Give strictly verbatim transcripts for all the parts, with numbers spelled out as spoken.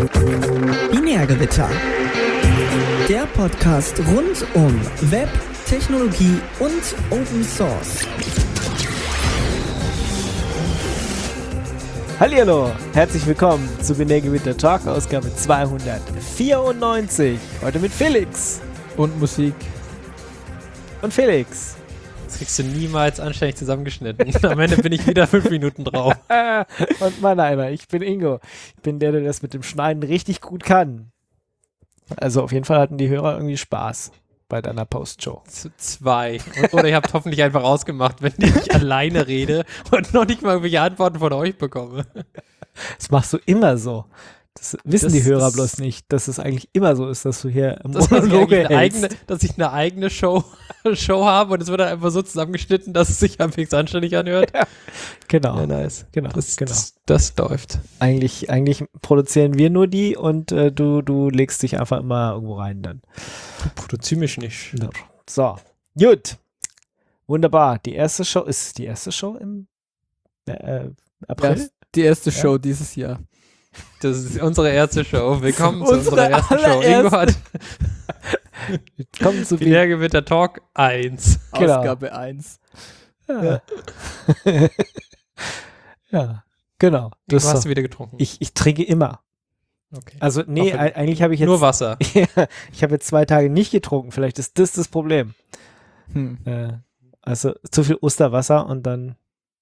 Binärgewitter. Der Podcast rund um Web, Technologie und Open Source. Hallihallo, herzlich willkommen zu Binärgewitter Talk, Ausgabe zweihundertvierundneunzig. Heute mit Felix. Und Musik. Und Felix. Das kriegst du niemals anständig zusammengeschnitten. Am Ende bin ich wieder fünf Minuten drauf. Und mein einer, ich bin Ingo. Ich bin der, der das mit dem Schneiden richtig gut kann. Also auf jeden Fall hatten die Hörer irgendwie Spaß bei deiner Postshow. Z- zwei. Oder ihr habt hoffentlich einfach ausgemacht, wenn ich alleine rede und noch nicht mal irgendwelche Antworten von euch bekomme. Das machst du immer so. Das wissen Das die Hörer ist- bloß nicht, dass es eigentlich immer so ist, dass du hier Das heißt, Monologe eine hältst. eigene, dass ich eine eigene Show, Show habe und es wird dann einfach so zusammengeschnitten, dass es sich halbwegs anständig anhört. Genau, Ja, nice. genau, Das, genau. das, das läuft. Eigentlich, eigentlich produzieren wir nur die und äh, du, du legst dich einfach immer irgendwo rein dann. Produziere mich nicht. So, gut. Wunderbar. Die erste Show, ist die erste Show im äh, April? Ja, die erste Ja. Show dieses Jahr. Das ist unsere erste Show. Willkommen zu Unsere unserer ersten Show. allererste. Ingo hat Kommen zu viel. Binärgewitter Talk eins. Genau. Ausgabe eins. Ja. Ja, genau. Du Das hast ist du so. wieder getrunken. ich, ich trinke immer. Okay. Also, nee, Hoffe- e- eigentlich habe ich jetzt. Nur Wasser. Ich habe jetzt zwei Tage nicht getrunken. Vielleicht ist das das Problem. Hm. Äh, also, zu viel Osterwasser und dann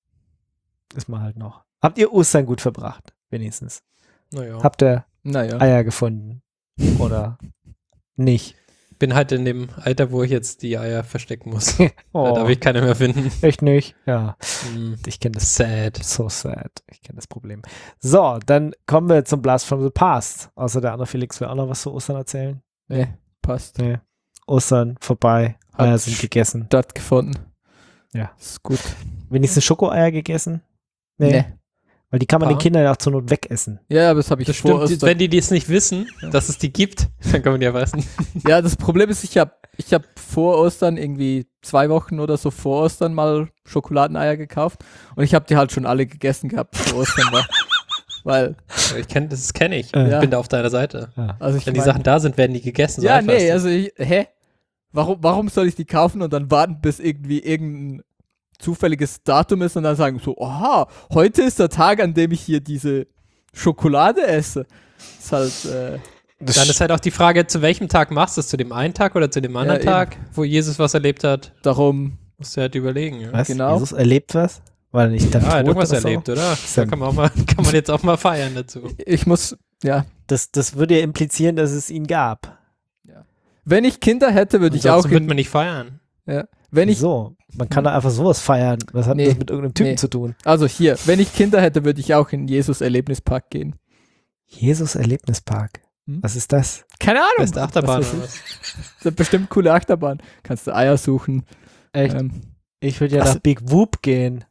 ist man halt noch. Habt ihr Ostern gut verbracht? Wenigstens. Naja. Habt ihr Naja. Eier gefunden? Oder nicht? Bin halt in dem Alter, wo ich jetzt die Eier verstecken muss. Oh, Da darf ich keine mehr finden. echt nicht? Ja, Hm. ich kenne das. Sad. So sad. Ich kenne das Problem. So, dann kommen wir zum Blast from the Past. Außer der andere Felix will auch noch was zu Ostern erzählen. Nee, passt. Nee. Ostern vorbei. Hat Eier sind gegessen. Stattgefunden. Ja. Ist gut. Wenigstens Schokoeier gegessen? Nee. Weil die kann man Ja. den Kindern ja auch zur Not wegessen. Ja, aber das habe ich Das vor stimmt. Ostern- Wenn die das nicht wissen, dass es die gibt, dann kann man die ja essen. Ja, das Problem ist, ich habe ich hab vor Ostern, irgendwie zwei Wochen oder so vor Ostern mal Schokoladeneier gekauft und ich habe die halt schon alle gegessen gehabt, bevor Ostern war. Weil, Ich kenn, das kenne ich. Äh. Ich bin da auf deiner Seite. also ich Wenn die mein- Sachen da sind, werden die gegessen. So Ja, einfach ist nee, das. also ich, hä? Warum, warum soll ich die kaufen und dann warten, bis irgendwie irgendein zufälliges Datum ist und dann sagen so, aha, heute ist der Tag, an dem ich hier diese Schokolade esse. Ist halt, äh, Das Dann ist halt auch die Frage, zu welchem Tag machst du es? Zu dem einen Tag oder zu dem anderen eben. Tag, wo Jesus was erlebt hat? darum, Musst du halt überlegen. Ja, was? genau. Jesus erlebt was? War er nicht dann ja er hat tot irgendwas oder so? erlebt, oder? Ist Da dann- kann man, auch mal, kann man jetzt auch mal feiern dazu. ich muss, ja, Das, das würde ja implizieren, dass es ihn gab. wenn ich Kinder hätte, würde ich auch, Ansonsten wird in, man nicht feiern. ja, wenn ich, so, man kann doch einfach sowas feiern. Was hat Nee, das mit irgendeinem Typen nee. zu tun? also hier, wenn ich Kinder hätte, würde ich auch in Jesus Erlebnispark gehen. Jesus Erlebnispark. Hm? Was ist das? Keine Ahnung. Beste Achterbahn was oder weiß was? ich. Das ist eine bestimmt coole Achterbahn. Kannst du Eier suchen. Echt? Ähm, Ich würde ja Also- nach Big Whoop gehen.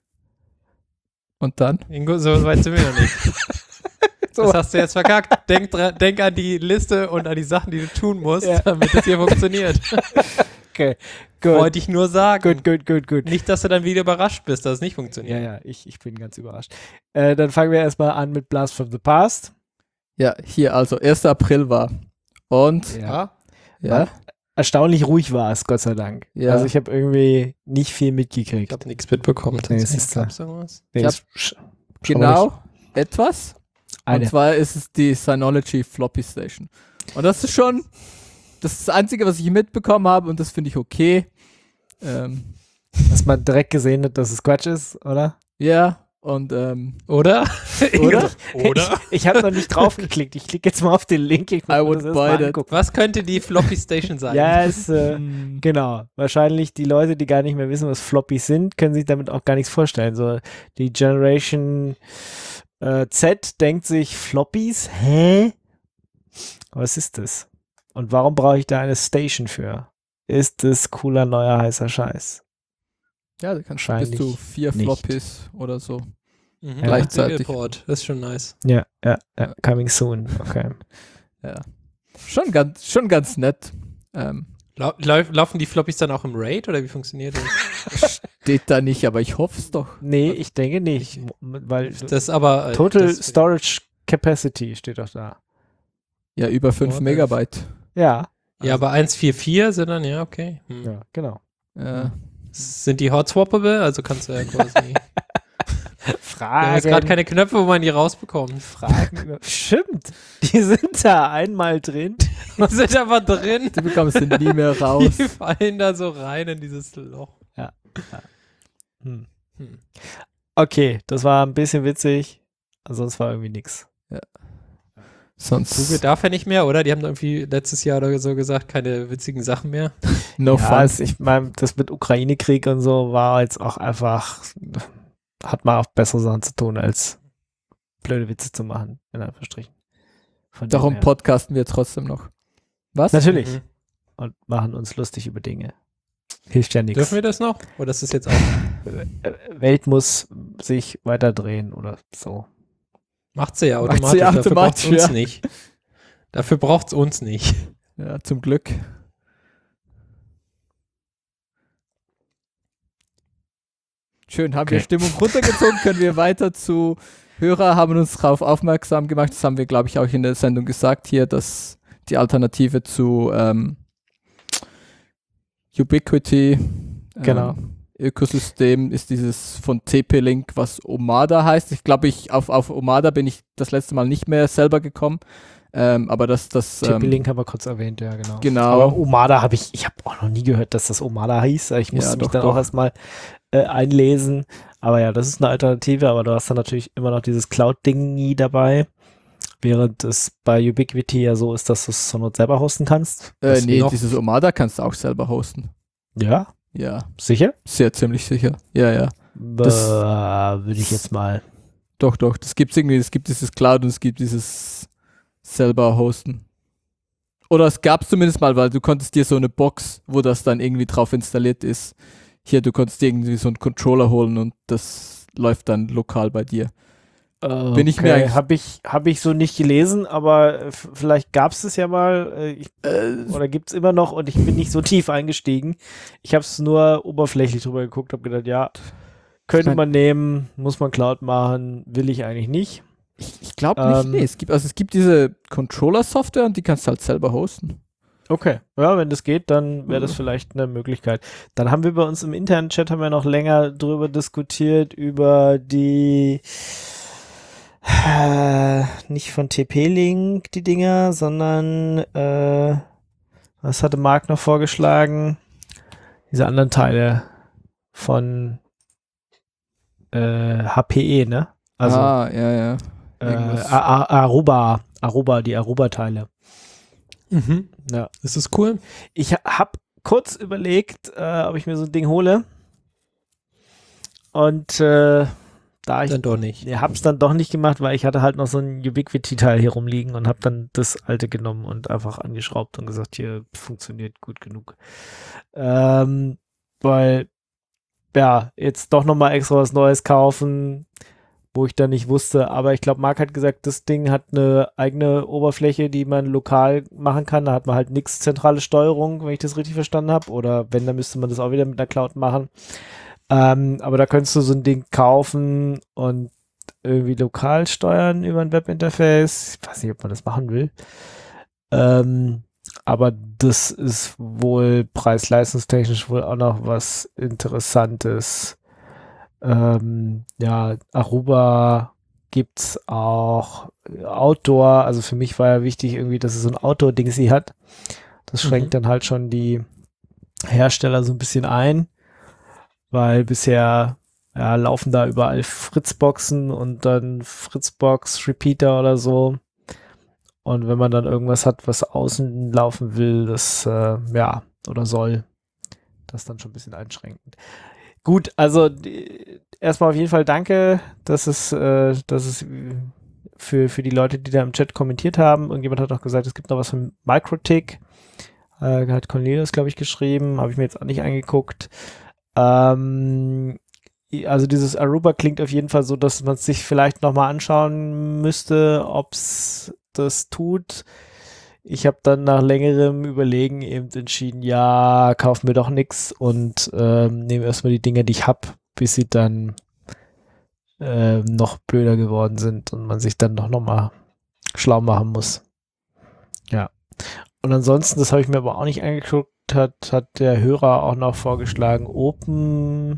und dann? Ingo, so weit sind wir noch nicht. So. Das hast du jetzt verkackt. Denk, dra- denk an die Liste und an die Sachen, die du tun musst, Ja. damit das hier funktioniert. Okay, gut. Wollte ich nur sagen. Gut, gut, gut, gut. Nicht, dass du dann wieder überrascht bist, dass es nicht Ja, funktioniert. ja, ich, ich bin ganz überrascht. Äh, dann fangen wir erstmal an mit Blast from the Past. Ja, hier, also erster April war. Und, Ja. ja, Erstaunlich ruhig war es, Gott sei Dank. Ja. Also ich habe irgendwie nicht viel Ich mitgekriegt. habe nichts mitbekommen. Nee, es tatsächlich. ist klar. Gab's irgendwas? Nee, Ich das- sch- genau etwas. Eine. Und zwar ist es die Synology Floppy Station. Und das ist schon, das ist das Einzige, was ich mitbekommen habe und das finde ich okay. Ähm, Dass man direkt gesehen hat, dass es Quatsch ist, oder? ja, und ähm, Oder? Oder? Oder? Ich, ich habe noch nicht draufgeklickt. Ich klicke jetzt mal auf den Link. Ich muss I mir would das erst buy mal that. angucken. Was könnte die Floppy Station sein? Ja, es, äh, mh, genau. Wahrscheinlich die Leute, die gar nicht mehr wissen, was Floppies sind, können sich damit auch gar nichts vorstellen. So die Generation äh, Z denkt sich Floppies, hä? Was ist das? Und warum brauche ich da eine Station für? Ist das cooler, neuer, heißer Scheiß? ja, da kannst du bis Wahrscheinlich zu vier nicht. Floppies oder so. Mhm. Gleichzeitig. Port. Das ist schon nice. Ja, ja, ja. Coming soon. Okay. Ja. Schon ganz, schon ganz nett. Ähm, Lau lau laufen die Floppies dann auch im Raid oder wie funktioniert das? steht da nicht, aber ich hoffe es doch. Nee, ich denke nicht. Weil Das ist aber. äh, Total das, Storage Capacity steht doch da. Ja, über fünf Oh, Megabyte. Ja. Ja, aber eins Komma vierundvierzig sind dann, ja, okay. Hm. Ja, genau. Ja. Sind die hot-swappable? Also kannst du ja quasi. Wir Fragen. haben jetzt gerade keine Knöpfe, wo man die rausbekommt. Fragen über. Stimmt. Die sind da einmal drin. Die sind aber drin. Du bekommst sie nie mehr raus. Die fallen da so rein in dieses Loch. Hm. Hm. Okay, das war ein bisschen witzig. Ansonsten war irgendwie nix. Sonst Google darf ja nicht mehr, oder? Die haben irgendwie letztes Jahr oder so gesagt, keine witzigen Sachen mehr. no Ja, fun. es, ich meine, das mit Ukraine-Krieg und so war jetzt auch einfach, hat man auch bessere Sachen zu tun, als blöde Witze zu machen, in Anführungsstrichen. Von dem Darum her. podcasten wir trotzdem noch. Was? Natürlich. Mhm. Und machen uns lustig über Dinge. Hilft ja nichts. Dürfen wir das noch? Oder ist das jetzt auch? Welt muss sich weiter drehen oder so. Macht sie ja Macht automatisch. sie Dafür braucht automatisch, es uns ja. nicht. Dafür braucht es uns nicht. Ja, zum Glück. Schön, haben wir Okay. Stimmung runtergezogen, können wir weiter zu Hörer haben uns darauf aufmerksam gemacht, das haben wir, glaube ich, auch in der Sendung gesagt hier, dass die Alternative zu ähm, Ubiquity Genau. ähm, Ökosystem ist dieses von T P-Link, was Omada heißt. Ich glaube, ich auf, auf Omada bin ich das letzte Mal nicht mehr selber gekommen. Ähm, aber das, das ähm, Tippy-Link haben wir kurz erwähnt, ja, genau. Genau. Aber Omada habe ich, ich habe auch noch nie gehört, dass das Omada hieß. Ich Ja, musste mich doch, dann doch. auch erstmal äh, einlesen. Aber ja, das ist eine Alternative, aber du hast dann natürlich immer noch dieses Cloud-Ding nie dabei. Während es bei Ubiquity ja so ist, dass du es zur Not selber hosten kannst. äh, Das nee, noch- dieses Omada kannst du auch selber hosten. Ja, Ja, sicher? sehr ziemlich sicher. Ja, ja. Das- Äh, würde ich jetzt mal. Doch, doch. Das gibt's irgendwie. Es gibt dieses Cloud und es gibt dieses selber hosten. Oder es gab es zumindest mal, weil du konntest dir so eine Box, wo das dann irgendwie drauf installiert ist. Hier, du konntest dir irgendwie so einen Controller holen und das läuft dann lokal bei dir. Bin ich mir eigentlich- Habe ich, hab ich so nicht gelesen, aber äh, f- vielleicht gab es es ja mal. Äh, ich, oder gibt es immer noch und ich bin nicht so tief eingestiegen. Ich habe es nur oberflächlich drüber geguckt, habe gedacht, ja, könnte mein- man nehmen, muss man Cloud machen, will ich eigentlich nicht. Ich, ich glaube nicht, Ähm, nee. Es gibt, also es gibt diese Controller-Software und die kannst du halt selber hosten. Okay, ja, wenn das geht, dann wäre das Mhm. vielleicht eine Möglichkeit. Dann haben wir bei uns im internen Chat haben wir noch länger drüber diskutiert, über die äh, nicht von T P-Link die Dinger, sondern äh, was hatte Marc noch vorgeschlagen? Diese anderen Teile von äh, H P E, ne? Also ah, ja, ja. äh, irgendwas. A- A- Aruba, Aruba, die Aruba-Teile. Mhm. Ja. Ist das cool? Ich habe kurz überlegt, äh, ob ich mir so ein Ding hole. Und äh, da ich Dann doch nicht. nee, hab's dann doch nicht gemacht, weil ich hatte halt noch so ein Ubiquity-Teil hier rumliegen und habe dann das alte genommen und einfach angeschraubt und gesagt, hier funktioniert gut genug. Ähm, weil, ja, jetzt doch nochmal extra was Neues kaufen, wo ich dann nicht wusste, aber ich glaube, Marc hat gesagt, das Ding hat eine eigene Oberfläche, die man lokal machen kann. Da hat man halt nichts zentrale Steuerung, wenn ich das richtig verstanden habe. Oder wenn, dann müsste man das auch wieder mit einer Cloud machen. Ähm, aber da könntest du so ein Ding kaufen und irgendwie lokal steuern über ein Webinterface. Ich weiß nicht, ob man das machen will. Ähm, aber das ist wohl preis-leistungstechnisch wohl auch noch was Interessantes. Ähm, ja, Aruba gibt's auch Outdoor. Also für mich war ja wichtig irgendwie, dass es so ein Outdoor-Ding sie hat. Das schränkt Mhm. dann halt schon die Hersteller so ein bisschen ein, weil bisher ja, laufen da überall Fritzboxen und dann Fritzbox-Repeater oder so. Und wenn man dann irgendwas hat, was außen laufen will, das äh, ja, oder soll, das ist dann schon ein bisschen einschränkend. Gut, also die, erstmal auf jeden Fall danke, dass es, äh, dass es für, für die Leute, die da im Chat kommentiert haben. Irgendjemand hat auch gesagt, es gibt noch was von Microtik. Äh, hat Cornelius, glaube ich, geschrieben. Habe ich mir jetzt auch nicht angeguckt. Ähm, also dieses Aruba klingt auf jeden Fall so, dass man es sich vielleicht nochmal anschauen müsste, ob es das tut. Ich habe dann nach längerem Überlegen eben entschieden, ja, kauf mir doch nix und ähm, nehme erstmal die Dinge, die ich habe, bis sie dann ähm, noch blöder geworden sind und man sich dann doch nochmal schlau machen muss. Und ansonsten, das habe ich mir aber auch nicht angeguckt, hat, hat der Hörer auch noch vorgeschlagen, OpenWisp.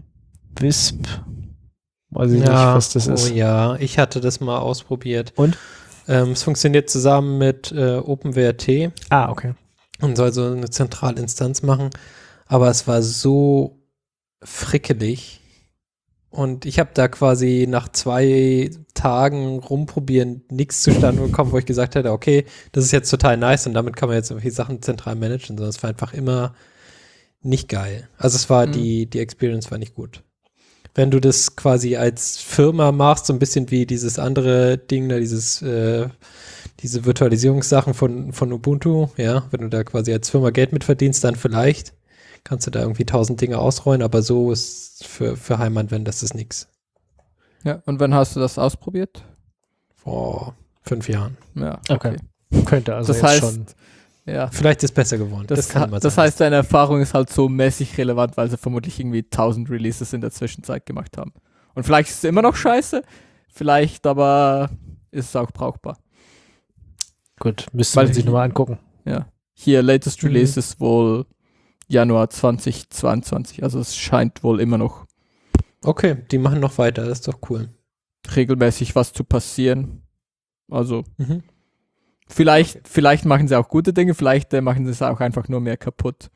Weiß ich nicht, was das oh ist. ja, ich hatte das mal ausprobiert. Und? Ähm, es funktioniert zusammen mit äh, OpenWrt Ah, okay. und soll so eine zentrale Instanz machen. Aber es war so frickelig. Und ich habe da quasi nach zwei Tagen rumprobieren nichts zustande gekommen, wo ich gesagt hätte, okay, das ist jetzt total nice und damit kann man jetzt irgendwie Sachen zentral managen, sondern es war einfach immer nicht geil. Also es war Mhm. die, die Experience war nicht gut. Wenn du das quasi als Firma machst, so ein bisschen wie dieses andere Ding, da dieses, äh, diese Virtualisierungssachen von, von Ubuntu, ja, wenn du da quasi als Firma Geld mitverdienst, dann vielleicht kannst du da irgendwie tausend Dinge ausrollen, aber so ist für, für Heimanwender das ist nix. Ja, und wann hast du das ausprobiert? Vor fünf Jahren. Ja, Okay. okay. Könnte also Das jetzt heißt, schon. ja. Vielleicht ist besser geworden. Das, kann ha- immer das sein. heißt, deine Erfahrung ist halt so mäßig relevant, weil sie vermutlich irgendwie tausend Releases in der Zwischenzeit gemacht haben. Und vielleicht ist es immer noch scheiße, vielleicht aber ist es auch brauchbar. Gut, müsste Weil man sich ich- nochmal angucken. Ja. Hier, latest Mhm. Release ist wohl Januar zwanzig zweiundzwanzig, also es scheint wohl immer noch Okay, die machen noch weiter, das ist doch cool. regelmäßig was zu passieren. Also Mhm. vielleicht, vielleicht machen sie auch gute Dinge, vielleicht äh, machen sie es auch einfach nur mehr kaputt.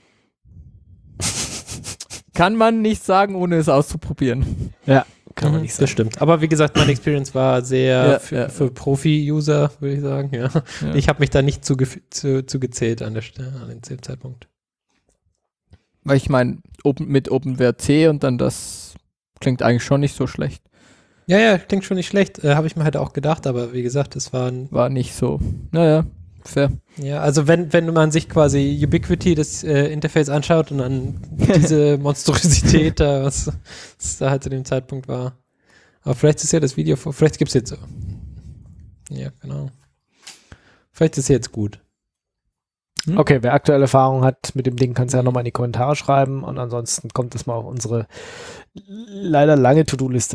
Kann man nicht sagen, ohne es auszuprobieren. Kann man Mhm, nicht sagen. das stimmt. Aber wie gesagt, meine Experience war sehr Ja, für, ja. für Profi-User, würde ich sagen. Ja. Ja. Ich habe mich da nicht zu, gef- zu, zu gezählt an, der Stelle, an dem Zeitpunkt. Weil ich meine, Open, mit OpenWrt und dann das klingt eigentlich schon nicht so schlecht. Ja, ja, klingt schon nicht schlecht. Äh, habe ich mir halt auch gedacht, aber wie gesagt, es war ein, War nicht so. Naja, fair. ja, also wenn, wenn man sich quasi Ubiquity, das äh, Interface anschaut und dann diese Monstrosität da, was, was da halt zu dem Zeitpunkt war. Aber vielleicht ist ja das Video, vor- vielleicht gibt es jetzt so. Ja, genau. Vielleicht ist es jetzt gut. Okay, wer aktuelle Erfahrung hat mit dem Ding, kann es ja nochmal in die Kommentare schreiben und ansonsten kommt es mal auf unsere leider lange To-Do-Liste.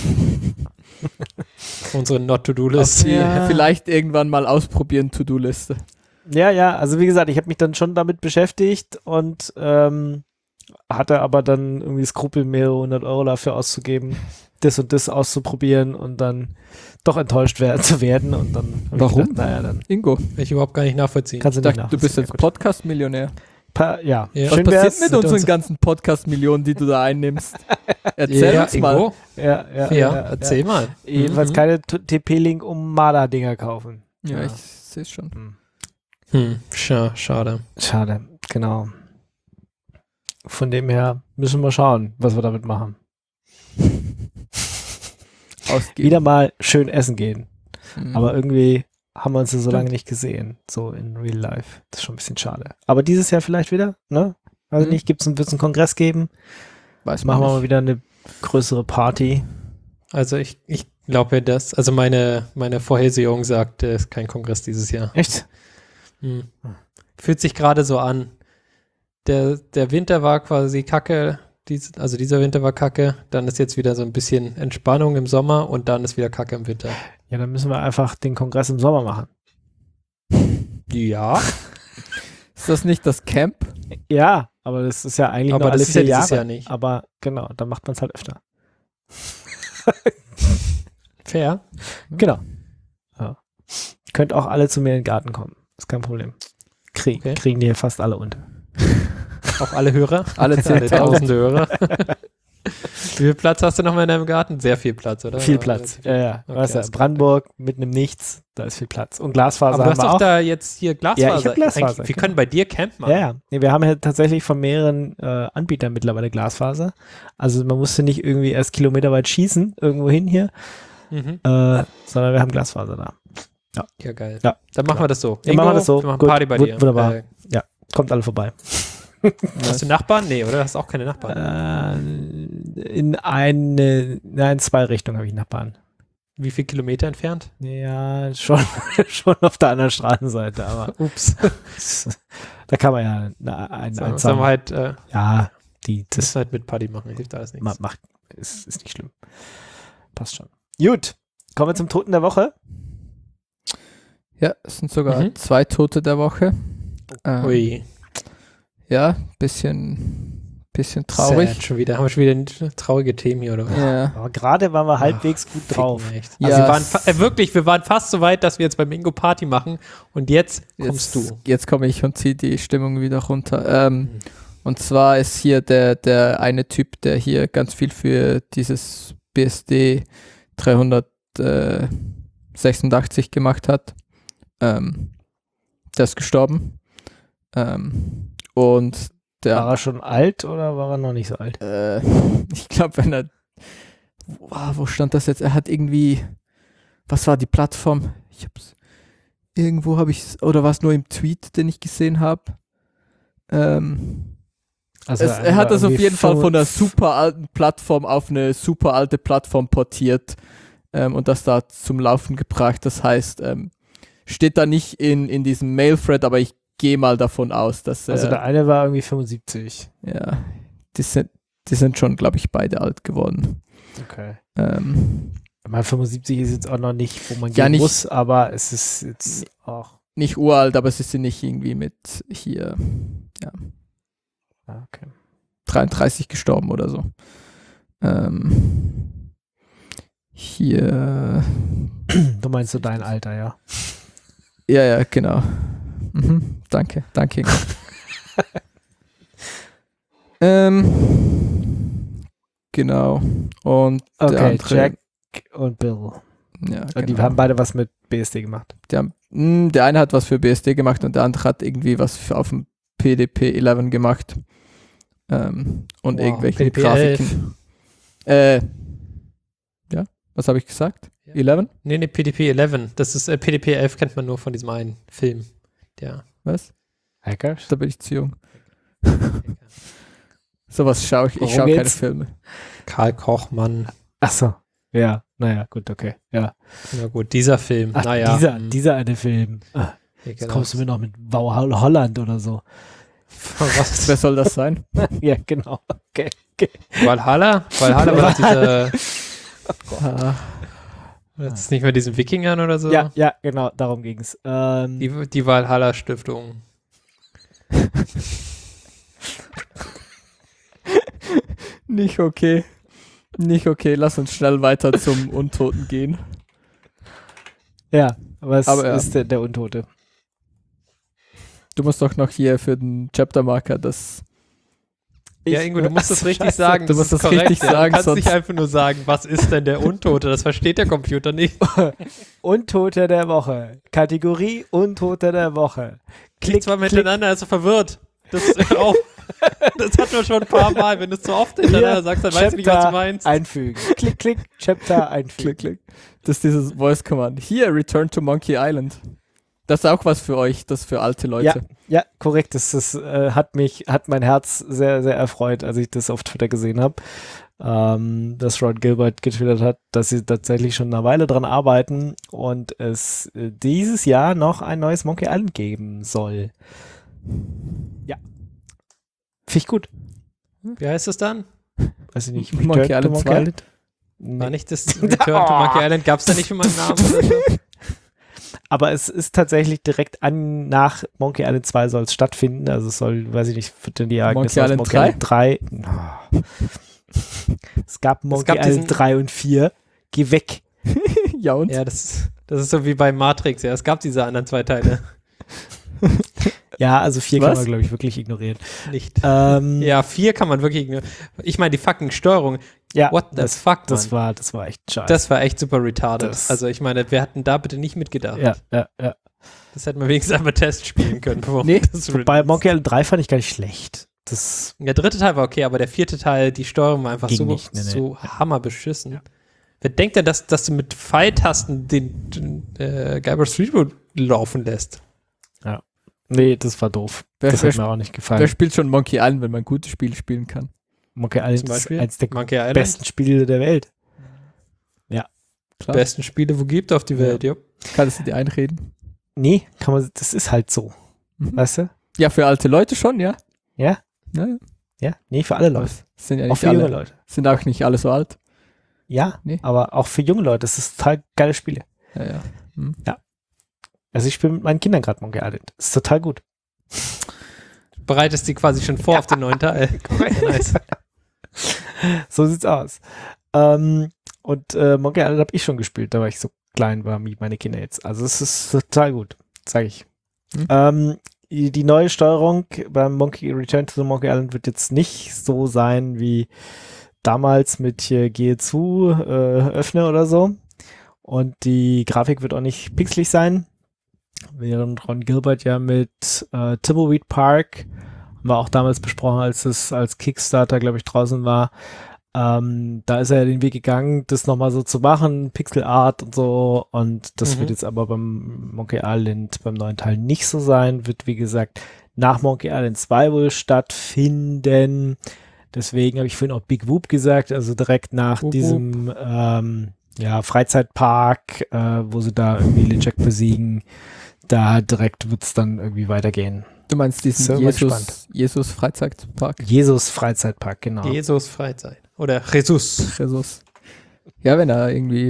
Unsere Auf Not-to-Do-List. die Ja. Vielleicht irgendwann mal ausprobieren, To-Do-Liste. Ja, ja, also wie gesagt, ich habe mich dann schon damit beschäftigt und ähm, hatte aber dann irgendwie Skrupel, mehrere hundert Euro dafür auszugeben, das und das auszuprobieren und dann doch enttäuscht wer- zu werden und dann hab ich Warum? gedacht, naja, dann Ingo, Will ich überhaupt gar nicht nachvollziehen. kannst du ich nicht dachte, du bist nachvollziehen. jetzt Ja, gut. Podcast-Millionär. Pa- ja, Ja. Was schön passiert wär's. mit mit unseren uns- ganzen Podcast-Millionen, die du da einnimmst? Erzähl ja, uns mal. Ingo? Ja, ja, Ja, ja, erzähl ja. mal. Jedenfalls Mhm. keine T P-Link um Marder-Dinger kaufen. Ja, Ja. ich sehe es schon. Hm, scha schade. Schade, genau. Von dem her müssen wir schauen, was wir damit machen. Ausgeben. Wieder mal schön essen gehen. Mhm. Aber irgendwie haben wir uns ja so lange nicht gesehen, so in real life. Das ist schon ein bisschen schade. Aber dieses Jahr vielleicht wieder, ne? Also Mhm. nicht, gibt's einen, wird's einen Kongress geben? Weiß man Machen wir mal nicht. wieder eine größere Party. Also ich, ich glaube ja, dass, also meine, meine Vorhersehung sagt, es ist kein Kongress dieses Jahr. Echt? Hm. Fühlt sich gerade so an. Der, der Winter war quasi kacke, dies, also dieser Winter war kacke, dann ist jetzt wieder so ein bisschen Entspannung im Sommer und dann ist wieder kacke im Winter. Ja, dann müssen wir einfach den Kongress im Sommer machen. Ja, Ist das nicht das Camp? Ja, aber das ist ja eigentlich aber nur alle das ist ja vier dieses Jahre. Jahr nicht. Aber genau, dann macht man es halt öfter. Fair. Genau. Ja. Könnt auch alle zu mir in den Garten kommen. Ist kein Problem. Krieg, Okay. Kriegen die hier fast alle unter. Auch alle Hörer? Alle Alle zehntausend. tausende Hörer. Wie viel Platz hast du noch mal in deinem Garten? Sehr viel Platz, oder? Viel Oder- Platz. Ja, ja. Okay, weißt du, alles klar. Brandenburg, mitten im Nichts, da ist viel Platz. Und Glasfaser Aber du haben hast wir doch auch. da jetzt hier Glasfaser. Ja, ich hab Glasfaser, Eigentlich- Wir genau. können bei dir Camp machen. Ja, ja. Nee, wir haben ja tatsächlich von mehreren äh, Anbietern mittlerweile Glasfaser. Also man musste nicht irgendwie erst kilometerweit schießen, irgendwo hin hier, Mhm. äh, sondern wir haben Glasfaser da. Ja, geil. Ja, Dann machen wir das so. Dann machen wir das so. Wir machen Gut, Party bei wun- dir. wunderbar. Äh, Kommt alle vorbei. hast du Nachbarn? Nee, oder? Hast du auch keine Nachbarn? Äh, in eine, nein, zwei Richtungen habe ich Nachbarn. Wie viele Kilometer entfernt? Ja, schon, schon auf der anderen Straßenseite, aber Ups. da kann man ja na, ein, So, ein, sollen wir halt, äh, ja, die, das das halt mit Party machen. Hilft alles nichts. ma, macht, ist, ist nicht schlimm. Passt schon. Gut, kommen wir zum Toten der Woche. Ja, es sind sogar Mhm. zwei Tote der Woche. Ähm, Ui. Ja, bisschen, bisschen traurig. Sad, schon wieder. Haben wir schon wieder traurige Themen hier, oder was? Ja. Aber gerade waren wir halbwegs gut Ficken, drauf. echt. Ja, Also wir waren es- fa- äh, wirklich, wir waren fast so weit, dass wir jetzt beim Ingo Party machen und jetzt kommst Jetzt, du. jetzt komme ich und ziehe die Stimmung wieder runter. Ähm, Mhm. Und zwar ist hier der, der eine Typ, der hier ganz viel für dieses B S D dreihundertsechsundachtzig gemacht hat. Ähm, der ist gestorben. Ähm, und der War er schon alt oder war er noch nicht so alt? Äh, ich glaube, wenn er. Wow, wo stand das jetzt? Er hat irgendwie. Was war die Plattform? Ich hab's. Irgendwo habe ich. Oder war es nur im Tweet, den ich gesehen habe? Ähm, Also es, er hat das auf jeden Fall von einer super alten Plattform auf eine super alte Plattform portiert ähm, und das da zum Laufen gebracht. Das heißt, ähm, steht da nicht in, in diesem Mail-Thread, aber ich gehe mal davon aus, dass. Also äh, der eine war irgendwie fünfundsiebzig. ja, die sind, die sind schon, glaube ich, beide alt geworden. Okay. Ähm, Ich meine, fünfundsiebzig ist jetzt auch noch nicht, wo man Ja, gehen nicht- muss, aber es ist jetzt auch. nicht uralt, aber sie sind nicht irgendwie mit hier Ah, okay. dreiunddreißig gestorben oder so. Ähm, hier, Du meinst so dein Alter, ja. ja, ja, genau. Mhm, danke, danke. Ingo. ähm, genau. Und der Okay, andere, Jack und Bill. ja, Und die genau. haben beide was mit B S D gemacht. Der, mh, der eine hat was für B S D gemacht und der andere hat irgendwie was für auf dem P D P elf gemacht. Ähm, und Wow, irgendwelche P D P Grafiken. Äh, ja, was habe ich gesagt? Ja. elf? Nee, nee, P D P elf. Das ist, äh, P D P elf kennt man nur von diesem einen Film. Der. Was? Hackers? Da bin ich zu jung. Sowas schaue ich. Ich Worum schaue keine geht's? Filme. Karl Kochmann. Achso. Ja, naja, gut, okay. Ja. Na gut, dieser Film. Ach, naja. dieser, hm, dieser eine Film. Ah, ja, jetzt genau. kommst du mir noch mit Wow Holland oder so. Was? Wer soll das sein? Ja, genau. Okay. Valhalla? Valhalla war das diese. Ah, Das ist nicht mehr diesen Wikingern oder so? Ja, ja, genau, darum ging's. Ähm, Die, die Valhalla-Stiftung. nicht okay. Nicht okay. Lass uns schnell weiter zum Untoten gehen. ja, was Aber ja. ist denn der Untote? Du musst doch noch hier für den Chaptermarker das. Ja, Ingo, du musst Ach das so, richtig scheiße. sagen. Du musst ist das richtig korrekt, ja. sagen, Du kannst sonst- nicht einfach nur sagen, was ist denn der Untote? Das versteht der Computer nicht. Untote der Woche. Kategorie Untote der Woche. Klick zwar miteinander, ist er verwirrt. Das, hör auf. Das hatten wir schon ein paar Mal. Wenn du es zu oft hintereinander Hier, sagst, dann weißt du nicht, was Chapter du meinst. einfügen. Klick, klick, Chapter einfügen. Klick, klick. Das ist dieses Voice Command. Hier, Return to Monkey Island. Das ist auch was für euch, das ist für alte Leute. Ja, korrekt. Das, das äh, hat mich, hat mein Herz sehr, sehr erfreut, als ich das auf Twitter gesehen habe. Ähm, dass Ron Gilbert getwittert hat, dass sie tatsächlich schon eine Weile dran arbeiten und es äh, dieses Jahr noch ein neues Monkey Island geben soll. Ja. Finde ich gut. Wie heißt es dann? Weiß ich nicht. Monkey Return to Island zwei? Nee. War nicht das Return to Monkey Island? Gab es da nicht schon mal einen Namen oder so? Aber es ist tatsächlich direkt an, nach Monkey Island zwei soll es stattfinden. Also es soll, weiß ich nicht, wird denn die Ereignisse Monkey aus Island Monkey drei? Oh. Es gab Monkey gab diesen- Island drei und vier. Geh weg. Ja, und? Ja, das, das ist so wie bei Matrix. Ja, es gab diese anderen zwei Teile Ja, also vier kann Was? man, glaube ich, wirklich ignorieren. nicht. Ähm, Ja, vier kann man wirklich ignorieren. Ich meine, die fucking Steuerung. ja, What the das, fuck, das Mann? war, das war echt scheiße. Das war echt super retarded. Das- also ich meine, wir hatten da bitte nicht mitgedacht. ja, ja, ja. Das hätten wir wenigstens einmal Test spielen können. Bevor Nee, das Bei released. Monkey Island drei fand ich gar nicht schlecht. Das, Der dritte Teil war okay, aber der vierte Teil, die Steuerung war einfach Ging so, nicht, nee, nee. so hammerbeschissen. Wer denkt denn, dass, dass du mit Pfeiltasten den, den äh, Guybrush Threepwood laufen lässt? nee, das war doof. Wer, Das wer, hat mir auch nicht wer gefallen. spielt schon Monkey Island, wenn man ein gutes Spiel spielen kann? Monkey Island Zum ist Beispiel? eins der Monkey Island? besten Spiele der Welt. Klar. Besten Spiele, wo gibt auf die Welt, ja. Kannst du dir einreden? Nee, kann man, das ist halt so. Mhm. Weißt du? Ja, für alte Leute schon, ja. Ja? ja. Ja? Nee, für alle Leute. Sind ja Auch nicht für junge alle. Leute. Sind auch nicht alle so alt. Ja, Nee. aber auch für junge Leute. Das ist total geile Spiele. Ja, ja. Hm. Also ich spiele mit meinen Kindern gerade Monkey Island. Ist total gut. Bereitest die quasi schon vor auf den neuen Teil. Nice. So sieht's aus. Ähm, und äh, Monkey Island habe ich schon gespielt, da war ich so klein war wie meine Kinder jetzt. Also es ist total gut, sage ich. Hm. Ähm, die, die neue Steuerung beim Monkey Return to the Monkey Island wird jetzt nicht so sein wie damals mit hier gehe zu, äh, öffne oder so. Und die Grafik wird auch nicht pixelig sein. Während Ron Gilbert ja mit äh, Thimbleweed Park, haben wir auch damals besprochen, als es als Kickstarter, glaube ich, draußen war, ähm, da ist er ja den Weg gegangen, das nochmal so zu machen, Pixel Art und so, und das Mhm. wird jetzt aber beim Monkey Island, beim neuen Teil nicht so sein, wird wie gesagt nach Monkey Island zwei wohl stattfinden. Deswegen habe ich vorhin auch Big Whoop gesagt, also direkt nach Wup, diesem ähm, ja, Freizeitpark, äh, wo sie da irgendwie LeJack besiegen, da direkt wird es dann irgendwie weitergehen. Du meinst diesen So, mal gespannt. Jesus, Jesus Freizeitpark? Jesus Freizeitpark, genau. Jesus Freizeit. Oder Jesus. Jesus. Ja, wenn er irgendwie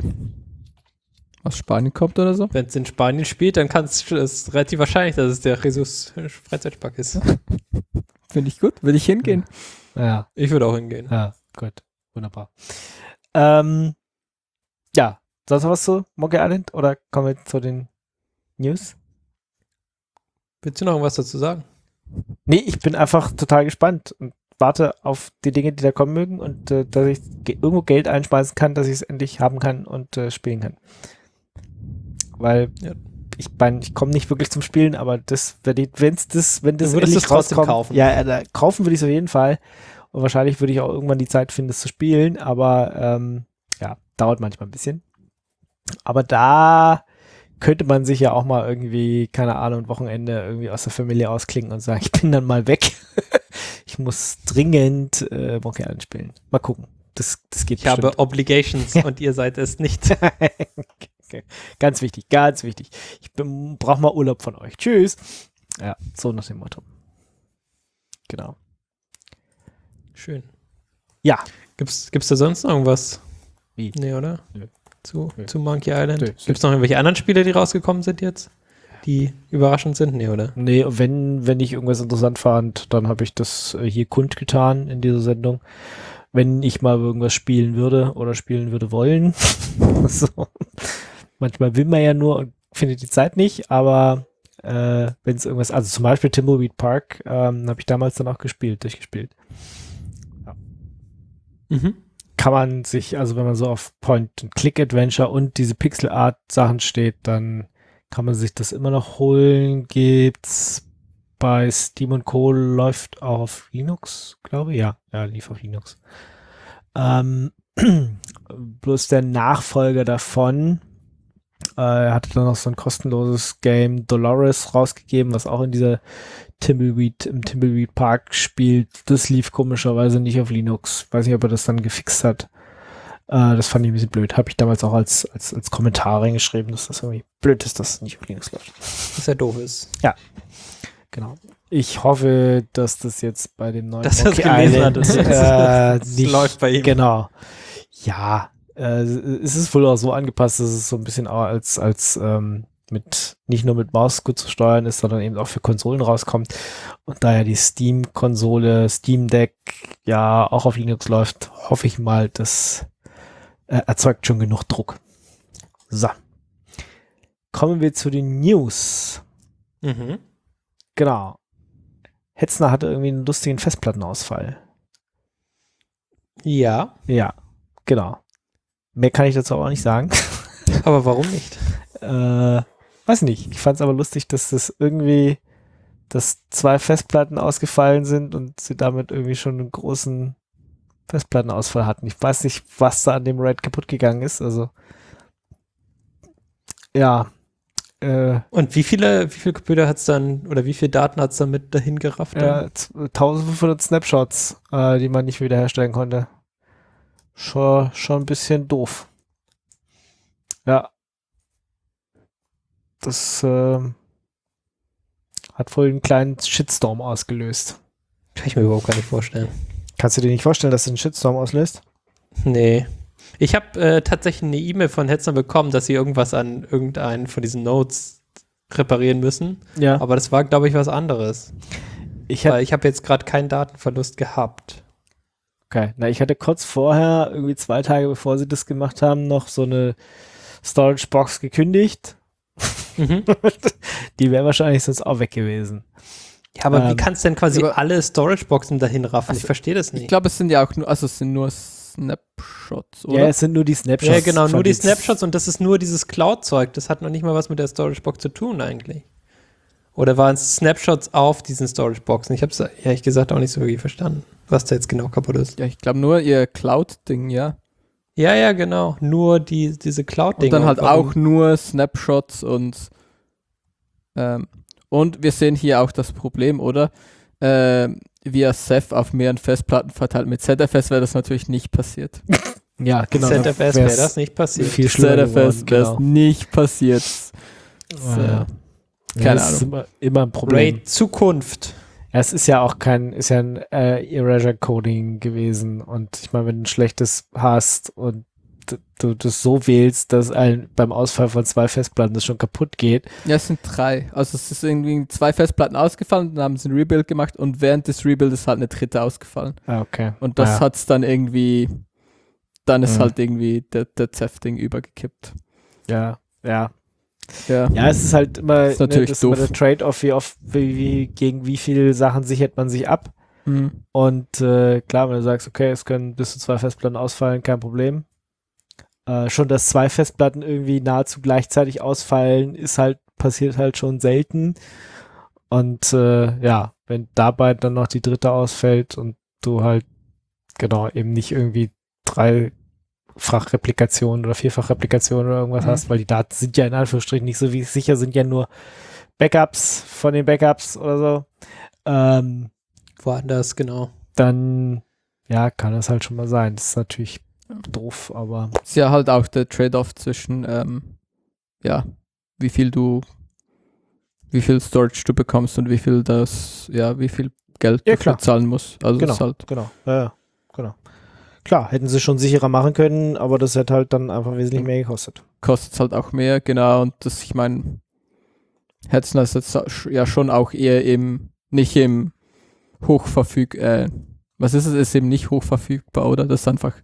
aus Spanien kommt oder so. Wenn es in Spanien spielt, dann kann es ist relativ wahrscheinlich, dass es der Jesus Freizeitpark ist. Finde ich gut. Will ich hingehen? Ja, Ich würde auch hingehen. ja, gut, wunderbar. Ähm, ja, sonst noch was zu Monkey Island oder kommen wir zu den News? Willst du noch irgendwas dazu sagen? Nee, ich bin einfach total gespannt und warte auf die Dinge, die da kommen mögen und äh, dass ich ge- irgendwo Geld einspeisen kann, dass ich es endlich haben kann und äh, spielen kann. Weil Ja. ich mein, ich komme nicht wirklich zum Spielen, aber das, wenn ich, wenn's das, wenn das Du würdest endlich es trotzdem rauskommt, kaufen. ja, äh, da, kaufen würde ich es auf jeden Fall und wahrscheinlich würde ich auch irgendwann die Zeit finden, das zu spielen, aber ähm, ja, dauert manchmal ein bisschen. Aber da könnte man sich ja auch mal irgendwie, keine Ahnung, ein Wochenende irgendwie aus der Familie ausklinken und sagen, ich bin dann mal weg. Ich muss dringend äh, Monkey Island spielen. Mal gucken. Das, das geht Ich habe bestimmt. Obligations Ja. und ihr seid es nicht. Okay. Ganz wichtig, ganz wichtig. Ich brauche mal Urlaub von euch. Tschüss. Ja, so nach dem Motto. Genau. Schön. Ja. Gibt's, gibt's da sonst noch irgendwas? Wie? Nee, oder? Nö. Zu, Nö. zu Monkey Island? Nö. Gibt's noch irgendwelche anderen Spiele, die rausgekommen sind jetzt? Die überraschend sind? Nee, oder? Nee, wenn, wenn ich irgendwas interessant fand, dann habe ich das äh, hier kundgetan in dieser Sendung. Wenn ich mal irgendwas spielen würde oder spielen würde wollen. So. Manchmal will man ja nur und findet die Zeit nicht, aber äh, wenn es irgendwas, also zum Beispiel Thimbleweed Park, ähm, habe ich damals dann auch gespielt, durchgespielt. Mhm. Kann man sich, also wenn man so auf Point-and-Click-Adventure und diese Pixel-Art-Sachen steht, dann kann man sich das immer noch holen. Gibt's bei Steam und Co. läuft auch auf Linux, glaube ich. Ja, ja, lief auf Linux. Ähm, bloß der Nachfolger davon äh, hatte dann noch so ein kostenloses Game Dolores rausgegeben, was auch in dieser Thimbleweed, im Thimbleweed Park spielt. Das lief komischerweise nicht auf Linux. Weiß nicht, ob er das dann gefixt hat. Äh, das fand ich ein bisschen blöd. Habe ich damals auch als, als, als Kommentar reingeschrieben, dass das irgendwie blöd ist, dass es nicht auf Linux läuft. Was ja doof ist. Genau. Ich hoffe, dass das jetzt bei dem neuen Dass er es Monkey gelesen Island, hat und äh, es nicht, läuft bei ihm. Genau. Ja, äh, es ist wohl auch so angepasst, dass es so ein bisschen auch als, als ähm, mit, nicht nur mit Maus gut zu steuern ist, sondern eben auch für Konsolen rauskommt. Und da ja die Steam-Konsole, Steam Deck ja auch auf Linux läuft, hoffe ich mal, das äh, erzeugt schon genug Druck. So. Kommen wir zu den News. Mhm. Genau. Hetzner hatte irgendwie einen lustigen Festplattenausfall. Ja, Ja, genau. Mehr kann ich dazu aber auch nicht sagen. aber warum nicht? äh, weiß nicht. Ich fand es aber lustig, dass das irgendwie, dass zwei Festplatten ausgefallen sind und sie damit irgendwie schon einen großen Festplattenausfall hatten. Ich weiß nicht, was da an dem RAID kaputt gegangen ist. Also, ja. Äh, Und wie viele, wie viele Computer hat es dann, oder wie viele Daten hat es dann mit dahin gerafft? dann? äh, eintausendfünfhundert Snapshots, äh, die man nicht wiederherstellen konnte. Schon, schon ein bisschen doof. Ja. Das äh, hat wohl einen kleinen Shitstorm ausgelöst. Kann ich mir überhaupt gar nicht vorstellen. Kannst du dir nicht vorstellen, dass das einen Shitstorm auslöst? Nee. Ich habe äh, tatsächlich eine E-Mail von Hetzner bekommen, dass sie irgendwas an irgendeinen von diesen Nodes reparieren müssen. Ja. Aber das war, glaube ich, was anderes. Ich hab, Weil ich habe jetzt gerade keinen Datenverlust gehabt. okay. Na, ich hatte kurz vorher, irgendwie zwei Tage bevor sie das gemacht haben, noch so eine Storage-Box gekündigt. Mhm. Die wäre wahrscheinlich sonst auch weg gewesen. Ja, aber Ähm, wie kannst du denn quasi aber- alle Storage-Boxen dahin raffen? Also, ich verstehe das nicht. Ich glaube, es sind ja auch nur, also es sind nur Snapshots, oder? Ja, es sind nur die Snapshots. ja, genau, von nur die diesen- Snapshots und das ist nur dieses Cloud-Zeug. Das hat noch nicht mal was mit der Storage-Box zu tun eigentlich. Oder waren es Snapshots auf diesen Storage-Boxen? Ich habe es ehrlich gesagt auch nicht so wirklich verstanden, was da jetzt genau kaputt ist. Ja, ich glaube nur ihr Cloud-Ding, ja. Ja, ja, genau. Nur die, diese Und Cloud-Dinge. dann halt warum- auch nur Snapshots und ähm, und wir sehen hier auch das Problem, oder? Ähm, via Ceph auf mehreren Festplatten verteilt. Mit Z F S wäre das natürlich nicht passiert. Ja, genau. Z F S dann wäre wär's das nicht passiert. viel schlimmer Z F S geworden, wäre es genau. nicht passiert. Ja. Sehr- Ja, Keine das ist Ahnung. immer, immer ein Problem. Raid Zukunft. Ja, es ist ja auch kein, ist ja ein äh, Erasure-Coding gewesen. Und ich meine, wenn du ein schlechtes hast und d- du das so wählst, dass ein, beim Ausfall von zwei Festplatten das schon kaputt geht. Ja, es sind drei. Also es ist irgendwie zwei Festplatten ausgefallen, dann haben sie ein Rebuild gemacht und während des Rebuilds ist halt eine dritte ausgefallen. Ah, okay. Und das ja. hat's dann irgendwie, dann ist Mhm. halt irgendwie der, der Ceph-Ding übergekippt. Ja, ja. Ja. Ja, es ist halt immer, Ist natürlich ne, das ist immer doof. der Trade-off, wie oft, wie, wie, gegen wie viele Sachen sichert man sich ab. Mhm. Und äh, klar, wenn du sagst, okay, es können bis zu zwei Festplatten ausfallen, kein Problem. Äh, schon, dass zwei Festplatten irgendwie nahezu gleichzeitig ausfallen, ist halt, passiert halt schon selten. Und äh, ja, wenn dabei dann noch die dritte ausfällt und du halt, genau, eben nicht irgendwie drei Fachreplikationen oder Vierfachreplikationen oder irgendwas Mhm. hast, weil die Daten sind ja in Anführungsstrichen nicht so wie sicher, sind ja nur Backups von den Backups oder so. Ähm, Woanders, genau. dann ja, kann das halt schon mal sein. Das ist natürlich doof, aber Ist ja halt auch der Trade-off zwischen, ähm, ja, wie viel du, wie viel Storage du bekommst und wie viel das, ja, wie viel Geld Ja, du klar. zahlen musst. Also genau, ist halt, genau, ja, ja, genau. Klar, hätten sie schon sicherer machen können, aber das hätte halt dann einfach wesentlich mehr gekostet. kostet es halt auch mehr, genau, und das, ich meine, hätten das jetzt ja schon auch eher im, nicht im hochverfüg, äh, was ist es, ist eben nicht hochverfügbar, oder? Das ist einfach,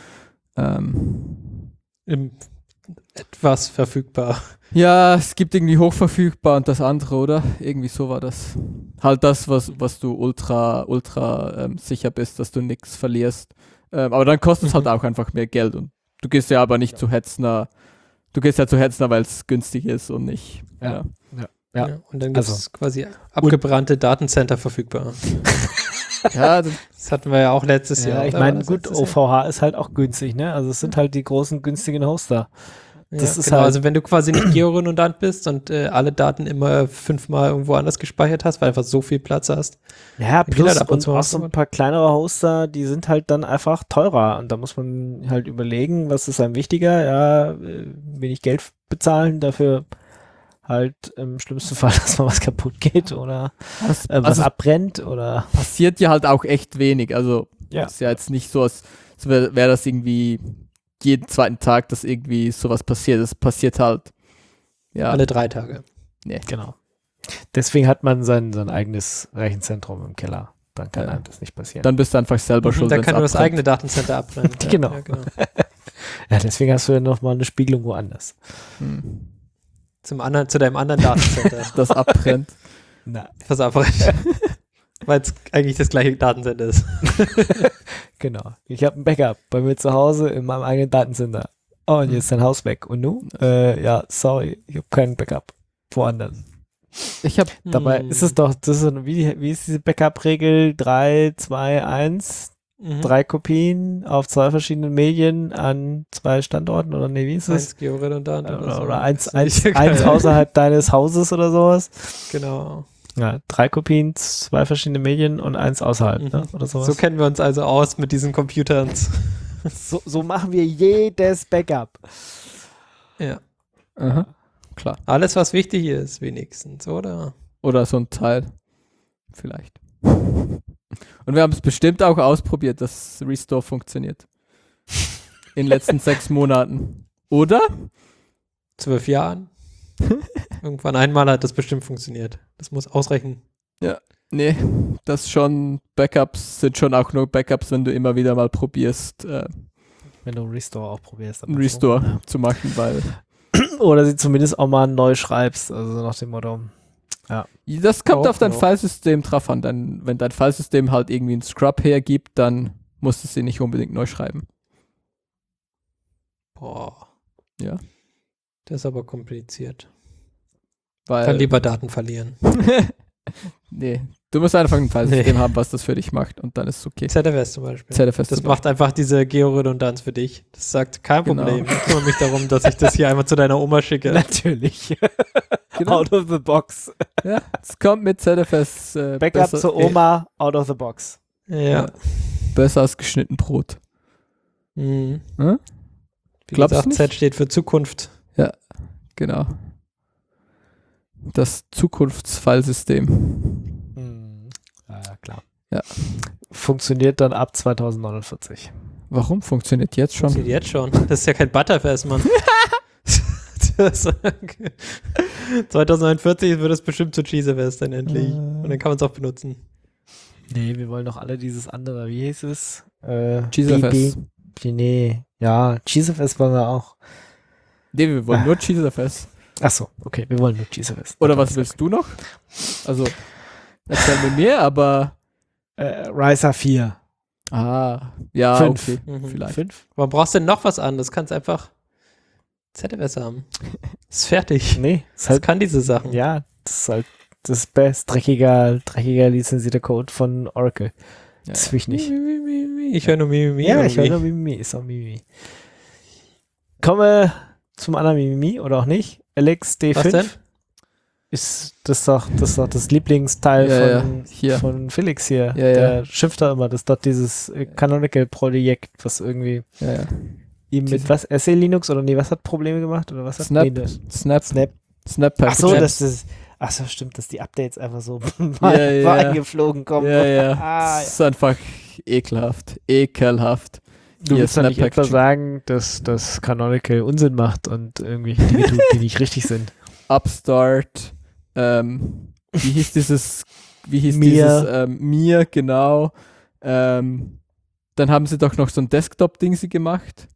ähm, Im etwas verfügbar. ja, es gibt irgendwie hochverfügbar und das andere, oder? Irgendwie so war das. Halt das, was, was du ultra, ultra ähm, sicher bist, dass du nichts verlierst. Ähm, aber dann kostet es halt auch einfach mehr Geld und du gehst ja aber nicht zu Hetzner, du gehst ja zu Hetzner, weil es günstig ist und nicht. Ja. Ja, Ja. Und dann gibt es Also- quasi abgebrannte Datencenter verfügbar. ja das, Das hatten wir ja auch letztes Ja, Jahr. ich oder? meine, War das gut, letztes O V H ist halt auch günstig, ne? Also es sind halt die großen günstigen Hoster. Jahr? das ja, ist genau, halt- also wenn du quasi nicht georedundant bist und äh, alle Daten immer fünfmal irgendwo anders gespeichert hast, weil einfach so viel Platz hast. Ja, geht plus halt ab und und zu auch was so ein kaputt. paar kleinere Hoster, die sind halt dann einfach teurer und da muss man halt überlegen, was ist einem wichtiger, ja, äh, wenig Geld bezahlen, dafür halt im schlimmsten Fall, dass mal was kaputt geht oder das äh, was also abbrennt oder passiert ja halt auch echt wenig. Also ja. ist ja jetzt nicht so, als so wäre wär das irgendwie jeden zweiten Tag, dass irgendwie sowas passiert. Es passiert halt, ja, Alle drei Tage. Genau. Deswegen hat man sein, sein eigenes Rechenzentrum im Keller. Dann kann Ja. einem das nicht passieren. dann bist du einfach selber schuld. Da wenn's kann nur das abbrennt. eigene Datencenter abbrennen. Ja, Genau. Ja, genau. ja, deswegen hast du ja nochmal eine Spiegelung woanders. Hm. Zum anderen, zu deinem anderen Datencenter. Das abbrennt. Na, Was abbrennt. Weil es eigentlich das gleiche Datencenter ist. genau. Ich habe ein Backup bei mir zu Hause in meinem eigenen Datencenter. Oh, und jetzt ist dein Haus weg. Und nu? Äh, ja, sorry, ich habe keinen Backup. Woanders. Ich habe Dabei Hm. ist es doch, das ist, wie, wie ist diese Backup-Regel? drei, zwei, eins Mhm. Drei Kopien auf zwei verschiedenen Medien an zwei Standorten oder nee, wie ist es? Eins georedundant oder, Oder, so. oder eins, Ist eins, nicht- eins außerhalb deines Hauses oder sowas. Genau. Ja, drei Kopien, zwei verschiedene Medien und eins außerhalb, Mhm. ne? Oder sowas. So kennen wir uns also aus mit diesen Computern. So, so machen wir jedes Backup. Ja. Aha, klar. Alles, was wichtig ist, wenigstens, oder? Oder so ein Teil. Vielleicht. Und wir haben es bestimmt auch ausprobiert, dass Restore funktioniert. In den letzten sechs Monaten. Oder? Zwölf Jahren. Irgendwann einmal hat das bestimmt funktioniert. Das muss ausreichen. Nee, das schon, Backups sind schon auch nur Backups, wenn du immer wieder mal probierst, äh, Wenn du Restore auch probierst. einen Restore zu machen, weil So. Oder sie zumindest auch mal neu schreibst, also nach dem Motto. das kommt Auch auf dein noch. Filesystem drauf an. Dann, wenn dein Filesystem halt irgendwie einen Scrub hergibt, dann musst du sie nicht unbedingt neu schreiben. Boah. Ja. Das ist aber kompliziert. Weil, Dann lieber Daten verlieren. nee, du musst einfach ein Filesystem haben, was das für dich macht und dann ist es okay. Z F S zum Beispiel. Z F S Das zum macht einfach diese Georedundanz für dich. Das sagt, kein Genau. Problem. Ich kümmere mich darum, dass ich das hier einmal zu deiner Oma schicke. Natürlich. Genau. Out of the box. Ja, es kommt mit Z F S äh, Backup besser, zur Oma, out of the box. Ja. Ja. besser als geschnitten Brot. Mhm. Hm? Wie Glaubst gesagt, du nicht? Z steht für Zukunft. Genau. Das Zukunftsfilesystem. Hm. Ja, ja, klar. Ja. Funktioniert dann ab zweitausendneunundvierzig. Warum funktioniert jetzt schon? Funktioniert jetzt schon. Das ist ja kein Butterfest, Mann. das, zweitausendneunundvierzig wird es bestimmt zu Cheesefest dann endlich. Und dann kann man es auch benutzen. Nee, wir wollen doch alle dieses andere, wie hieß es? Äh, GeezeFS. B B Nee, ja, GeezeFS wollen wir auch. Nee, wir wollen Ah. nur GeezeFS. Achso, okay, wir wollen nur GeezeFS. Oder was willst du noch? Also, erzähl mir mehr, aber Äh, Riser vier. ah, ja, Fünf. okay, Mhm. vielleicht. fünf? Warum brauchst du denn noch was anderes? Kannst einfach Z F S haben. Ist fertig. Nee, ist Das halt, kann diese Sachen. ja, das ist halt das best dreckiger, dreckiger lizenzierter Code von Oracle. Ja, Das will ich nicht. Mi, mi, mi, mi. Ich höre nur Mimimi. Ja, ich höre irgendwie. nur Mimimi, ist auch Mimimi. Kommen wir zum anderen Mimimi oder auch nicht. Alex D fünf. Was denn? Ist das doch das, ist doch das Lieblingsteil Ja, von, ja, hier. von Felix hier. Ja, ja. Der schimpft da immer. Das ist doch dieses äh, Canonical-Projekt, was irgendwie Ja, ja. ihm mit was? S E Linux oder nee, was hat Probleme gemacht? Oder was hat Snap. Nee, das, Snap, Snap. Snap Ach so, Packages. dass das. Ach so, stimmt, dass die Updates einfach so Ja, ja, mal ja. eingeflogen kommen. Ja, ja. Ah, Das ist einfach ekelhaft. Ekelhaft. Du Hier, willst doch nicht etwa Snap-Packaging. sagen, dass das Canonical Unsinn macht und irgendwie Dinge tut, die nicht richtig sind. Upstart, ähm, wie hieß dieses, wie hieß Mir. dieses, ähm, Mir, genau. Ähm, dann haben sie doch noch so ein Desktop-Ding sie gemacht.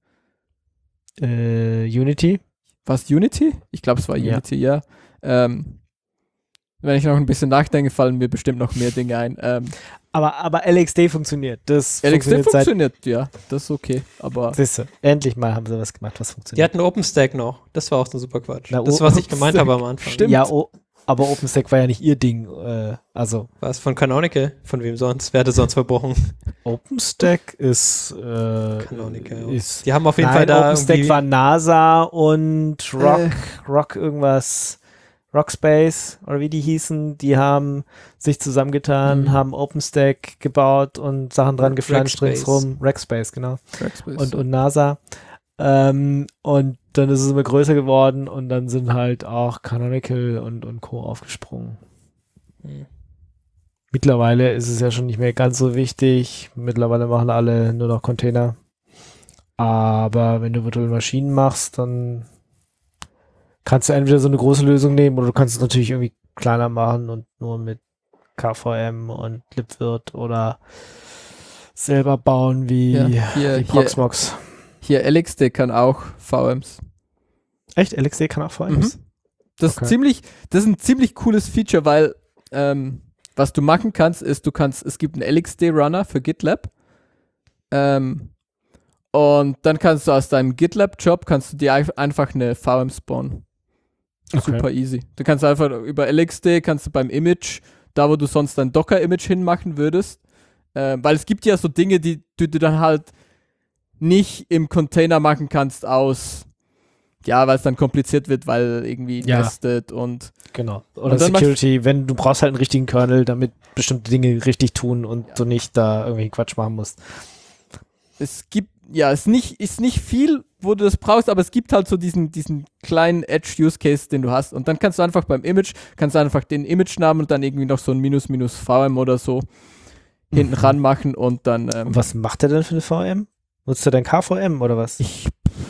Äh, Unity? Was, Unity? Ich glaube, es war Ja. Unity, ja. Ähm, wenn ich noch ein bisschen nachdenke, fallen mir bestimmt noch mehr Dinge ein. Ähm, Aber, aber L X D funktioniert. Das L X D funktioniert seit. funktioniert, ja, das ist okay. Aber Siehste, endlich mal haben sie was gemacht, was Die funktioniert. hatten OpenStack noch. Das war auch so super Quatsch. Na, das, was ich gemeint OpenStack. habe am Anfang. Stimmt. Ja, oh, aber OpenStack war ja nicht ihr Ding. Äh, also War es von Canonical? Von wem sonst? Wer hätte sonst verbrochen? OpenStack ist. Äh, Canonical. ist Die haben auf jeden nein, Fall da OpenStack irgendwie- war NASA und Rock, Äh. Rock irgendwas. Rockspace oder wie die hießen, die haben sich zusammengetan, Mhm. haben OpenStack gebaut und Sachen dran geflanscht Rackspace. ringsrum. Rackspace, genau. Rackspace. Und, und NASA. Ähm, und dann ist es immer größer geworden und dann sind halt auch Canonical und, und Co. aufgesprungen. Hm. Mittlerweile ist es ja schon nicht mehr ganz so wichtig. Mittlerweile machen alle nur noch Container. Aber wenn du virtuelle Maschinen machst, dann kannst du entweder so eine große Lösung nehmen oder du kannst es natürlich irgendwie kleiner machen und nur mit K V M und libvirt oder selber bauen wie, Ja, hier- wie hier- Proxmox. Hier, L X D kann auch V Ms. Echt? L X D kann auch V Ms? Das, Okay. ist ziemlich, das ist ein ziemlich cooles Feature, weil ähm, was du machen kannst, ist, du kannst, es gibt einen L X D-Runner für GitLab. Ähm, und dann kannst du aus deinem GitLab-Job kannst du dir ein- einfach eine V M spawnen. Okay. Super easy. Du kannst einfach über L X D, kannst du beim Image, da wo du sonst dein Docker-Image hinmachen würdest, äh, weil es gibt ja so Dinge, die, die du dann halt nicht im Container machen kannst aus, ja, weil es dann kompliziert wird, weil irgendwie Ja. nested und Genau. Oder Und dann Security, wenn du brauchst halt einen richtigen Kernel, damit bestimmte Dinge richtig tun und Ja. du nicht da irgendwie Quatsch machen musst. es gibt, ja, es ist nicht, ist nicht viel, wo du das brauchst, aber es gibt halt so diesen, diesen kleinen Edge-Use-Case, den du hast. Und dann kannst du einfach beim Image, kannst du einfach den Image-Namen und dann irgendwie noch so ein Minus Minus V M oder so hinten Mhm. ran machen und dann, ähm, Und was macht er denn für eine V M? Nutzt er denn K V M oder was? ich,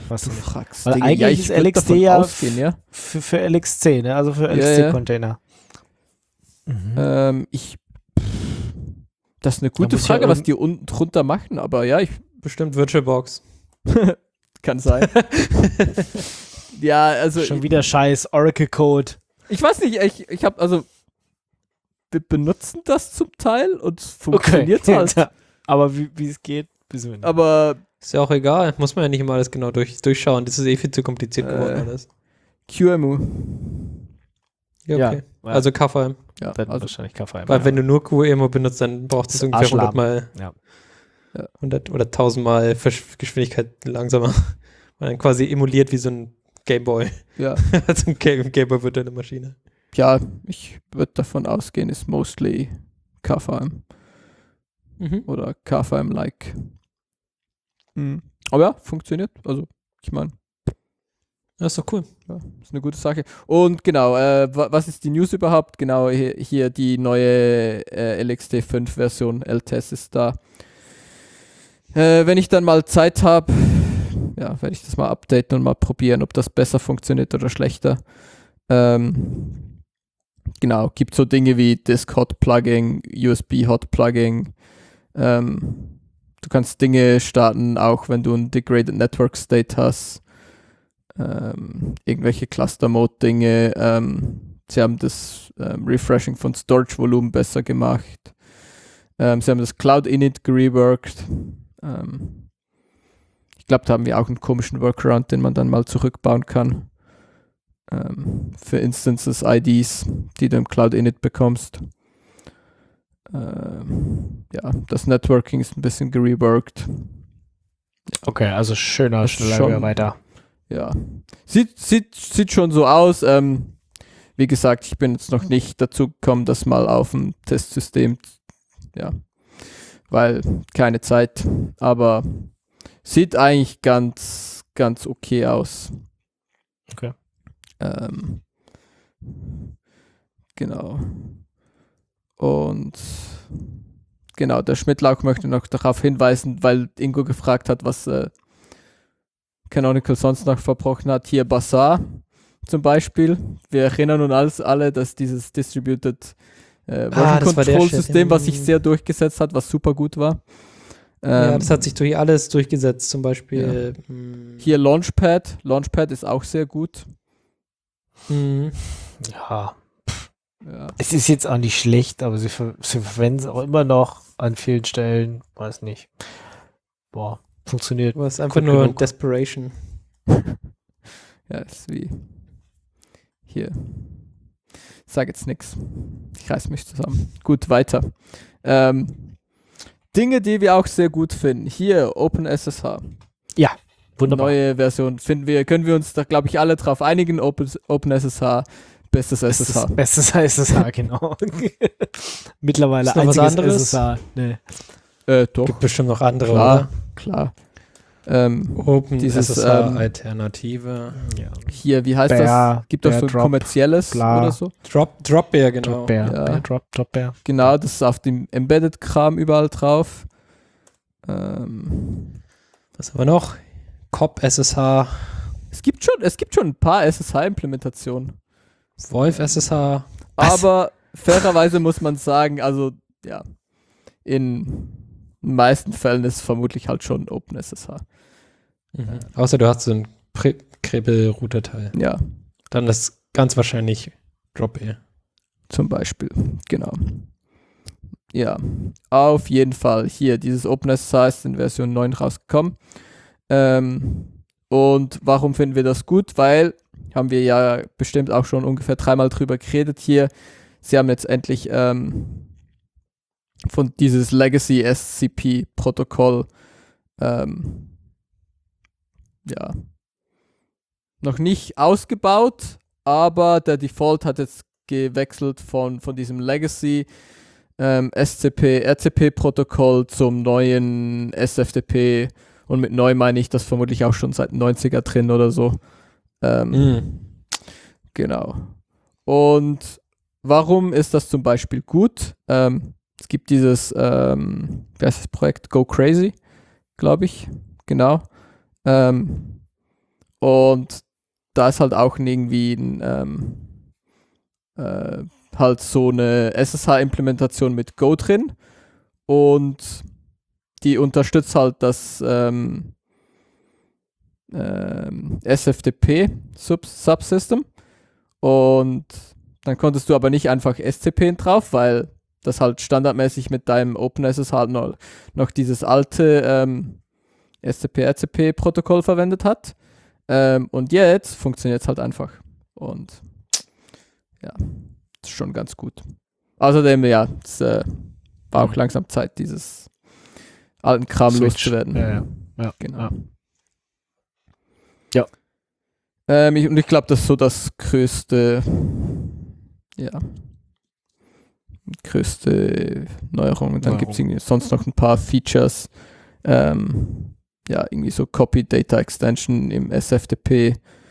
Was Du nicht. fragst Weil Dinge. eigentlich ja, ich ist würd L X D davon ja ausgehen, ja. Für, für L X C, ne? Also für Ja, L X C-Container. Mhm. Ähm, ich. Das ist eine gute muss ja Frage, was irgend- die unten drunter machen, aber ja, ich Bestimmt VirtualBox. kann sein. Ja, also Schon wieder scheiß Oracle-Code. ich weiß nicht, ich, ich habe also wir benutzen das zum Teil und es funktioniert halt. Aber wie wie es geht, wissen wir nicht. Aber Ist ja auch egal. Muss man ja nicht immer alles genau durch, durchschauen. Das ist eh viel zu kompliziert geworden Äh, alles. Q M U. Ja, Ja, okay. ja. Also K V M. Ja, Dann also wahrscheinlich K V M. Weil wenn du nur Q E M U benutzt, dann braucht es Das ungefähr Arschlamm. hundert Mal Ja. Ja. hundert oder tausend Mal Versch- Geschwindigkeit langsamer. Weil dann quasi emuliert wie so ein Gameboy. ja. Also ein Game, Gameboy virtuelle Maschine. Ja, ich würde davon ausgehen, ist mostly K V M Mhm. oder K V M-like. Mhm. Aber ja, funktioniert. Also, ich meine, Das ist doch cool. ja, ist eine gute Sache. Und genau, äh, wa- was ist die News überhaupt? Genau, hier, hier die neue äh, L X D fünf Version, L T E S ist da. Äh, wenn ich dann mal Zeit habe, ja, werde ich das mal updaten und mal probieren, ob das besser funktioniert oder schlechter. Ähm, genau, gibt so Dinge wie Disk Hot Plugging, U S B Hot Plugging. Ähm, du kannst Dinge starten, auch wenn du ein Degraded Network State hast. Ähm, irgendwelche Cluster-Mode-Dinge. Ähm, sie haben das ähm, Refreshing von Storage-Volumen besser gemacht. Ähm, sie haben das Cloud-Init gereworked. Ähm, ich glaube, da haben wir auch einen komischen Workaround, den man dann mal zurückbauen kann. Ähm, für Instances, I Ds, die du im Cloud-Init bekommst. Ähm, ja, das Networking ist ein bisschen gereworked. Okay, also schöner, Das schneller, schon- höher, weiter. Ja, sieht, sieht, sieht schon so aus. Ähm, wie gesagt, ich bin jetzt noch nicht dazu gekommen, das mal auf dem Testsystem, ja, weil keine Zeit, aber sieht eigentlich ganz, ganz okay aus. Okay. Ähm, genau. Und genau, der Schmidtlauch möchte noch darauf hinweisen, weil Ingo gefragt hat, was äh, Canonical sonst noch verbrochen hat. Hier Bazaar zum Beispiel. Wir erinnern uns alles, alle, dass dieses Distributed äh, Version Ah, das war der Control Shit, System, ja. was sich sehr durchgesetzt hat, was super gut war. ja, Ähm, das hat sich durch alles durchgesetzt. Zum Beispiel. mh, hier Launchpad. Launchpad ist auch sehr gut. mh, Ja, Ja. es ist jetzt auch nicht schlecht, aber sie, ver sie verwenden es auch immer noch an vielen Stellen. Weiß nicht. Boah, funktioniert. aber es ist einfach Gut nur genug. Desperation. Ja, ist wie hier. Ich sag jetzt nichts. Ich reiß mich zusammen. Gut, weiter. Ähm, Dinge, die wir auch sehr gut finden. Hier, OpenSSH. Wunderbar. Neue Version finden wir, können wir uns da, glaube ich, alle drauf einigen. Open, OpenSSH, bestes S S H. Bestes, bestes S S H, genau. Mittlerweile Ist noch was einziges anderes? S S H. Nee. Äh, doch, Gibt bestimmt noch andere, klar, klar. Ähm, oder? Open Dieses, S S H ähm, Alternative. Ja. hier, wie heißt Bear, das? Gibt doch Bear so ein Drop, kommerzielles bla. oder so. Drop, Dropbear, genau. Drop Bear, Ja. Bear Drop, Drop Bear. Genau, das ist auf dem Embedded-Kram überall drauf. Ähm, Was haben wir noch? C O P S S H, es, gibt schon, es gibt schon ein paar S S H-Implementationen. Wolf S S H. Was? Aber fairerweise muss man sagen, also ja, in den meisten Fällen ist es vermutlich halt schon OpenSSH. Mhm. Außer du hast so ein Krebel-Router-Teil. Ja, Dann ist ganz wahrscheinlich Dropbear. zum Beispiel, genau. Ja, auf jeden Fall. Hier, dieses OpenSSH ist in Version neun rausgekommen. Ähm, und warum finden wir das gut? Weil, haben wir ja bestimmt auch schon ungefähr dreimal drüber geredet hier, sie haben jetzt endlich ähm, von dieses Legacy S C P-Protokoll ähm, ja, noch nicht ausgebaut, aber der Default hat jetzt gewechselt von, von diesem Legacy ähm, S C P, R C P-Protokoll zum neuen S F T P. Und mit neu meine ich das vermutlich auch schon seit den neunziger drin oder so. Ähm, Mhm. Genau. Und warum ist das zum Beispiel gut? Ähm, es gibt dieses, ähm, wie heißt das Projekt? Go Crazy, glaube ich. Genau. Ähm, Und da ist halt auch irgendwie ein, ähm, äh, halt so eine S S H-Implementation mit Go drin. Und die unterstützt halt das ähm, ähm, S F T P-Subsystem. Und dann konntest du aber nicht einfach S C P drauf, weil das halt standardmäßig mit deinem OpenSSH halt noch, noch dieses alte ähm, S C P-R C P-Protokoll verwendet hat. Ähm, und jetzt funktioniert es halt einfach. Und ja, ist schon ganz gut. Außerdem, ja, es äh, war auch langsam Zeit, dieses alten Kram Switch. loszuwerden. Ja, ja. Ja, Genau. ja. Ja. Ähm, ich, und ich glaube, das ist so das größte, ja, größte Neuerung. Und dann Neuerung. gibt es irgendwie sonst noch ein paar Features. Ähm, ja, irgendwie so Copy Data Extension im S F T P.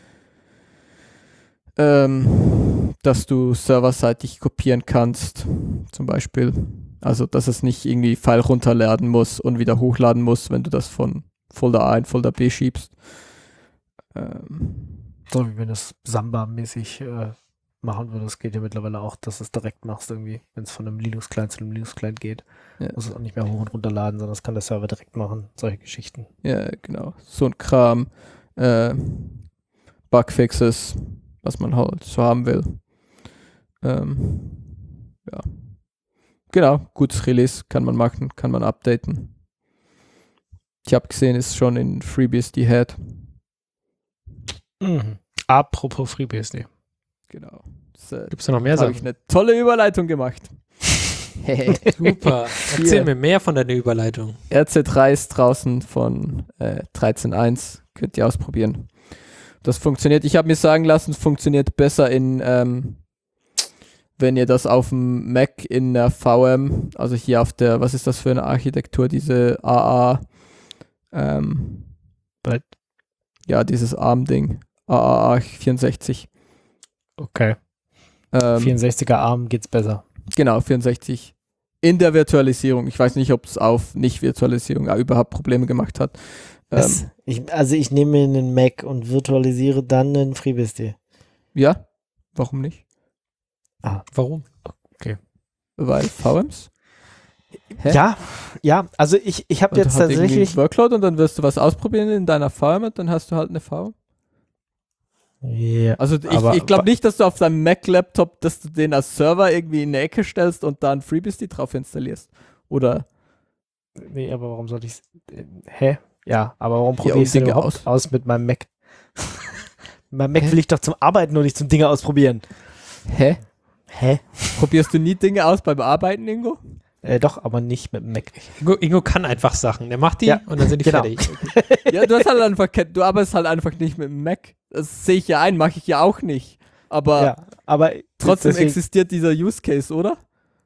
Ähm, dass du serverseitig kopieren kannst, zum Beispiel. Also, dass es nicht irgendwie File runterladen muss und wieder hochladen muss, wenn du das von Folder A in Folder B schiebst. Ähm, So wie wenn du es Samba-mäßig äh, machen würdest, geht ja mittlerweile auch, dass du es direkt machst irgendwie, wenn es von einem Linux-Client zu einem Linux-Client geht. Ja. Muss es auch nicht mehr hoch und runterladen, sondern das kann der Server direkt machen, solche Geschichten. ja, genau. So ein Kram. Äh, Bugfixes, was man halt so haben will. Ähm, ja. Genau, gutes Release kann man machen, kann man updaten. Ich habe gesehen, ist schon in FreeBSD Head. Mhm. Apropos FreeBSD. Genau. Äh, Gibt es da noch mehr habe Sachen? ich eine tolle Überleitung gemacht. Super. Erzähl Hier. mir mehr von deiner Überleitung. R C drei ist draußen von äh, dreizehn Punkt eins. Könnt ihr ausprobieren. Das funktioniert. Ich habe mir sagen lassen, es funktioniert besser in, ähm, wenn ihr das auf dem Mac in der V M, also hier auf der, was ist das für eine Architektur, diese A A, ähm, Bald. ja, dieses ARM-Ding, A A A vierundsechzig. Okay. Ähm, vierundsechziger ARM geht's besser. Genau, vierundsechzig. In der Virtualisierung. Ich weiß nicht, ob es auf Nicht-Virtualisierung überhaupt Probleme gemacht hat. Was? Ähm, Ich, also ich nehme einen Mac und virtualisiere dann einen FreeBSD. ja, warum nicht? Warum? Weil V Ms? Hä? Ja, ja, also ich, ich habe Und jetzt hat irgendwie tatsächlich. einen Workload und dann wirst du was ausprobieren in deiner V M und dann hast du halt eine V M. Ja. Also ich, Aber- ich glaube nicht, dass du auf deinem Mac-Laptop, dass du den als Server irgendwie in eine Ecke stellst und dann FreeBSD drauf installierst. Oder Nee, aber warum sollte ich Hä? Ja, aber warum Ja, probiere um ich es denn Dinge überhaupt aus. aus. mit meinem Mac? mit meinem Mac Hä? will ich doch zum Arbeiten und nicht zum Dinge ausprobieren. hä? Hä? Probierst du nie Dinge aus beim Arbeiten, Ingo? Äh, doch, aber nicht mit dem Mac. Ingo, Ingo kann einfach Sachen. Der macht die Ja, und dann sind die genau. fertig. Ja, du hast halt einfach, ke- du arbeitest halt einfach nicht mit dem Mac. Das sehe ich ja ein, mache ich ja auch nicht. Aber Ja, aber trotzdem deswegen existiert dieser Use Case, oder?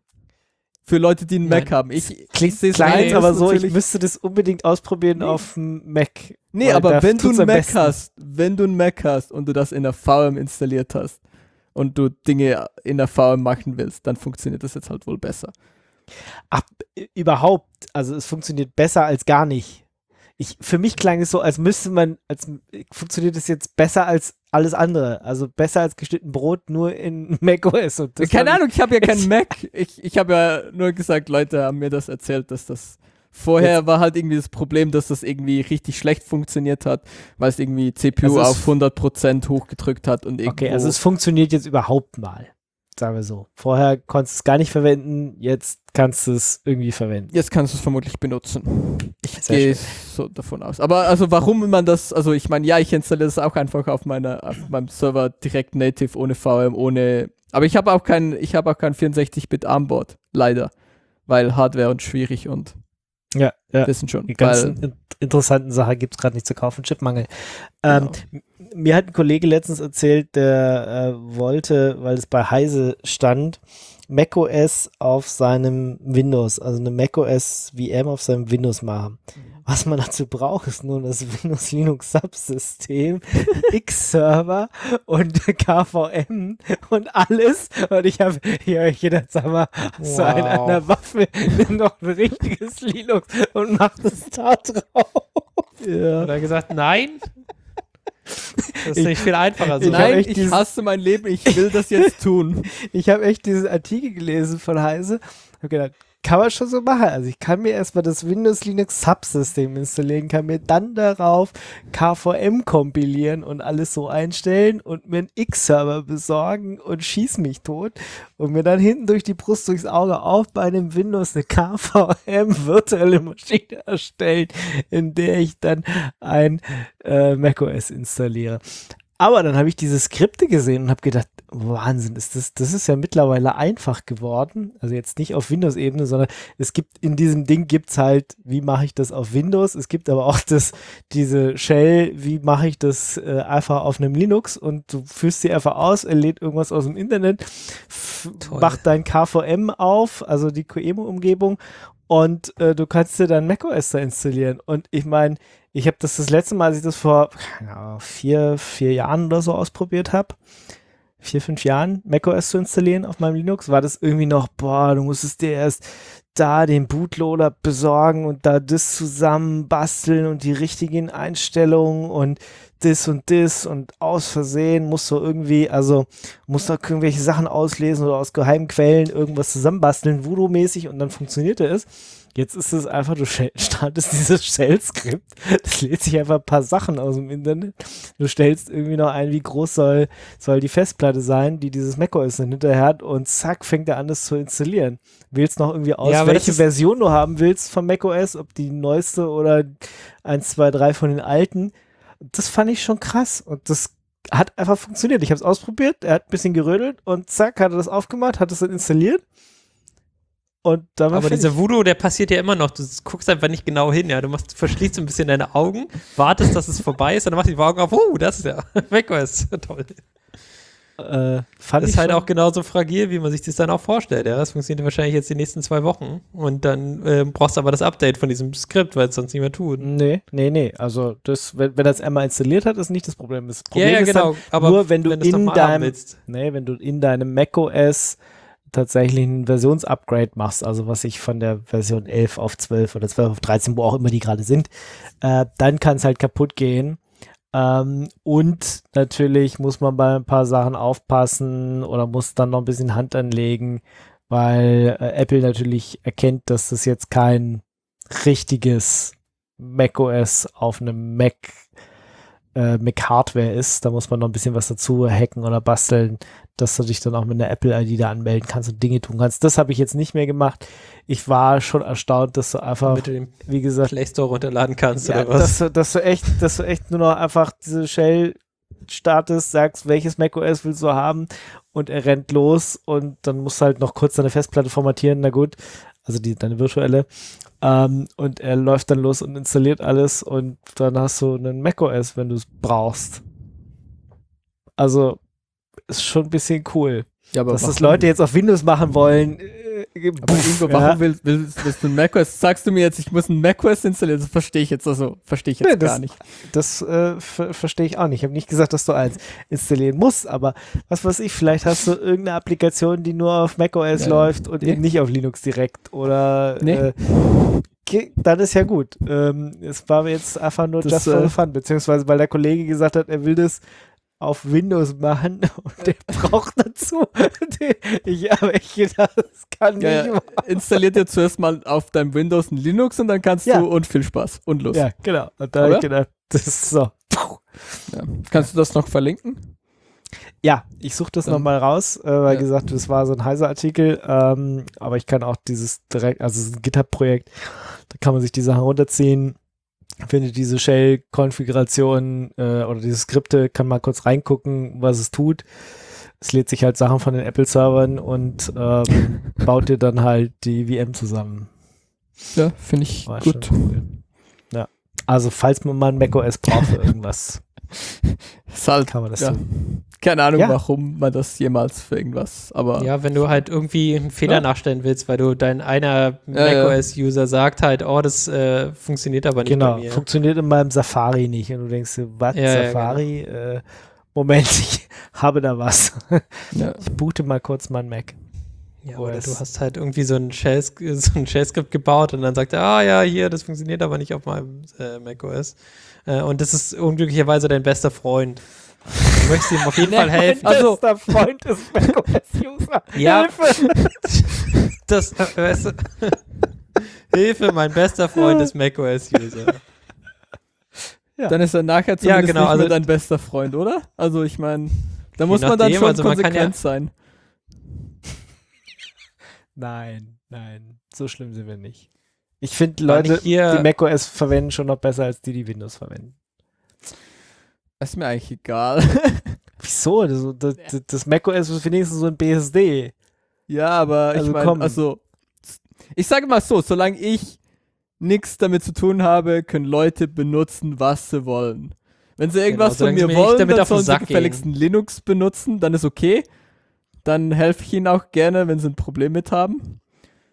Für Leute, die einen Mac Nein. haben. Ich, klingt ich seh's klang ein, jetzt dass aber so, ich natürlich- müsste das unbedingt ausprobieren Nee. auf dem Mac. Nee, weil aber da wenn du tut's einen am Mac besten. hast, wenn du einen Mac hast und du das in der V M installiert hast und du Dinge in der V M machen willst, dann funktioniert das jetzt halt wohl besser. Ach, überhaupt, also es funktioniert besser als gar nicht. Ich, für mich klang es so, als müsste man, als funktioniert es jetzt besser als alles andere. Also besser als geschnitten Brot, nur in macOS. Und das Keine fand Ahnung, ich habe ja keinen Mac. Ich, ich habe ja nur gesagt, Leute haben mir das erzählt, dass das vorher Jetzt- war halt irgendwie das Problem, dass das irgendwie richtig schlecht funktioniert hat, weil es irgendwie C P U Also es- auf hundert Prozent hochgedrückt hat und ich- irgendwo... Okay, also es funktioniert jetzt überhaupt mal. Sagen wir so. Vorher konntest du es gar nicht verwenden, jetzt kannst du es irgendwie verwenden. Jetzt kannst du es vermutlich benutzen. Ich Sehr gehe so davon aus. Aber also warum man das, also ich meine, ja, ich installiere das auch einfach auf meiner, auf meinem Server direkt native, ohne V M, ohne. Aber ich habe auch kein, ich habe auch kein vierundsechzig Bit Armboard, leider. Weil Hardware und schwierig und Ja, ja. wissen schon. Die Weil, ganzen in interessanten Sachen gibt es gerade nicht zu kaufen, Chipmangel. Ähm, Genau. m- mir hat ein Kollege letztens erzählt, der äh, wollte, weil es bei Heise stand, macOS auf seinem Windows, also eine macOS V M auf seinem Windows machen. Was man dazu braucht, ist nur das Windows Linux Subsystem, X-Server und K V M und alles. Und ich habe hier euch gedacht, sag mal, hast du einen Wow. an der Waffe, nimm doch ein richtiges Linux und mach das da drauf. ja. Oder gesagt, nein. Das ist nicht viel einfacher. So. Ich hab Nein, echt ich dieses- hasse mein Leben, ich will das jetzt tun. Ich habe echt diesen Artikel gelesen von Heise. Hab gedacht, kann man schon so machen. Also ich kann mir erstmal das Windows Linux Subsystem installieren, kann mir dann darauf K V M kompilieren und alles so einstellen und mir einen X-Server besorgen und schieß mich tot und mir dann hinten durch die Brust durchs Auge auf bei einem Windows eine K V M virtuelle Maschine erstellen, in der ich dann ein äh, macOS installiere. Aber dann habe ich diese Skripte gesehen und habe gedacht, Wahnsinn, ist das, das ist ja mittlerweile einfach geworden. Also jetzt nicht auf Windows-Ebene, sondern es gibt in diesem Ding gibt's halt, wie mache ich das auf Windows? Es gibt aber auch das, diese Shell, wie mache ich das äh, einfach auf einem Linux? Und du führst sie einfach aus, er lädt irgendwas aus dem Internet, f- Toll. macht dein K V M auf, also die Q E M U-Umgebung und äh, du kannst dir dann macOS da installieren. Und ich meine, ich habe das das letzte Mal, als ich das vor ja, vier, vier Jahren oder so ausprobiert habe, vier, fünf Jahren macOS zu installieren auf meinem Linux, war das irgendwie noch, boah, du musstest dir erst da den Bootloader besorgen und da das zusammen basteln und die richtigen Einstellungen und das und das und aus Versehen musst du irgendwie, also musst du irgendwelche Sachen auslesen oder aus geheimen Quellen irgendwas zusammenbasteln, Voodoo-mäßig und dann funktionierte es. Jetzt ist es einfach, du shell- startest dieses Shell-Skript, das lädt sich einfach ein paar Sachen aus dem Internet. Du stellst irgendwie noch ein, wie groß soll, soll die Festplatte sein, die dieses macOS dann hinterher hat und zack, fängt er an, das zu installieren. Wählst noch irgendwie aus, Ja, aber welche das ist- Version du haben willst von macOS, ob die neueste oder eins, zwei, drei von den alten. Das fand ich schon krass und das hat einfach funktioniert. Ich habe es ausprobiert, er hat ein bisschen gerödelt und zack, hat er das aufgemacht, hat es dann installiert. Und dann war Aber fertig. dieser Voodoo, der passiert ja immer noch. Du guckst einfach nicht genau hin, ja. Du machst, verschließt so ein bisschen deine Augen, wartest, dass es vorbei ist, und dann machst du die Augen auf. Oh, das ist ja macOS. Toll. äh, fand Das ich ist halt schon- auch genauso fragil, wie man sich das dann auch vorstellt. Ja, das funktioniert wahrscheinlich jetzt die nächsten zwei Wochen. Und dann äh, brauchst du aber das Update von diesem Skript, weil es sonst nicht mehr tut. Nee, nee, nee. Also das, wenn, wenn er es einmal installiert hat, ist nicht das Problem. Das Problem ja, ja, ist genau. dann nur, wenn du du's in nochmal haben deinem, willst. nee, wenn du in deinem macOS tatsächlich ein Versionsupgrade machst, also was ich von der Version elf auf zwölf oder zwölf auf dreizehn, wo auch immer die gerade sind, äh, dann kann es halt kaputt gehen. Ähm, und natürlich muss man bei ein paar Sachen aufpassen oder muss dann noch ein bisschen Hand anlegen, weil äh, Apple natürlich erkennt, dass das jetzt kein richtiges macOS auf einem Mac äh, Mac-Hardware ist. Da muss man noch ein bisschen was dazu hacken oder basteln, dass du dich dann auch mit einer Apple-I D da anmelden kannst und Dinge tun kannst. Das habe ich jetzt nicht mehr gemacht. Ich war schon erstaunt, dass du einfach, Damit du den wie gesagt, Play Store runterladen kannst ja, oder was. dass, du, dass du echt, dass du echt nur noch einfach diese Shell startest, sagst, welches macOS willst du haben und er rennt los und dann musst du halt noch kurz deine Festplatte formatieren, na gut, also die, deine virtuelle, ähm, und er läuft dann los und installiert alles und dann hast du einen macOS, wenn du es brauchst. Also ist schon ein bisschen cool. Ja, aber Dass das warum? Leute jetzt auf Windows machen wollen, äh, Aber Ingo, warum ja. willst, willst, willst du ein macOS? Sagst du mir jetzt, ich muss ein macOS installieren? Das verstehe ich jetzt also, verstehe ich jetzt Nee, das- gar nicht. Das äh, ver verstehe ich auch nicht. Ich habe nicht gesagt, dass du eins installieren musst, aber was weiß ich, vielleicht hast du irgendeine Applikation, die nur auf macOS Ja, läuft und nee. eben nicht auf Linux direkt oder Nee. äh, okay, dann ist ja gut. Ähm, es war jetzt einfach nur Das, just for äh, the fun, beziehungsweise weil der Kollege gesagt hat, er will das auf Windows machen und der braucht dazu. Ich habe echt gedacht, das kann Ja, nicht ja, installiert dir zuerst mal auf deinem Windows ein Linux und dann kannst Ja. du und viel Spaß und los. Ja, genau. Und da habe ich Aber- gedacht, das ist so. Ja. Kannst du das noch verlinken? Ja, ich suche das Dann- nochmal raus, äh, weil Ja. gesagt, das war so ein heißer Artikel, ähm, aber ich kann auch dieses direkt, also es ist ein GitHub-Projekt, da kann man sich die Sachen runterziehen, findet diese Shell-Konfiguration äh, oder diese Skripte, kann mal kurz reingucken, was es tut. Es lädt sich halt Sachen von den Apple-Servern und ähm, baut dir dann halt die V M zusammen. Ja, finde ich War gut. schon cool. Ja, also falls man mal ein macOS braucht für irgendwas, Ist halt, kann man das ja. tun. Keine Ahnung, Ja. warum man das jemals für irgendwas, aber Ja, wenn du halt irgendwie einen Fehler Ja. nachstellen willst, weil du dein einer Ja, ja. macOS-User sagt halt, oh, das äh, funktioniert aber nicht Genau, bei mir. funktioniert in meinem Safari nicht. Und du denkst dir, was, Ja, ja, Safari? äh, Moment, ich habe da was. ja. Ich boote mal kurz meinen Mac. Ja, O oder S. du hast halt irgendwie so ein Shell, so ein Shell-Skript gebaut und dann sagt er, ah ja, hier, das funktioniert aber nicht auf meinem äh, macOS. Äh, und das ist unglücklicherweise dein bester Freund. Du möchtest ihm auf jeden Fall helfen. Also, bester Freund ist macOS-User. Ja. Hilfe! Das, weißt du, Hilfe, mein bester Freund ist macOS-User. Ja. Dann ist er nachher Ja, zumindest genau, nicht also- mehr dein bester Freund, oder? Also ich meine, da muss man dann nachdem, schon also man kann konsequent ja- sein. Nein, nein, so schlimm sind wir nicht. Ich finde War Leute, nicht hier- die macOS verwenden, schon noch besser als die, die Windows verwenden. Das ist mir eigentlich egal. Wieso? Das, das, das macOS ist wenigstens so ein B S D. Ja, aber Also ich meine, komm. also ich sage mal so, solange ich nichts damit zu tun habe, können Leute benutzen, was sie wollen. Wenn sie irgendwas Genau, von solange sie mir mir nicht wollen, damit dann auf den sollen sie Sack gefälligst gehen. Linux benutzen, dann ist okay. Dann helfe ich ihnen auch gerne, wenn sie ein Problem mit haben.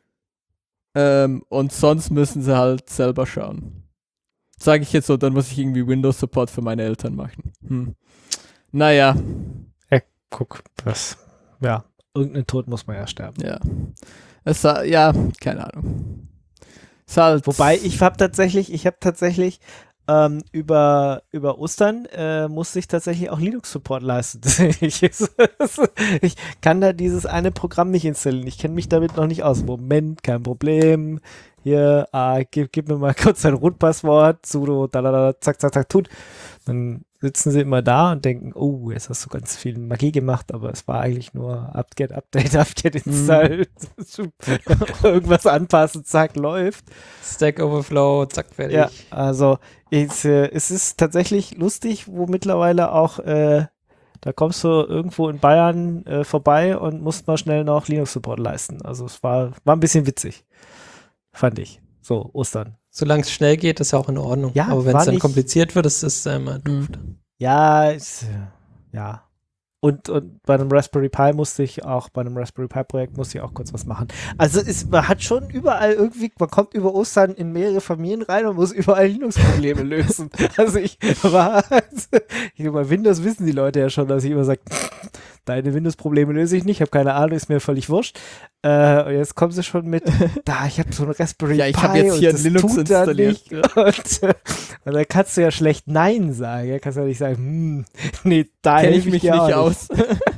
Ähm, und sonst müssen sie halt selber schauen. Sage ich jetzt so, dann muss ich irgendwie Windows-Support für meine Eltern machen. Hm. Naja, Guck, was. Ja, irgendein Tod muss man ja sterben. ja. Es, sa- ja, keine Ahnung. Ist halt Wobei, ich habe tatsächlich, ich habe tatsächlich ähm, über, über Ostern äh, musste ich tatsächlich auch Linux-Support leisten. ich, ich kann da dieses eine Programm nicht installieren. Ich kenne mich damit noch nicht aus. Moment, kein Problem. Hier, ah, gib, gib mir mal kurz dein Root-Passwort, sudo, da, da, da, zack, zack, zack, tut. Dann sitzen sie immer da und denken, oh, jetzt hast du ganz viel Magie gemacht, aber es war eigentlich nur Update, Update, Update, Install, irgendwas anpassen, zack, läuft. Stack Overflow, zack, fertig. Ja, also es, äh, es ist tatsächlich lustig, wo mittlerweile auch, äh, da kommst du irgendwo in Bayern äh, vorbei und musst mal schnell noch Linux-Support leisten. Also es war, war ein bisschen witzig, fand ich. So, Ostern. Solange es schnell geht, ist ja auch in Ordnung. Ja, aber wenn war es dann nicht- kompliziert wird, ist es immer doof. Hm. Ja, ist, äh, ja. Und, und bei einem Raspberry Pi musste ich auch, bei einem Raspberry Pi Projekt musste ich auch kurz was machen. Also es, man hat schon überall irgendwie, man kommt über Ostern in mehrere Familien rein und muss überall Linux-Probleme lösen. Also ich war, ich, bei Windows wissen die Leute ja schon, dass ich immer sage, deine Windows-Probleme löse ich nicht, ich habe keine Ahnung, ist mir völlig wurscht. Äh, und jetzt kommen sie schon mit, da, ich habe so ein Raspberry Ja, ich Pi habe jetzt und hier das ein Linux tut da installiert. nicht. Und, äh, und dann kannst du ja schlecht Nein sagen. Ja? Kannst ja nicht sagen, hm, nee, da Kenne helfe ich mich dir nicht auch aus.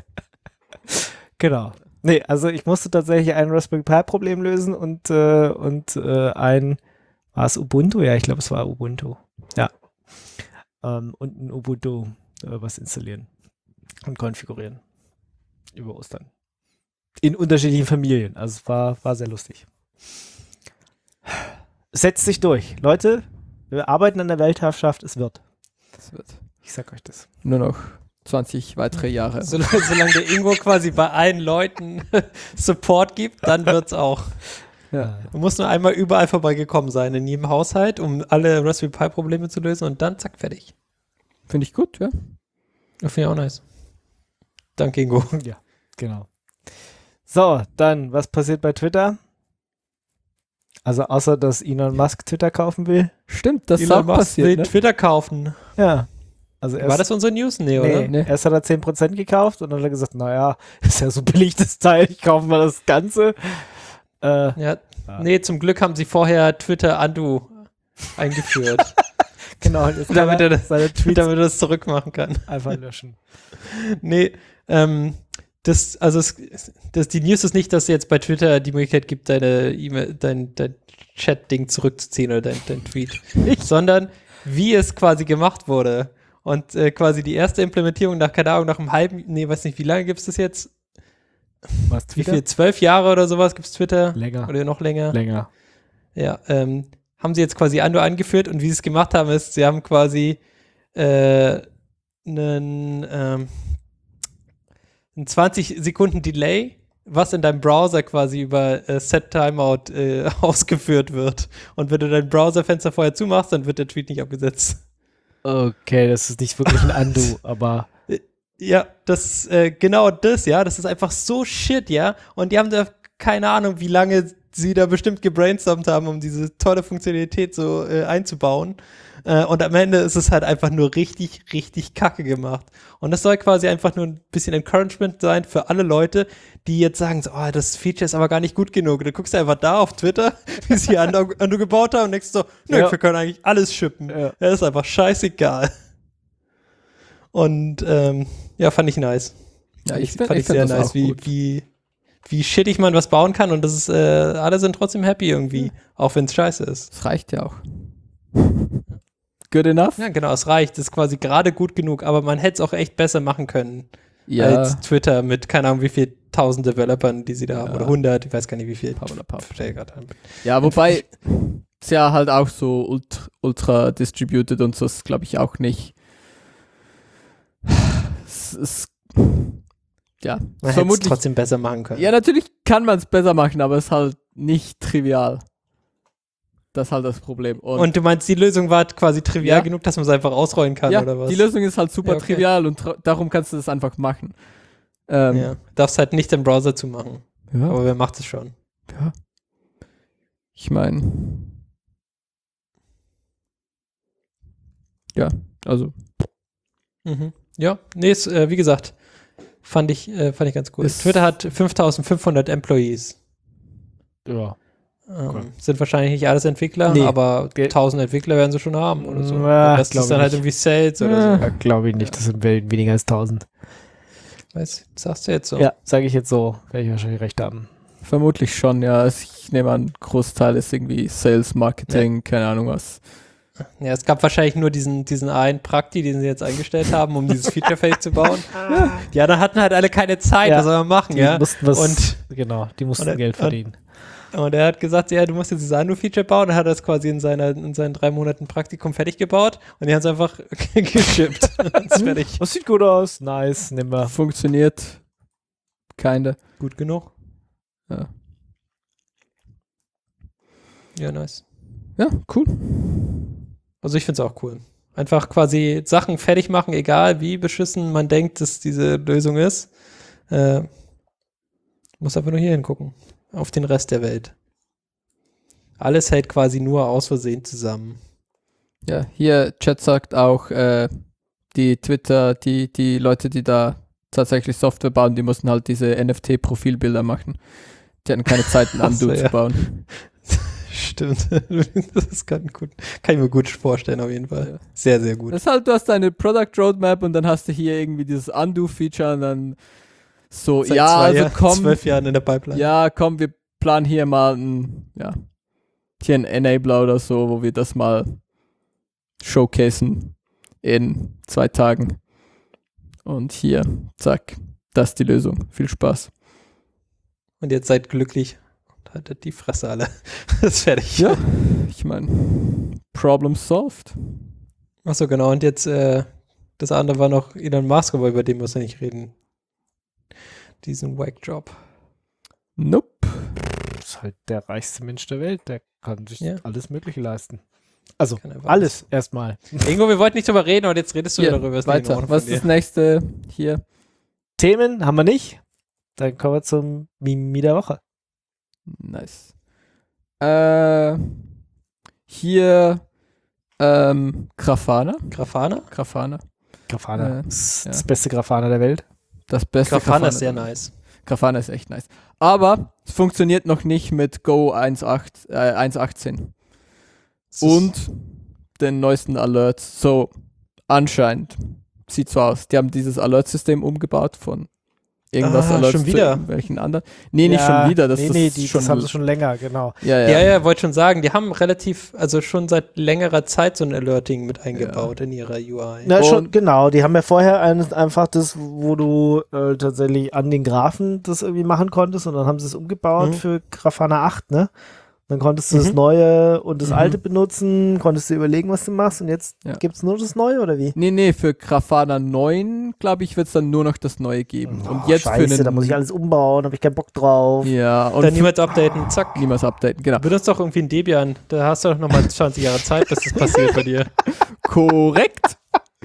Genau. Nee, also ich musste tatsächlich ein Raspberry Pi Problem lösen und, äh, und äh, ein, war es Ubuntu? Ja, ich glaube, es war Ubuntu. Ja. Ähm, und ein Ubuntu äh, was installieren und konfigurieren. Über Ostern. In unterschiedlichen Familien. Also es war, war sehr lustig. Setzt sich durch. Leute, wir arbeiten an der Weltherrschaft, es wird. Das wird Ich sag euch das. nur noch zwanzig weitere Jahre. Solange, solange der Ingo quasi bei allen Leuten Support gibt, dann wird's auch. Ja. Du musst nur einmal überall vorbeigekommen sein, in jedem Haushalt, um alle Raspberry Pi Probleme zu lösen und dann zack, fertig. Finde ich gut, ja. Das finde ich auch nice. Danke, Ingo. Ja, genau. So, dann, was passiert bei Twitter? Also außer, dass Elon Musk Twitter kaufen will. Stimmt, das ist Elon auch Musk passiert, will ne? Twitter kaufen. Ja. Also erst, War das unsere News? Nee, nee, oder? Nee. erst hat er zehn Prozent gekauft und dann hat er gesagt, naja, ist ja so billig das Teil, ich kaufe mal das Ganze. Äh, Ja. Ja. Nee, zum Glück haben sie vorher Twitter Undo eingeführt, genau, und jetzt kann Damit er er das- seine Tweets damit er das zurückmachen kann. einfach löschen. Nee, ähm, das, also es, das, die News ist nicht, dass es jetzt bei Twitter die Möglichkeit gibt, deine E-Mail, dein, dein Chat-Ding zurückzuziehen oder dein, dein Tweet, sondern wie es quasi gemacht wurde. Und äh, quasi die erste Implementierung nach, keine Ahnung, nach einem halben, nee, weiß nicht, wie lange gibt es das jetzt? Was, Wie Twitter? viel? Zwölf Jahre oder sowas gibt es Twitter? Länger. Oder noch länger? Länger. Ja, ähm, haben sie jetzt quasi Undo angeführt und wie sie es gemacht haben, ist, sie haben quasi äh, einen, ähm, einen zwanzig Sekunden Delay, was in deinem Browser quasi über äh, Set Timeout äh, ausgeführt wird. Und wenn du dein Browserfenster vorher zumachst, dann wird der Tweet nicht abgesetzt. Okay, das ist nicht wirklich ein Undo, aber Ja, das äh, genau das, ja, das ist einfach so shit, ja. Und die haben da keine Ahnung, wie lange sie da bestimmt gebrainstormt haben, um diese tolle Funktionalität so äh, einzubauen. Äh, und am Ende ist es halt einfach nur richtig, richtig kacke gemacht. Und das soll quasi einfach nur ein bisschen Encouragement sein für alle Leute, die jetzt sagen, so, oh, das Feature ist aber gar nicht gut genug. Du guckst einfach da auf Twitter, wie sie Ando, Ando gebaut haben und denkst so, nö, Ja. wir können eigentlich alles shippen. Ja. Das ist einfach scheißegal. Und ähm, ja, fand ich nice. Ja, Fand ich find- fand ich ich find sehr das nice, auch wie, gut. wie, wie shittig man was bauen kann und das ist, äh, alle sind trotzdem happy irgendwie, auch wenn es scheiße ist. Das reicht ja auch. Good enough? Ja, genau, es reicht. Es ist quasi gerade gut genug, aber man hätte es auch echt besser machen können Ja. als Twitter mit, keine Ahnung, wie viel tausend Developern, die sie da haben, Ja. oder hundert, ich weiß gar nicht, wie viel. Power, Power. Verstehe gerade haben. Ja, wobei es ja halt auch so ultra, ultra distributed und so ist, glaube ich, auch nicht. Es ist, ja, Man hätte es vermutlich. trotzdem besser machen können. Ja, natürlich kann man es besser machen, aber es ist halt nicht trivial. Das ist halt das Problem. Und, Und du meinst, die Lösung war quasi trivial Ja. genug, dass man es einfach ausrollen kann, ja, oder was? die Lösung ist halt super Ja, okay. trivial und tra- darum kannst du das einfach machen. Ähm, Ja. Darfst halt nicht den Browser zu machen. ja. Aber wer macht es schon? Ja. Ich meine. Ja, also. Mhm. Ja, nee, ist, äh, wie gesagt, fand ich, äh, fand ich ganz cool. Ist- Twitter hat fünftausendfünfhundert Employees. Ja. Ähm, Cool. Sind wahrscheinlich nicht alles Entwickler, Nee. aber Ge- tausend Entwickler werden sie schon haben oder so. Ja, Der Rest glaub ist dann ich halt nicht. irgendwie Sales oder Ja. so. Ja, glaube ich nicht. Das sind wel- weniger als tausend. Weißt, sagst du jetzt so? Ja, sage ich jetzt so. Werde ich wahrscheinlich recht haben. Vermutlich schon, ja. Also ich nehme an, Großteil ist irgendwie Sales, Marketing, keine Ahnung was. Ja, es gab wahrscheinlich nur diesen, diesen einen Prakti, den sie jetzt eingestellt haben, um dieses Feature-Fake zu bauen. Ja, dann hatten halt alle keine Zeit, Ja. was soll man machen, Die ja? mussten was, Und- genau, die mussten und- Geld und- verdienen. Und er hat gesagt, ja, du musst jetzt dieses Anu-Feature bauen. Dann hat er es quasi in, seiner, in seinen drei Monaten Praktikum fertig gebaut und die haben es einfach geschippt. ist fertig. Das sieht gut aus. Nice, nimm mal. Funktioniert. Keine. Gut genug. Ja. Ja, nice. Ja, cool. Also ich finde es auch cool. Einfach quasi Sachen fertig machen, egal wie beschissen man denkt, dass diese Lösung ist. Äh, muss einfach nur hier hingucken. Auf den Rest der Welt. Alles hält quasi nur aus Versehen zusammen. Ja, hier Chat sagt auch, äh, die Twitter, die, die Leute, die da tatsächlich Software bauen, die mussten halt diese N F T-Profilbilder machen. Die hatten keine Zeit, ein Ach so, Undo ja. zu bauen. Stimmt. Das ist kann, gut. Kann ich mir gut vorstellen, auf jeden Fall. Ja. Sehr, sehr gut. Das ist halt, du hast deine Product Roadmap und dann hast du hier irgendwie dieses Undo-Feature und dann so, Seit ja, zwei also Jahren, komm, zwölf Jahren in der Pipeline. ja, komm, wir planen hier mal ein, ja, hier ein Enabler oder so, wo wir das mal showcasen in zwei Tagen. Und hier, zack, das ist die Lösung. Viel Spaß. Und jetzt seid glücklich. Und haltet die Fresse alle. Das ist fertig. Ja, ich meine, Problem solved. Achso, genau. Und jetzt, äh, das andere war noch Elon Musk, aber über den muss er nicht reden. Diesen Wack-Job. Nope. Das ist halt der reichste Mensch der Welt. Der kann sich Ja. alles Mögliche leisten. Also, Kann einfach alles erstmal. Ingo, wir wollten nicht drüber reden, und jetzt redest du Hier, darüber. Ist nicht in weiter. Ordnung Was von ist das dir. nächste hier? Themen haben wir nicht. Dann kommen wir zum Mimi der Woche. Nice. Äh, hier ähm, Grafana. Grafana? Grafana. Grafana. Äh, das ist ja. das beste Grafana der Welt. Das beste Grafana ist sehr nice. Grafana ist echt nice. Aber es funktioniert noch nicht mit Go eins Punkt acht, äh, eins Punkt achtzehn. Es ist- Und den neuesten Alerts. So, anscheinend sieht so aus. Die haben dieses Alert-System umgebaut von irgendwas Ah, Alerts schon zu wieder? irgendwelchen anderen. Nee, nicht Ja, schon wieder. Das, nee, ist nee, die, schon, das haben sie schon länger, genau. Ja, Ja, ja. ja, wollte schon sagen, die haben relativ, also schon seit längerer Zeit so ein Alerting mit eingebaut in ihrer U I. Na, schon, Und- genau. Die haben ja vorher ein, einfach das, wo du äh, tatsächlich an den Graphen das irgendwie machen konntest und dann haben sie es umgebaut Mhm. für Grafana acht, ne? Dann konntest du das Mhm. Neue und das Mhm. Alte benutzen, konntest du überlegen, was du machst und jetzt Ja. gibt es nur das Neue oder wie? Nee, nee, für Grafana neun, glaube ich, wird es dann nur noch das Neue geben. Oh, und jetzt Scheiße, für einen, da muss ich alles umbauen, habe ich keinen Bock drauf. Ja, und Dann für- niemals updaten, zack. niemals updaten, genau. Benutzt doch irgendwie ein Debian. Da hast du doch nochmal zwanzig Jahre Zeit, bis das passiert bei dir. Korrekt.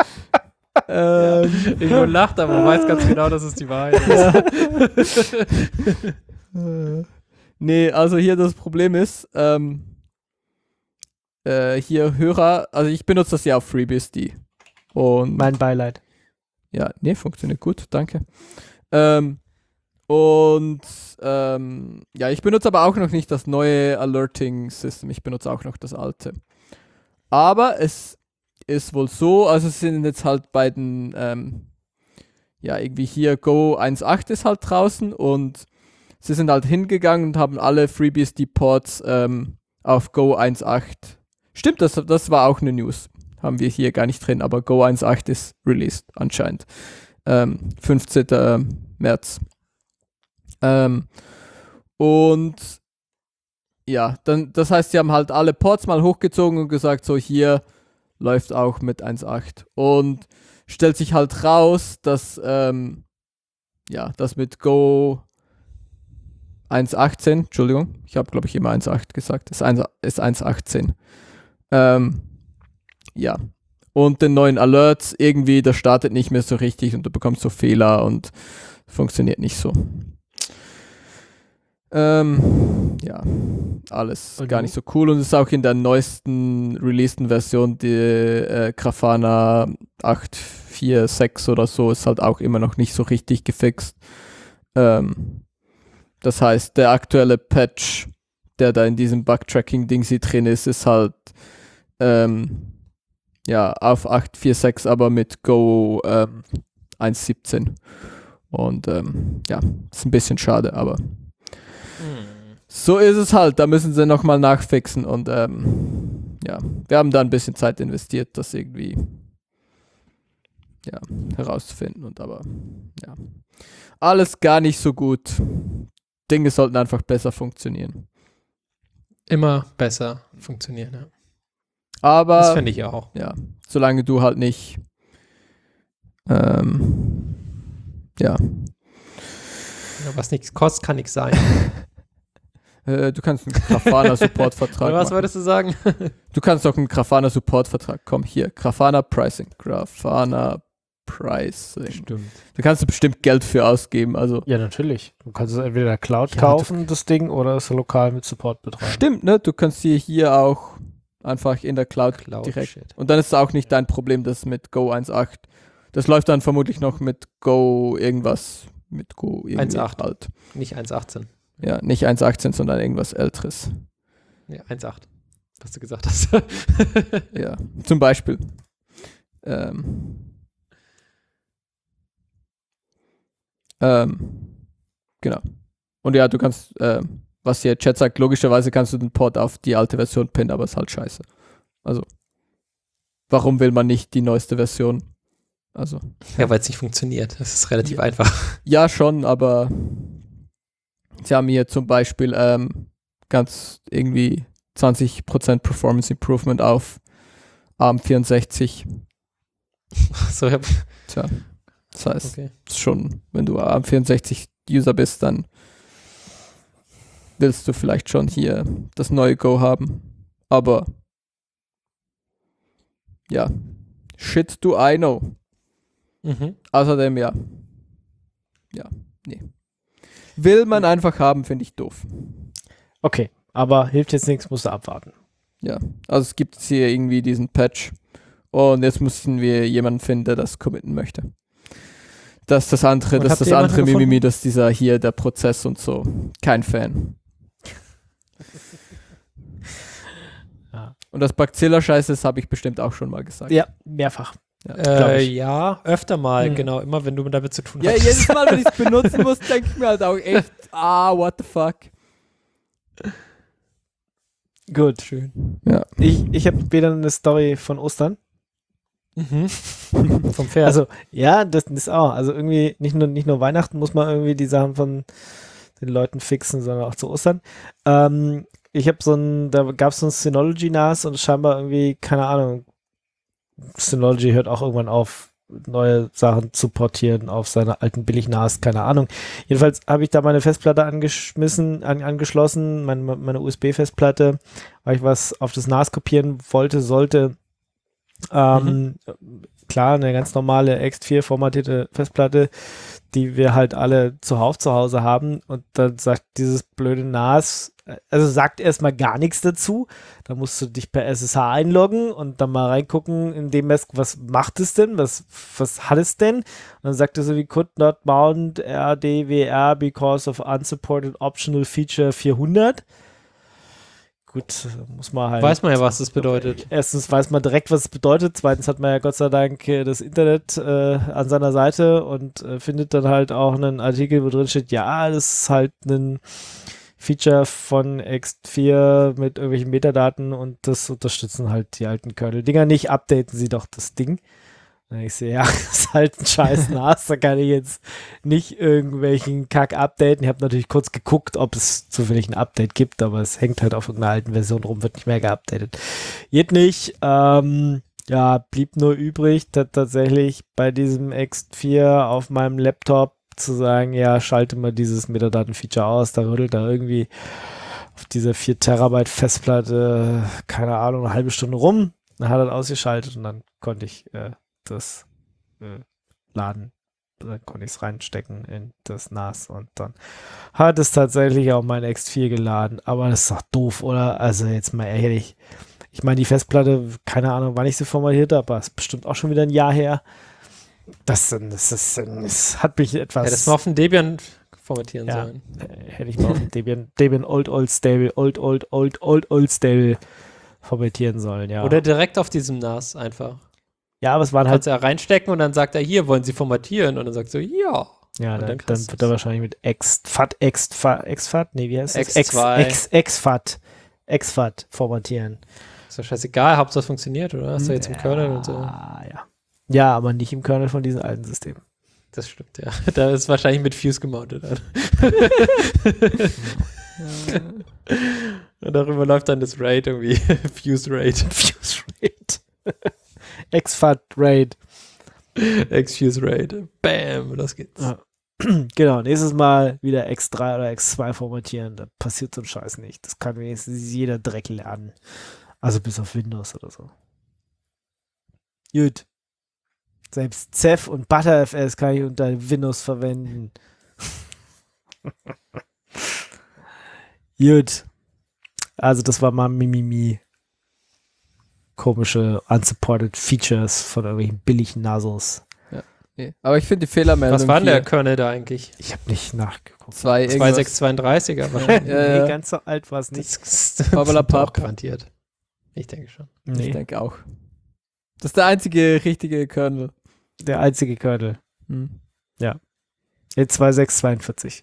ähm, Ingo lacht, aber man weiß ganz genau, dass es die Wahrheit ist. nee, also hier das Problem ist, ähm, äh, hier Hörer, also ich benutze das ja auf FreeBSD. Und Mein Beileid. ja, nee, funktioniert gut, danke. Ähm, und ähm, ja, ich benutze aber auch noch nicht das neue Alerting-System, ich benutze auch noch das alte. Aber es ist wohl so, also es sind jetzt halt bei den, ähm, ja, irgendwie hier Go eins Punkt acht ist halt draußen und sie sind halt hingegangen und haben alle FreeBSD-Ports ähm, auf Go eins Punkt acht. Stimmt, das, das war auch eine News. Haben wir hier gar nicht drin, aber Go eins Punkt acht ist released anscheinend. Ähm, fünfzehnten März. Ähm, und ja, dann, das heißt, sie haben halt alle Ports mal hochgezogen und gesagt, so hier läuft auch mit eins Punkt acht. Und stellt sich halt raus, dass ähm, ja, das mit Go eins Punkt achtzehn, Entschuldigung, ich habe glaube ich immer eins Punkt acht gesagt, ist, eins, ist eins Punkt achtzehn. Ähm, ja, und den neuen Alerts irgendwie, das startet nicht mehr so richtig und du bekommst so Fehler und funktioniert nicht so. Ähm, ja, alles Und gar du? nicht so cool und es ist auch in der neuesten releaseden Version, die äh, Grafana acht Punkt vier Punkt sechs oder so, ist halt auch immer noch nicht so richtig gefixt. Ähm, das heißt, der aktuelle Patch, der da in diesem Bug-Tracking-Ding drin ist, ist halt ähm, ja, auf acht Punkt vier Punkt sechs, aber mit Go ähm, eins Punkt siebzehn. Und ähm, ja, ist ein bisschen schade, aber so ist es halt, da müssen sie nochmal nachfixen und ähm, ja, wir haben da ein bisschen Zeit investiert, das irgendwie ja, herauszufinden und aber ja, alles gar nicht so gut. Dinge sollten einfach besser funktionieren. Immer besser funktionieren, ja. Aber Das finde ich auch. ja, solange du halt nicht ähm, ja, Ja, was nichts kostet, kann nichts sein. äh, du kannst einen Grafana-Support-Vertrag Oder was machen. wolltest du sagen? Du kannst doch einen Grafana-Support-Vertrag, komm hier, Grafana Pricing, Grafana Pricing. Stimmt. Da kannst du bestimmt Geld für ausgeben, also Ja, natürlich. Du kannst es entweder in der Cloud Ja, kaufen, das Ding, oder es lokal mit Support betreiben. stimmt, ne? Du kannst sie hier auch einfach in der Cloud, Cloud direkt. Shit. Und dann ist es auch nicht dein Problem, das mit Go eins Punkt acht. Das läuft dann vermutlich noch mit Go irgendwas, mit Go irgendwie eins Punkt acht. alt. Nicht eins Punkt achtzehn. Ja, nicht eins Punkt achtzehn, sondern irgendwas älteres. Ja, eins Punkt acht. Was du gesagt hast. Ja, zum Beispiel. Ähm, ähm, genau. Und ja, du kannst, ähm, was hier Chat sagt, logischerweise kannst du den Port auf die alte Version pinnen, aber ist halt scheiße. Also, warum will man nicht die neueste Version? Also. Ja, weil es nicht funktioniert. Das ist relativ Ja. einfach. Ja, schon, aber sie haben hier zum Beispiel ähm, ganz irgendwie zwanzig Prozent Performance Improvement auf ARM vierundsechzig. So, ich hab, Tja, das heißt, okay. ist schon, wenn du ARM vierundsechzig User bist, dann willst du vielleicht schon hier das neue Go haben. Aber ja, shit do I know. Mhm. Außerdem ja. Ja, nee. Will man einfach haben, finde ich doof. Okay, aber hilft jetzt nichts, musst du abwarten. Ja, also es gibt jetzt hier irgendwie diesen Patch und jetzt müssen wir jemanden finden, der das committen möchte. Das ist das andere, Und das habt ist das ihr andere jemanden Mimimi, gefunden? das ist dieser hier, der Prozess und so. Kein Fan. Ja. Und das Bugzilla-Scheiße, das habe ich bestimmt auch schon mal gesagt. Ja, mehrfach. Ja. glaub Äh, ich. ja, öfter mal, Hm. genau. Immer wenn du damit zu tun Ja, hast. jedes Mal, wenn ich es benutzen muss, denke ich mir halt auch echt, ah, what the fuck. Gut. Schön. Ja. Ich, ich habe wieder eine Story von Ostern. Mhm. Vom Pferd. Also, ja, das ist auch. Also irgendwie nicht nur, nicht nur Weihnachten muss man irgendwie die Sachen von den Leuten fixen, sondern auch zu Ostern. Ähm, ich habe so ein, da gab es so ein Synology N A S und scheinbar irgendwie, keine Ahnung, Synology hört auch irgendwann auf, neue Sachen zu portieren auf seine alten Billig-N A S, keine Ahnung. Jedenfalls habe ich da meine Festplatte angeschmissen, an, angeschlossen, meine, meine U S B-Festplatte, weil ich was auf das N A S kopieren wollte, sollte. Ähm, klar, eine ganz normale X vier formatierte Festplatte, die wir halt alle zuhauf zu Hause haben und dann sagt dieses blöde N A S, also sagt erstmal gar nichts dazu. Da musst du dich per S S H einloggen und dann mal reingucken in dem Mask, was macht es denn, was, was hat es denn? Und dann sagt er so wie could not mount R D W R because of unsupported optional feature vierhundert. Gut, muss man halt. Weiß man ja, was das bedeutet. Erstens weiß man direkt, was es bedeutet. Zweitens hat man ja Gott sei Dank äh, das Internet äh, an seiner Seite und äh, findet dann halt auch einen Artikel, wo drin steht, ja, das ist halt ein Feature von X vier mit irgendwelchen Metadaten und das unterstützen halt die alten Kernel-Dinger nicht. Updaten sie doch das Ding. Und ich sehe, ja, das ist halt ein scheiß N A S, da kann ich jetzt nicht irgendwelchen Kack updaten. Ich habe natürlich kurz geguckt, ob es zufällig ein Update gibt, aber es hängt halt auf irgendeiner alten Version rum, wird nicht mehr geupdatet. Geht nicht. Ähm, ja, blieb nur übrig, t- tatsächlich bei diesem X vier auf meinem Laptop zu sagen, ja, schalte mal dieses Metadaten-Feature aus, da rüttelt er irgendwie auf dieser vier Terabyte Festplatte, keine Ahnung, eine halbe Stunde rum, dann hat er ausgeschaltet und dann konnte ich äh, das äh, laden, dann konnte ich es reinstecken in das N A S und dann hat es tatsächlich auch mein X vier geladen, aber das ist doch doof, oder? Also jetzt mal ehrlich, ich meine, die Festplatte, keine Ahnung, wann ich sie formatiert habe, aber es ist bestimmt auch schon wieder ein Jahr her. Das, das, das, das hat mich etwas... Ja, das mal auf den Debian formatieren Ja, sollen. äh, hätte ich mal auf den Debian, Debian Old Old Stable, Old Old Old Old Old Stable formatieren sollen, ja. Oder direkt auf diesem N A S einfach. ja, aber es waren halt, Kannst du ja reinstecken und dann sagt er, hier, wollen Sie formatieren? Und dann sagst du, ja. ja, und dann, dann dann, kannst wird du's. er wahrscheinlich mit exFAT, exFAT, exFAT, nee, wie heißt das? X zwei. Ex, exFAT, exFAT formatieren. Ist doch scheißegal, Hauptsache es funktioniert, oder? Hast du jetzt im Kernel und so. Ah, ja. Ja, aber nicht im Kernel von diesen alten Systemen. Das stimmt, ja. Da ist wahrscheinlich mit Fuse gemountet. Und darüber läuft dann das RAID irgendwie. Fuse RAID. Fuse RAID. exFAT RAID. X-Fuse RAID. Bam, los geht's. Ja. Genau, nächstes Mal wieder X drei oder X zwei formatieren. Da passiert so ein Scheiß nicht. Das kann wenigstens jeder Dreck lernen. Also bis auf Windows oder so. Gut. Selbst Ceph und ButterFS kann ich unter Windows verwenden. Gut. Also das war mal Mimimi. Komische unsupported Features von irgendwelchen billigen Nasos. Nee. Aber ich finde die Fehlermeldung Was war denn hier, der Kernel da eigentlich? Ich habe nicht nachgeguckt. zwei zwei irgendwas, sechs zweiunddreißiger wahrscheinlich. Ja, ja. Nee, ganz so alt war es nicht. Das ist Babalapap. auch garantiert. Ich denke schon. Ich Nee, denke auch. Das ist der einzige richtige Kernel. der einzige Kernel. Hm. Nee, zwei sechs zweiundvierzig.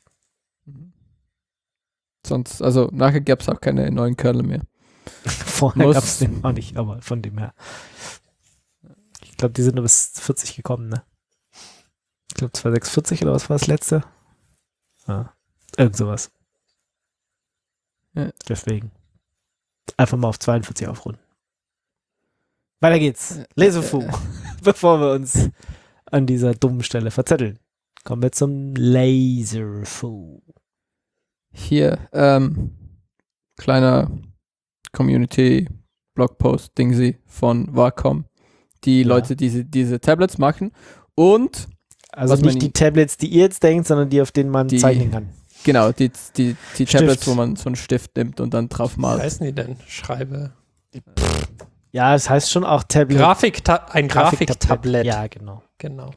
Sonst, also nachher gab es auch keine neuen Kernel mehr. Vorher Muss- gab es den auch nicht, aber von dem her. Ich glaube, die sind nur bis vierzig gekommen, ne? Ich glaube zwei sechs vierzig oder was war das letzte? Ja, irgend sowas. Ja. Deswegen. Einfach mal auf zweiundvierzig aufrunden. Weiter geht's. Laserfu. Bevor wir uns an dieser dummen Stelle verzetteln. Kommen wir zum Laserfu. Hier, ähm, kleiner Community-Blogpost, Dingsy von Wacom. Die Ja. Leute, die diese, diese Tablets machen. Und, Also Was man nicht die nie- Tablets, die ihr jetzt denkt, sondern die, auf denen man Die- zeichnen kann. genau, die, die, die Stift. Tablets, wo man so einen Stift nimmt und dann drauf Was malt. heißen die denn? Schreibe. Ja, es heißt schon auch Tablet. Grafik ein Grafiktablett. Ja, genau. Genau.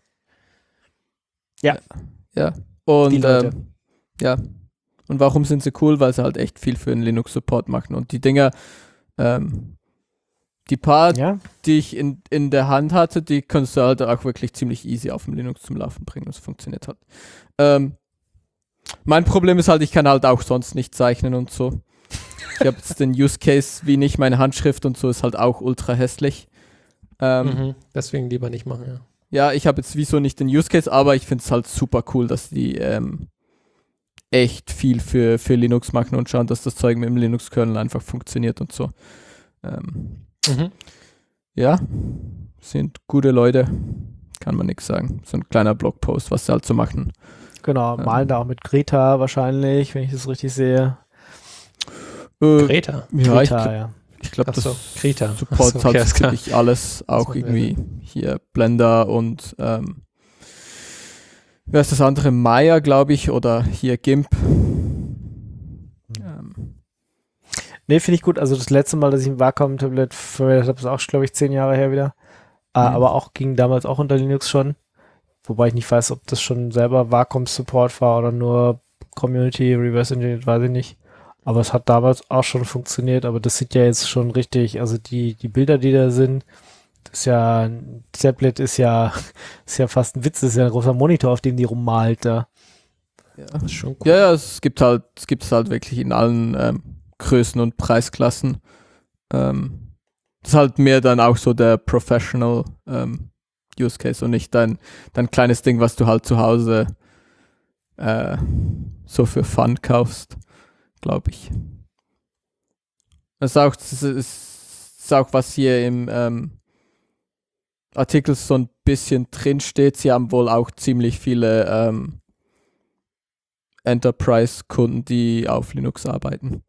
Ja. Die Und, Leute. ähm, ja. Und warum sind sie cool? Weil sie halt echt viel für den Linux-Support machen. Und die Dinger, ähm, die paar, Ja, die ich in, in der Hand hatte, die kannst du halt auch wirklich ziemlich easy auf dem Linux zum Laufen bringen, was funktioniert hat. Ähm, mein Problem ist halt, ich kann halt auch sonst nicht zeichnen und so. Ich habe jetzt den Use Case, wie nicht meine Handschrift und so, ist halt auch ultra hässlich. Ähm, Mhm. Deswegen lieber nicht machen, ja. Ja, ich habe jetzt wieso nicht den Use Case, aber ich finde es halt super cool, dass die ähm, echt viel für, für Linux machen und schauen, dass das Zeug mit dem Linux-Kernel einfach funktioniert und so. Ähm, Mhm. ja, sind gute Leute, kann man nichts sagen. So ein kleiner Blogpost, was sie halt so machen. genau. Ja. Malen da auch mit Greta wahrscheinlich, wenn ich das richtig sehe. Äh, Greta. ja, ich, Greta, gl- ja. ich glaube, Ach das so, Greta. supportet Ach so, okay, halt alles klar. ziemlich alles, auch war irgendwie hier Blender und ähm, wer ist das andere? Maya, glaube ich, oder hier GIMP. Ähm, Nee, finde ich gut. Also das letzte Mal, dass ich ein Wacom-Tablet verwendet habe, ist auch, glaube ich, zehn Jahre her wieder. Äh, Mhm. Aber auch ging damals auch unter Linux schon. Wobei ich nicht weiß, ob das schon selber Wacom-Support war oder nur Community, Reverse Engineered, weiß ich nicht. Aber es hat damals auch schon funktioniert. Aber das sieht ja jetzt schon richtig, also die, die Bilder, die da sind, das ist ja, ein Tablet ist ja, ist ja fast ein Witz, das ist ja ein großer Monitor, auf dem die rummalt da. Das ist schon cool. Ja, ja, es gibt halt, es gibt es halt wirklich in allen ähm, Größen und Preisklassen. Ähm, das ist halt mehr dann auch so der Professional ähm, Use Case und nicht dein, dein kleines Ding, was du halt zu Hause äh, so für Fun kaufst, glaube ich. Das ist auch, das ist, das ist auch, was hier im ähm, Artikel so ein bisschen drin steht. Sie haben wohl auch ziemlich viele ähm, Enterprise-Kunden, die auf Linux arbeiten.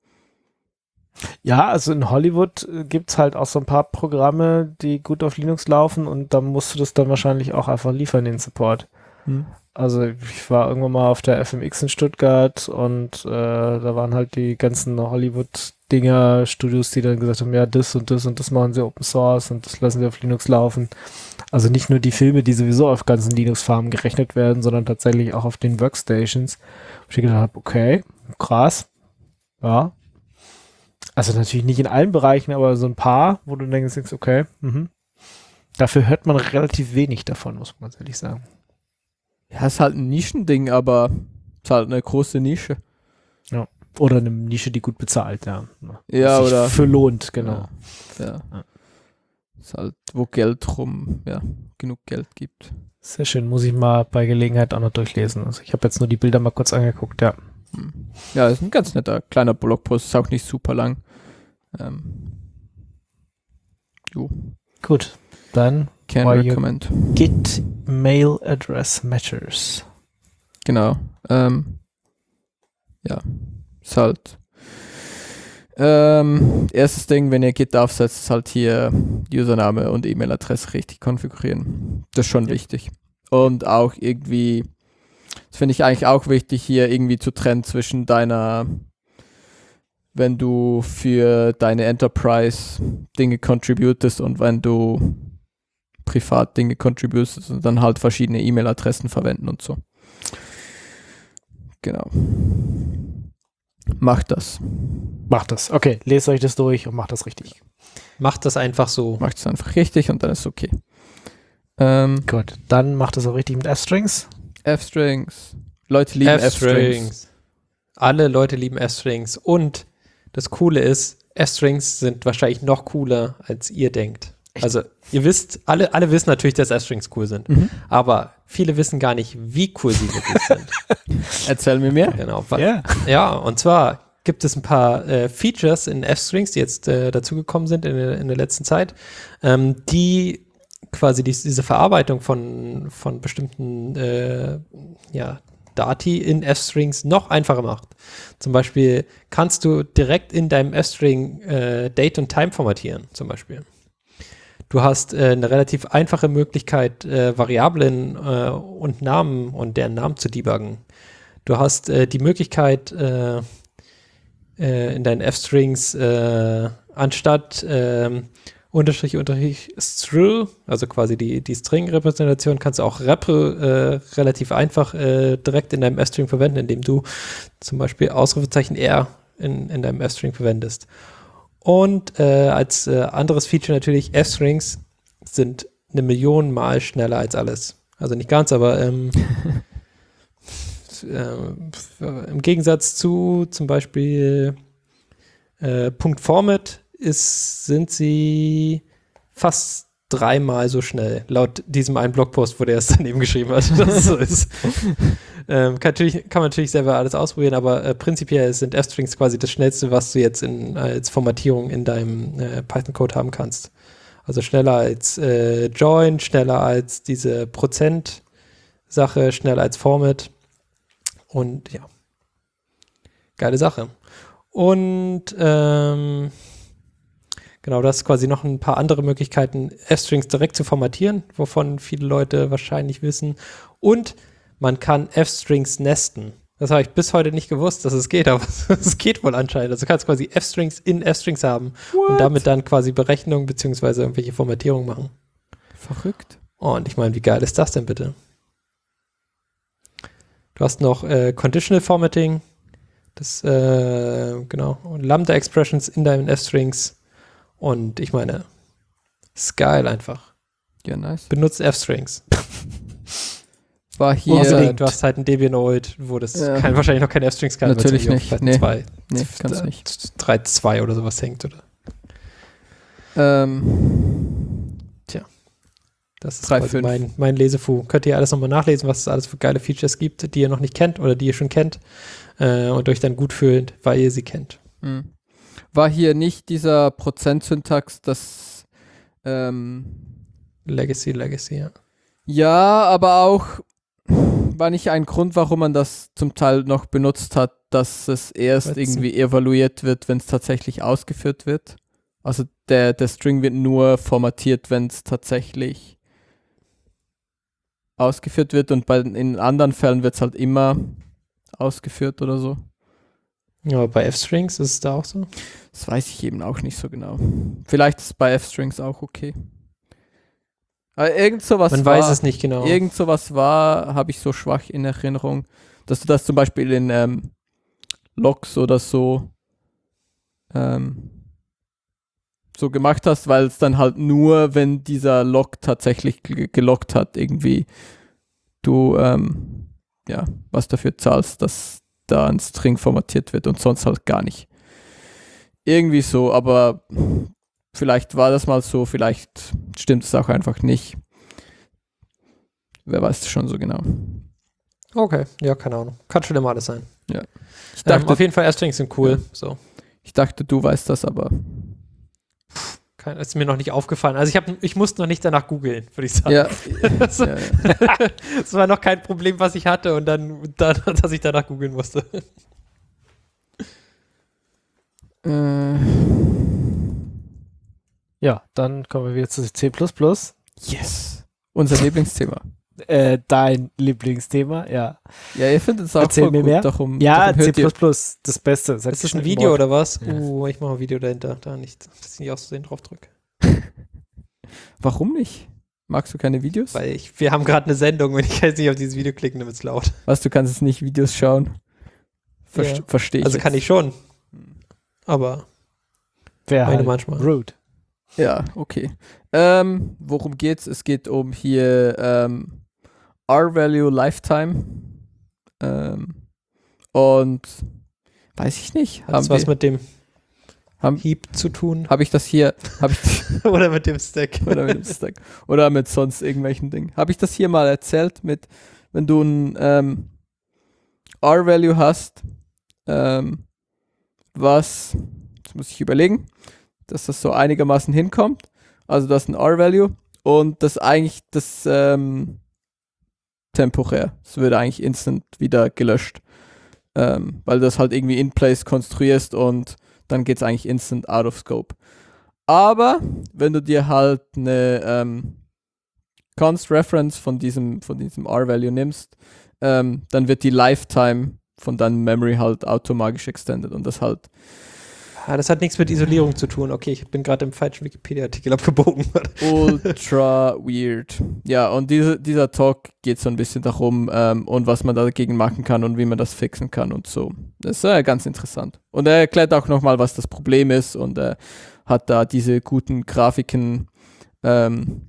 Ja, also in Hollywood äh, gibt's halt auch so ein paar Programme, die gut auf Linux laufen und da musst du das dann wahrscheinlich auch einfach liefern, den Support. Hm. Also ich war irgendwann mal auf der F M X in Stuttgart und äh, da waren halt die ganzen Hollywood-Dinger, Studios, die dann gesagt haben, ja, das und das und das machen sie Open Source und das lassen sie auf Linux laufen. Also nicht nur die Filme, die sowieso auf ganzen Linux-Farmen gerechnet werden, sondern tatsächlich auch auf den Workstations. Und ich gedacht habe, okay, krass, ja. Also natürlich nicht in allen Bereichen, aber so ein paar, wo du denkst, okay, mhm. Dafür hört man relativ wenig davon, muss man ganz ehrlich sagen. Ja, ist halt ein Nischending, aber ist halt eine große Nische. Oder eine Nische, die gut bezahlt, ja. Ja, Was sich oder für lohnt, genau. Ja. ja. Ja. Ist halt, wo Geld rum, ja, genug Geld gibt. Sehr schön, muss ich mal bei Gelegenheit auch noch durchlesen. Also ich habe jetzt nur die Bilder mal kurz angeguckt, ja. Hm. Ja, ist ein ganz netter kleiner Blogpost, ist auch nicht super lang. Ähm. Jo, Gut, dann can Why you- recommend. Git Mail Address Matters. Genau. Ähm, ja, ist halt ähm, erstes Ding, wenn ihr Git aufsetzt, ist halt hier Username und E-Mail-Adresse richtig konfigurieren. Das ist schon Ja. wichtig. Und auch irgendwie, das finde ich eigentlich auch wichtig, hier irgendwie zu trennen zwischen deiner, wenn du für deine Enterprise Dinge contributest und wenn du privat Dinge contributest und dann halt verschiedene E-Mail-Adressen verwenden und so. Genau. Macht das. Macht das. Okay, lest euch das durch und macht das richtig. Macht das einfach so. Macht es einfach richtig und dann ist es okay. Ähm, Gut, dann macht das auch richtig mit F-Strings. F-Strings. Leute lieben F-Strings. Alle Leute lieben F-Strings. Und das Coole ist, F-Strings sind wahrscheinlich noch cooler, als ihr denkt. Echt? Also ihr wisst, alle, alle wissen natürlich, dass F-Strings cool sind. Mhm. Aber viele wissen gar nicht, wie cool sie wirklich sind. Erzähl mir mehr. Genau. wa- Ja. Ja, und zwar gibt es ein paar äh, Features in F-Strings, die jetzt äh, dazugekommen sind in, der- in der letzten Zeit, ähm, die quasi dies, diese Verarbeitung von, von bestimmten äh, ja, Dati in F-Strings noch einfacher macht. Zum Beispiel kannst du direkt in deinem F-String äh, Date und Time formatieren, zum Beispiel. Du hast äh, eine relativ einfache Möglichkeit, äh, Variablen äh, und Namen und deren Namen zu debuggen. Du hast äh, die Möglichkeit, äh, äh, in deinen F-Strings äh, anstatt ähm, Unterstrich, Unterstrich, Str, also quasi die, die String-Repräsentation, kannst du auch Repre äh, relativ einfach äh, direkt in deinem F-String verwenden, indem du zum Beispiel Ausrufezeichen R in, in deinem F-String verwendest. Und äh, als äh, anderes Feature natürlich, F-Strings sind eine Million Mal schneller als alles. Also nicht ganz, aber ähm, äh, im Gegensatz zu zum Beispiel äh, Punkt Format ist, sind sie fast dreimal so schnell, laut diesem einen Blogpost, wo der es daneben geschrieben hat, dass es so ist. ähm, kann, natürlich, kann man natürlich selber alles ausprobieren, aber äh, prinzipiell sind F-Strings quasi das Schnellste, was du jetzt in, als Formatierung in deinem äh, Python-Code haben kannst. Also schneller als äh, Join, schneller als diese Prozent-Sache, schneller als Format. Und ja, geile Sache. Und ähm, genau, das ist quasi noch ein paar andere Möglichkeiten, F-Strings direkt zu formatieren, wovon viele Leute wahrscheinlich wissen. Und man kann F-Strings nesten. Das habe ich bis heute nicht gewusst, dass es geht, aber es geht wohl anscheinend. Also du kannst quasi F-Strings in F-Strings haben What? und damit dann quasi Berechnungen beziehungsweise irgendwelche Formatierungen machen. Verrückt. Oh, und ich meine, wie geil ist das denn bitte? Du hast noch äh, Conditional Formatting, das, äh, genau, und Lambda-Expressions in deinen F-Strings und ich meine, ist geil einfach. Ja, nice. Benutzt F-Strings. War hier. Außer du hast halt ein Debianoid, wo das Ja. kein, wahrscheinlich noch kein F-Strings kann, Natürlich weil es nicht, irgendwie nee. auf zwei, Nee, kann's nicht. drei Punkt zwei oder sowas hängt, oder? Ähm, Das ist drei quasi Punkt fünf. mein, mein Lesefu. Könnt ihr alles nochmal nachlesen, was es alles für geile Features gibt, die ihr noch nicht kennt oder die ihr schon kennt äh, und euch dann gut fühlt, weil ihr sie kennt. hm. War hier nicht dieser Prozentsyntax, das ähm, Legacy, Legacy, ja. ja, aber auch war nicht ein Grund, warum man das zum Teil noch benutzt hat, dass es erst Weil's irgendwie evaluiert wird, wenn es tatsächlich ausgeführt wird. Also der, der String wird nur formatiert, wenn es tatsächlich ausgeführt wird und bei, in anderen Fällen wird es halt immer ausgeführt oder so. Ja, aber bei F-Strings ist es da auch so. Das weiß ich eben auch nicht so genau. Vielleicht ist es bei F-Strings auch okay. Aber irgend sowas Man war, weiß es nicht genau. Irgend sowas war, habe ich so schwach in Erinnerung, dass du das zum Beispiel in ähm, Logs oder so ähm, so gemacht hast, weil es dann halt nur, wenn dieser Log tatsächlich g- geloggt hat, irgendwie du ähm, ja, was dafür zahlst, dass da ein String formatiert wird und sonst halt gar nicht. Irgendwie so, aber vielleicht war das mal so, vielleicht stimmt es auch einfach nicht. Wer weiß es schon so genau. Okay, ja, keine Ahnung. Kann schon immer alles sein. Ich Ähm, dachte, auf jeden Fall F-Strings sind cool. So. ich dachte, du weißt das, aber Kein, ist mir noch nicht aufgefallen. Also ich, hab, ich musste noch nicht danach googeln, würde ich sagen. ja, Das, ja, ja. das war noch kein Problem, was ich hatte und dann, dann dass ich danach googeln musste. Äh, Ja, dann kommen wir wieder zu C plus plus. yes. Unser Lieblingsthema. Äh, dein Lieblingsthema, ja. Ja, ihr findet es auch Erzähl voll mir gut, mehr. darum, Ja, darum C hört ihr. plus plus, das Beste. Seit Ist das ein geschnitten Video worden. oder was? Ja. Uh, ich mache ein Video dahinter. Da nicht, dass ich nicht aus Versehen drauf drücke. Warum nicht? Magst du keine Videos? Weil ich, wir haben gerade eine Sendung und ich kann jetzt nicht auf dieses Video klicken, damit es laut. Was, du kannst jetzt nicht Videos schauen? Verst Ja. Verstehe ich. Also kann jetzt. ich schon. Aber Wer meine halt manchmal. rude. Ja, okay. Ähm, worum geht's? Es geht um hier ähm, R-Value Lifetime. Ähm, und weiß ich nicht. Hat das Haben was wir, mit dem haben, Heap zu tun? habe ich das hier, habe ich Oder mit dem Stack? oder mit dem Stack oder mit sonst irgendwelchen Dingen. Habe ich das hier mal erzählt mit, wenn du ein ähm, R-Value hast, ähm, was, jetzt muss ich überlegen, dass das so einigermaßen hinkommt. Also das ist ein R-Value und das eigentlich das ähm, temporär. Es wird eigentlich instant wieder gelöscht, ähm, weil du das halt irgendwie in place konstruierst und dann geht es eigentlich instant out of scope. Aber wenn du dir halt eine ähm, Const Reference von diesem, von diesem R-Value nimmst, ähm, dann wird die Lifetime von deinem Memory halt automatisch extended und das halt Ah, das hat nichts mit Isolierung zu tun. Okay, ich bin gerade im falschen Wikipedia-Artikel abgebogen. ultra weird. Ja, und diese, dieser Talk geht so ein bisschen darum ähm, und was man dagegen machen kann und wie man das fixen kann und so. Das ist äh, ganz interessant. Und er erklärt auch nochmal, was das Problem ist und er äh, hat da diese guten Grafiken ähm,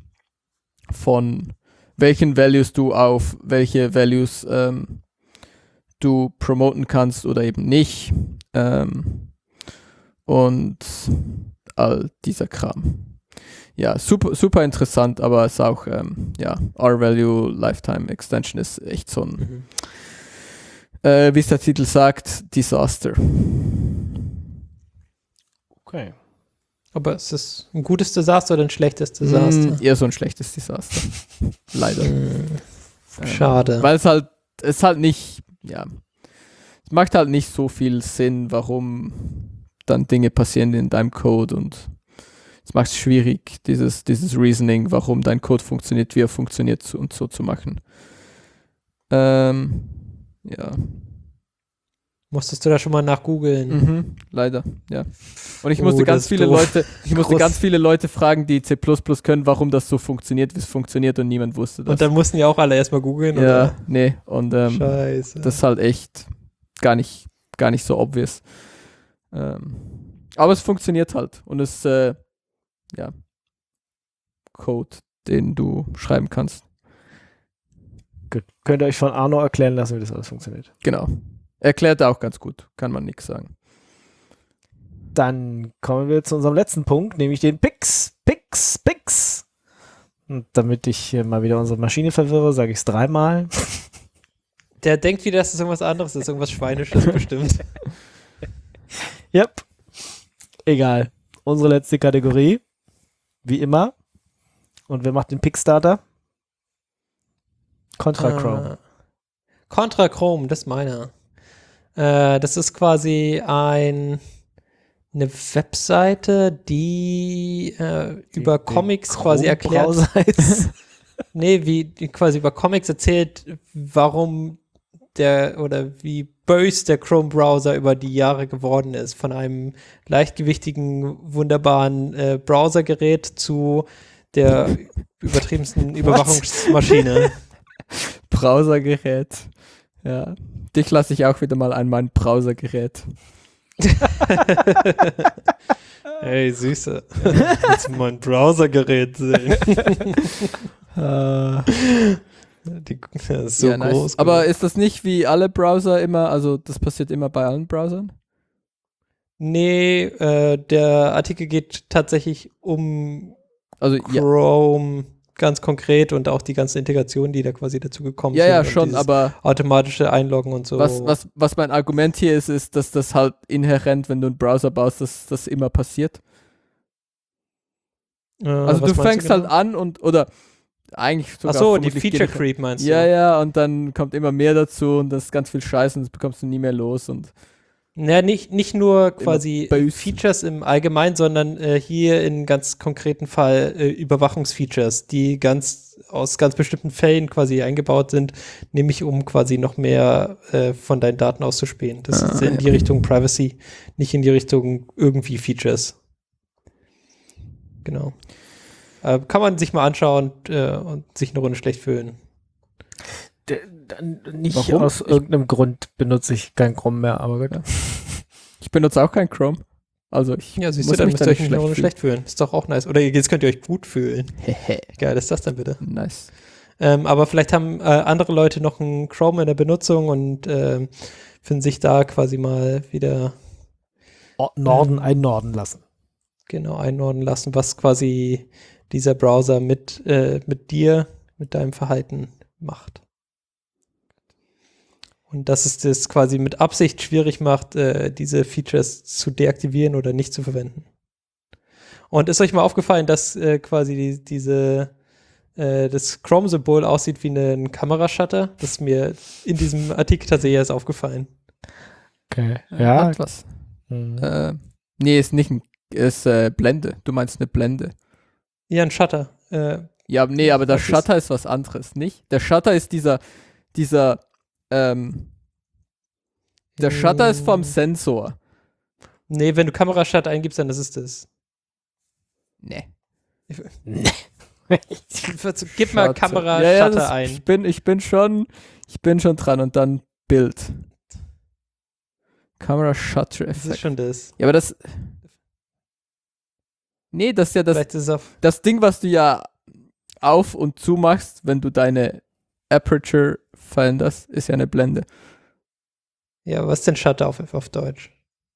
von welchen Values du auf welche Values ähm, du promoten kannst oder eben nicht. Ähm, und all dieser Kram. Ja, super, super interessant, aber es ist auch, ähm, ja, R-Value Lifetime Extension ist echt so ein, Mhm. äh, wie es der Titel sagt, Disaster. Okay. Aber ist es ein gutes Desaster oder ein schlechtes Desaster? Mm, eher so ein schlechtes Desaster. Leider. Mm, Ähm, Schade. Weil es halt, es ist halt nicht, ja, es macht halt nicht so viel Sinn, warum dann Dinge passieren in deinem Code und es macht es schwierig, dieses, dieses Reasoning, warum dein Code funktioniert, wie er funktioniert zu, und so zu machen. Ähm, ja. Musstest du da schon mal nachgoogeln? Mhm, leider, ja. Und ich Oh, musste das ganz ist viele doof. Leute, ich musste Groß. ganz viele Leute fragen, die C plus plus können, warum das so funktioniert, wie es funktioniert und niemand wusste das. Und dann mussten ja auch alle erstmal googeln, ja, oder? nee, und ähm, Scheiße. das ist halt echt gar nicht, gar nicht so obvious. Ähm, aber es funktioniert halt und es äh, ja Code, den du schreiben kannst. Gut. Könnt ihr euch von Arno erklären lassen, wie das alles funktioniert. Genau. Erklärt er auch ganz gut, kann man nichts sagen. Dann kommen wir zu unserem letzten Punkt, nämlich den Pix, Pix, Pix. Und damit ich hier mal wieder unsere Maschine verwirre, sage ich es dreimal. Der denkt wieder, dass es irgendwas anderes ist, irgendwas Schweinisches bestimmt. Yep. Egal. Unsere letzte Kategorie, wie immer. Und wer macht den Pix-Starter? Contra Chrome. Äh, Contra Chrome, das ist meiner. Äh, das ist quasi ein eine Webseite, die äh, über Den Comics quasi erklärt. Chrome-Browser ist. Nee, wie die quasi über Comics erzählt, warum der oder wie böse der Chrome-Browser über die Jahre geworden ist. Von einem leichtgewichtigen, wunderbaren äh, Browsergerät zu der übertriebensten Überwachungsmaschine. Browsergerät. Ja. Dich lasse ich auch wieder mal an mein Browsergerät. Hey, Süße. Willst du mein Browsergerät sehen? Die, das ist so ja, nice. groß. Aber geworden. ist das nicht wie alle Browser immer, also das passiert immer bei allen Browsern? Nee, äh, der Artikel geht tatsächlich um Also ja, Chrome ganz konkret und auch die ganzen Integrationen, die da quasi dazu gekommen ja, sind. ja und schon, dieses aber automatische Einloggen und so. was, was, was mein Argument hier ist, ist, dass das halt inhärent, wenn du einen Browser baust, dass das immer passiert. Äh, Also was du meinst fängst genau? halt an und, oder eigentlich sogar Ach so, die vermutlich Feature geht- Creep meinst du? Ja, ja, und dann kommt immer mehr dazu und das ist ganz viel Scheiß und das bekommst du nie mehr los und Ja, nicht, nicht nur quasi böse. Features im Allgemeinen, sondern äh, hier in ganz konkreten Fall äh, Überwachungsfeatures, die ganz aus ganz bestimmten Fällen quasi eingebaut sind, nämlich um quasi noch mehr äh, von deinen Daten auszuspähen. Das Ah, ist in ja. die Richtung Privacy, nicht in die Richtung irgendwie Features. Genau. Äh, kann man sich mal anschauen äh, und sich eine Runde schlecht fühlen. D- dann Nicht Warum? aus irgendeinem Grund benutze ich kein Chrome mehr, aber gut. Ja. Ich benutze auch kein Chrome. Also ich Ja, siehst muss du, dann mich müsst da ihr euch nicht nicht eine Runde schlecht schlecht fühlen. Ist doch auch nice. Oder jetzt könnt ihr euch gut fühlen. fühlen. Wie geil ist das denn bitte? Nice. Ähm, aber vielleicht haben äh, andere Leute noch einen Chrome in der Benutzung und ähm, finden sich da quasi mal wieder Or- Norden Ähm. einnorden lassen. genau einordnen lassen, was quasi dieser Browser mit, äh, mit dir, mit deinem Verhalten macht. Und dass es das quasi mit Absicht schwierig macht, äh, diese Features zu deaktivieren oder nicht zu verwenden. Und ist euch mal aufgefallen, dass äh, quasi die, diese äh, das Chrome-Symbol aussieht wie ein Kamerashutter? Das ist mir in diesem Artikel tatsächlich erst aufgefallen. Okay. Ja. Ja. Hat was. Mhm. Äh, nee, ist nicht ein, ist äh, Blende. Du meinst eine Blende. Ja, ein Shutter. Äh, Ja, nee, aber der Was ist- Shutter ist was anderes, nicht? Der Shutter ist dieser, dieser, ähm, der Shutter ist vom Mm. Sensor. Nee, wenn du Kamerashutter eingibst, dann ist es das. Nee. Gib mal Shutter. Kamerashutter ja, ja, das, ein. Ich bin, ich bin schon, ich bin schon dran und dann Bild. Kamera Shutter Das ist Effekt. schon das. Ja, aber das. Nee, das ist ja das, Vielleicht ist es auf. das Ding, was du ja auf und zu machst, wenn du deine Aperture veränderst, ist ja eine Blende. Ja, was ist denn Shutter auf, auf Deutsch?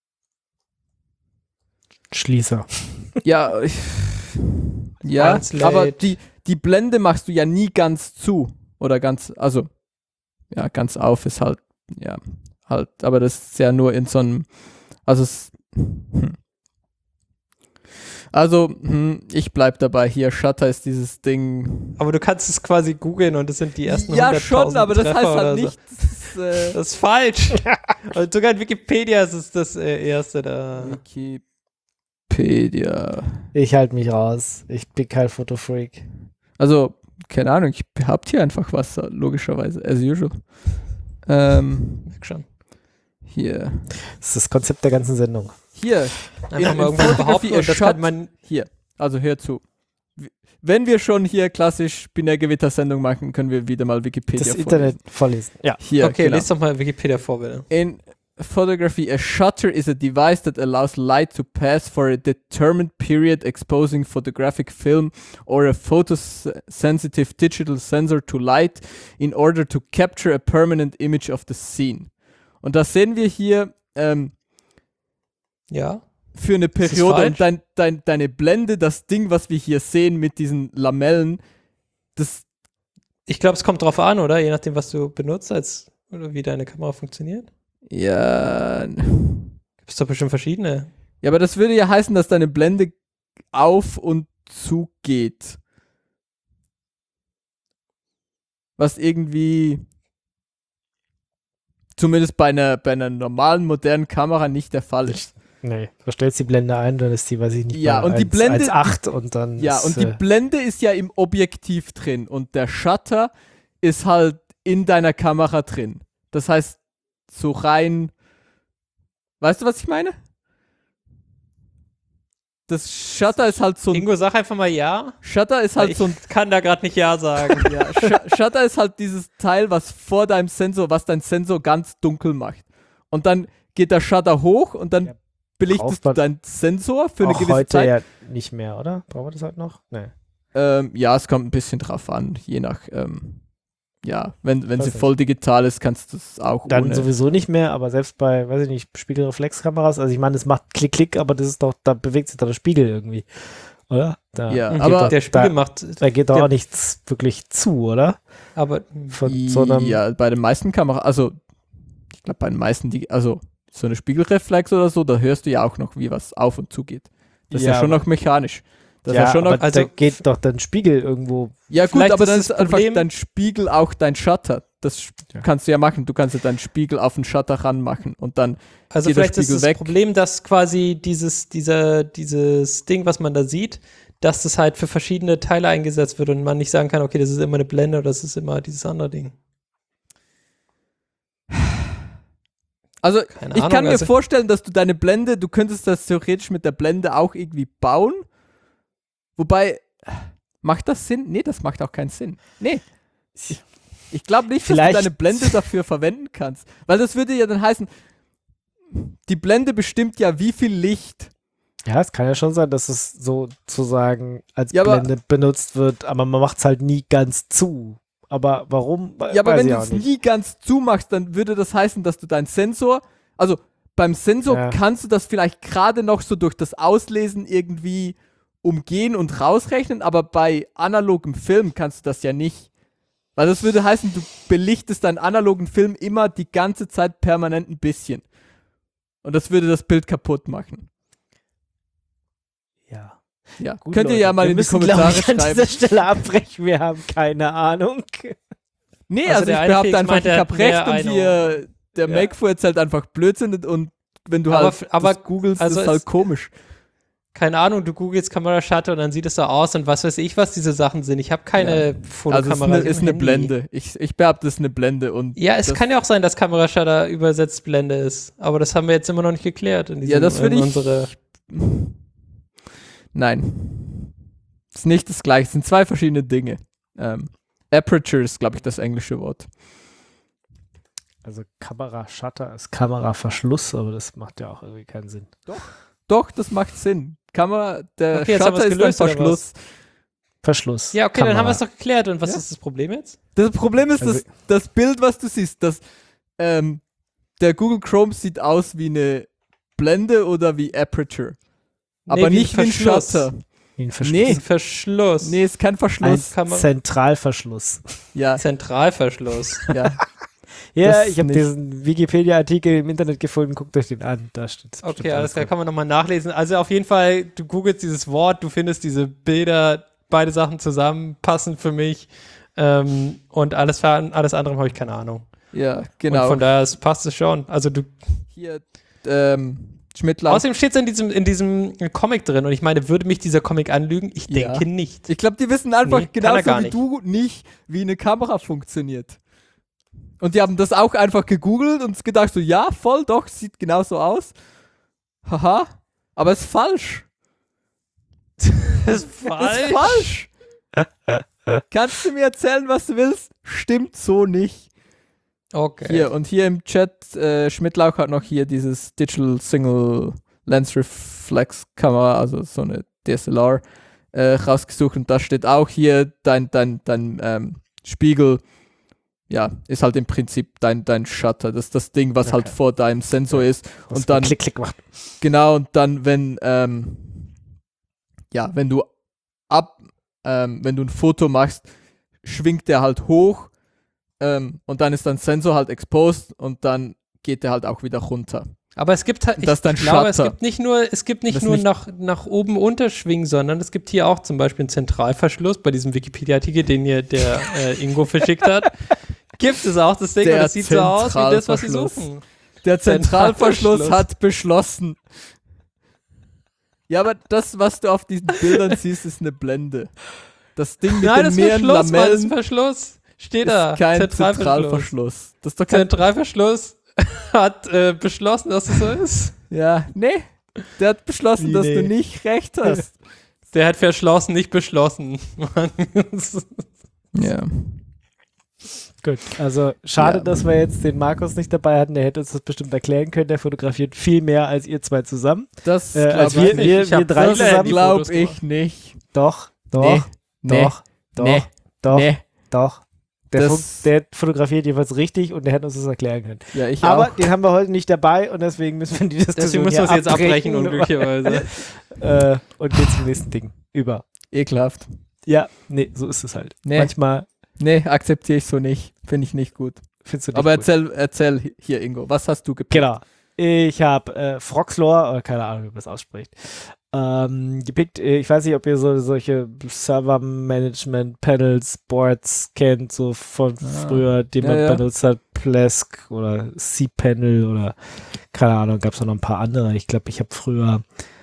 Schließer. Ja, ich, ja, Translate. aber die, die Blende machst du ja nie ganz zu. Oder ganz, also, ja, ganz auf ist halt, ja, halt, aber das ist ja nur in so einem, also es, hm. Also, hm, ich bleib dabei hier, Shutter ist dieses Ding. Aber du kannst es quasi googeln und es sind die ersten Ja, hunderttausend schon, aber das Treffer heißt oder halt so. nicht, das, äh, Das ist falsch. Und sogar in Wikipedia ist es das äh, erste da. Wikipedia. Ich halte mich raus. Ich bin kein Fotofreak. Also, keine Ahnung, ich behaupte hier einfach was, logischerweise, as usual. Ähm, Merk schon. Hier. Das ist das Konzept der ganzen Sendung. Hier. Einfach In- mal in irgendwas Photography behaupten a und das shot- kann man. Hier. Also hör zu. W- Wenn wir schon hier klassisch Binärgewitter-Sendung machen, können wir wieder mal Wikipedia Das Internet vorlesen. Ja. Hier, Okay, genau. lest doch mal Wikipedia vor, bitte. In photography, a shutter is a device that allows light to pass for a determined period, exposing photographic film or a photosensitive digital sensor to light in order to capture a permanent image of the scene. Und das sehen wir hier ähm, Ja. für eine das Periode. falsch? Und dein, dein, deine Blende, das Ding, was wir hier sehen mit diesen Lamellen, das Ich glaube, es kommt drauf an, oder? Je nachdem, was du benutzt, als oder wie deine Kamera funktioniert. ja. Gibt es doch bestimmt verschiedene. Ja, aber das würde ja heißen, dass deine Blende auf und zu geht. Was irgendwie zumindest bei einer, bei einer normalen, modernen Kamera nicht der Fall ist. Nee, du stellst die Blende ein, dann ist die, weiß ich nicht, Ja, bei und die eins- Blende- eins Komma acht und dann Ja, ist, und die äh, Blende ist ja im Objektiv drin und der Shutter ist halt in deiner Kamera drin. Das heißt, so rein. Weißt du, was ich meine? Das Shutter ist halt so ein. Ingo, sag einfach mal ja. Shutter ist halt ich so ein. kann da gerade nicht ja sagen. Ja, Sh- Shutter ist halt dieses Teil, was vor deinem Sensor, was dein Sensor ganz dunkel macht. Und dann geht der Shutter hoch und dann Ja, belichtest braucht du man deinen Sensor für eine auch gewisse heute Zeit. ja nicht mehr, oder? Brauchen wir das heute noch? Nee. Ähm, ja, es kommt ein bisschen drauf an, je nach. Ähm, ja, wenn, wenn Weiß sie nicht. voll digital ist, kannst du es auch Dann ohne. sowieso nicht mehr, aber selbst bei, weiß ich nicht, Spiegelreflexkameras, also ich meine, es macht Klick, Klick, aber das ist doch, da bewegt sich doch der Spiegel irgendwie, oder? Da, Ja, Mhm. aber- der Spiegel da- macht. da geht doch der- auch nichts wirklich zu, oder? Aber Von so einem, ja, bei den meisten Kameras, also ich glaube bei den meisten, die, also so eine Spiegelreflex oder so, da hörst du ja auch noch, wie was auf und zu geht. Das ist ja Ja, schon aber- noch mechanisch. Das ist ja, ja schon aber noch, also- da geht doch dein Spiegel irgendwo. ja gut, vielleicht aber ist dann das ist einfach Problem- dein Spiegel auch dein Shutter. Das Ja. kannst du ja machen. Du kannst ja deinen Spiegel auf den Shutter ranmachen und dann Also geht der vielleicht ist Spiegel das weg. Problem, dass quasi dieses, dieser, dieses Ding, was man da sieht, dass das halt für verschiedene Teile eingesetzt wird und man nicht sagen kann, okay, das ist immer eine Blende oder das ist immer dieses andere Ding. Also Keine ich Ahnung, kann mir also- vorstellen, dass du deine Blende, du könntest das theoretisch mit der Blende auch irgendwie bauen. Wobei, macht das Sinn? Nee, das macht auch keinen Sinn. Nee. Ich, ich glaube nicht, Vielleicht- dass du deine Blende dafür verwenden kannst. Weil das würde ja dann heißen, die Blende bestimmt ja, wie viel Licht. Ja, es kann ja schon sein, dass es sozusagen als Ja, aber- Blende benutzt wird, aber man macht es halt nie ganz zu. Aber warum? Ja, aber weiß wenn ich du auch es nicht. nie ganz zumachst, dann würde das heißen, dass du deinen Sensor, also beim Sensor Ja. kannst du das vielleicht gerade noch so durch das Auslesen irgendwie umgehen und rausrechnen, aber bei analogem Film kannst du das ja nicht. Weil das würde heißen, du belichtest deinen analogen Film immer die ganze Zeit permanent ein bisschen. Und das würde das Bild kaputt machen. Ja. Ja, Gut, könnt ihr Leute, ja mal wir in die müssen, Kommentare glaub ich, an schreiben. dieser Stelle abbrechen. Wir haben keine Ahnung. Nee, Also also, der ich eine behaupte Felix einfach, meint, ich er hab hat mehr recht und Ahnung. hier, der Ja. Macfu erzählt einfach Blödsinn und wenn du Aber halt f- aber- das googelst, also ist halt es- komisch. Keine Ahnung, du googelst Kamerashutter und dann sieht es so aus und was weiß ich, was diese Sachen sind. Ich habe keine Also es ist Fotokamera. eine, im ist eine Handy. Blende. Ich, ich behaupte, es ist eine Blende. Und Ja, es das, kann ja auch sein, dass Kamerashutter übersetzt Blende ist. Aber das haben wir jetzt immer noch nicht geklärt. In diesem, Ja, das würde in ich- Unsere Nein. Ist nicht das gleiche. Es sind zwei verschiedene Dinge. Ähm, Aperture ist, glaube ich, das englische Wort. Also Kamera-Shutter ist Kameraverschluss, aber das macht ja auch irgendwie keinen Sinn. Doch, das macht Sinn. Kamera, der Okay, jetzt haben Shutter wir's ist ein gelöst, oder Verschluss. Verschluss. ja, okay, dann haben wir es Kamera. doch geklärt. Und was Ja. ist das Problem jetzt? Das Problem ist, Also- dass das Bild, was du siehst, das, ähm, der Google Chrome sieht aus wie eine Blende oder wie Aperture. Aber Nee, nicht wie ein Verschluss. Shutter. Wie ein Verschluss. Nee. Ein Verschluss. Nee, ist kein Ein Verschluss. Kamera- Zentralverschluss. Ja, Zentralverschluss. ja. Ja, Das ich habe nicht. diesen Wikipedia-Artikel im Internet gefunden. Guckt euch den an. Da steht Okay, alles klar, kann man nochmal nachlesen. Also auf jeden Fall, du googelst dieses Wort, du findest diese Bilder, beide Sachen zusammen, passen für mich. Ähm, und alles, ver- alles andere habe ich keine Ahnung. Ja, Und genau. von daher es passt es schon. Also du. Hier, ähm, Schmidtler. Außerdem steht es in diesem, in diesem Comic drin und ich meine, würde mich dieser Comic anlügen? Ich Ja. denke nicht. Ich glaube, die wissen einfach Nee, kann er genauso gar wie nicht. du nicht, wie eine Kamera funktioniert. Und die haben das auch einfach gegoogelt und gedacht so, ja, voll, doch, sieht genauso aus. Haha, aber es ist falsch. Das ist Das ist falsch. Kannst du mir erzählen, was du willst? Stimmt so nicht. Okay. Hier, und hier im Chat, äh, Schmidtlauch hat noch hier dieses Digital Single Lens Reflex Kamera, also so eine D S L R, äh, rausgesucht und da steht auch hier dein, dein, dein ähm, Spiegel, ja, ist halt im Prinzip dein, dein Shutter, das ist das Ding, was Okay. halt vor deinem Sensor ist. Was Und dann, Klick, Klick macht. genau, und dann, wenn, ähm, ja, wenn du ab, ähm, wenn du ein Foto machst, schwingt der halt hoch, ähm, und dann ist dein Sensor halt exposed und dann geht der halt auch wieder runter. Aber es gibt halt, ich Das ist dein glaube, es Shutter. gibt nicht nur, es gibt nicht Das nur nicht- nach, nach oben unterschwingen, sondern es gibt hier auch zum Beispiel einen Zentralverschluss bei diesem Wikipedia-Artikel, den hier der äh, Ingo verschickt hat. Gibt es auch das Ding Der und das sieht so aus wie das, was sie Zentralverschluss. suchen. Der Zentralverschluss Zentralverschluss. hat beschlossen. Ja, aber das, was du auf diesen Bildern siehst, ist eine Blende. Das Ding mit Nein, den das ist mehreren Verschluss, Mann, das ist ein Lamellen Verschluss. Steht da. ist kein Zentralverschluss. Zentralverschluss. Das ist doch kein... Zentralverschluss hat äh, beschlossen, dass es so ist. Ja, nee. Der hat beschlossen, Wie, dass nee. du nicht recht hast. Der hat verschlossen, nicht beschlossen. Ja. Gut, also schade, Ja. dass wir jetzt den Markus nicht dabei hatten, der hätte uns das bestimmt erklären können, der fotografiert viel mehr als ihr zwei zusammen. Das Äh, glaub als ich wir, nicht. wir, Ich wir hab drei das zusammen. glaube Fotos ich gemacht. nicht. Doch, doch, Nee, nee, doch, doch, nee, doch, nee. doch. Der, Das- fo- der fotografiert jeweils richtig und der hätte uns das erklären können. Ja, ich Aber auch. den haben wir heute nicht dabei und deswegen müssen wir die Diskussion Deswegen müssen wir es hier jetzt abbrechen, abbrechen unglücklicherweise. äh, und gehen zum nächsten Ding über. Ekelhaft. Ja, nee, so ist es halt. Nee. Manchmal Nee, akzeptiere ich so nicht. Finde ich nicht gut. findest du nicht Aber gut. erzähl, erzähl hier, Ingo. Was hast du gepickt? Genau. Ich habe äh, Froxlore, oder keine Ahnung, wie man das ausspricht, ähm, gepickt. Äh, Ich weiß nicht, ob ihr so solche Server-Management-Panels, Boards kennt, so von Ah. früher, die man Ja, ja. benutzt hat, Plesk oder cPanel oder keine Ahnung, gab es noch ein paar andere. Ich glaube, ich habe früher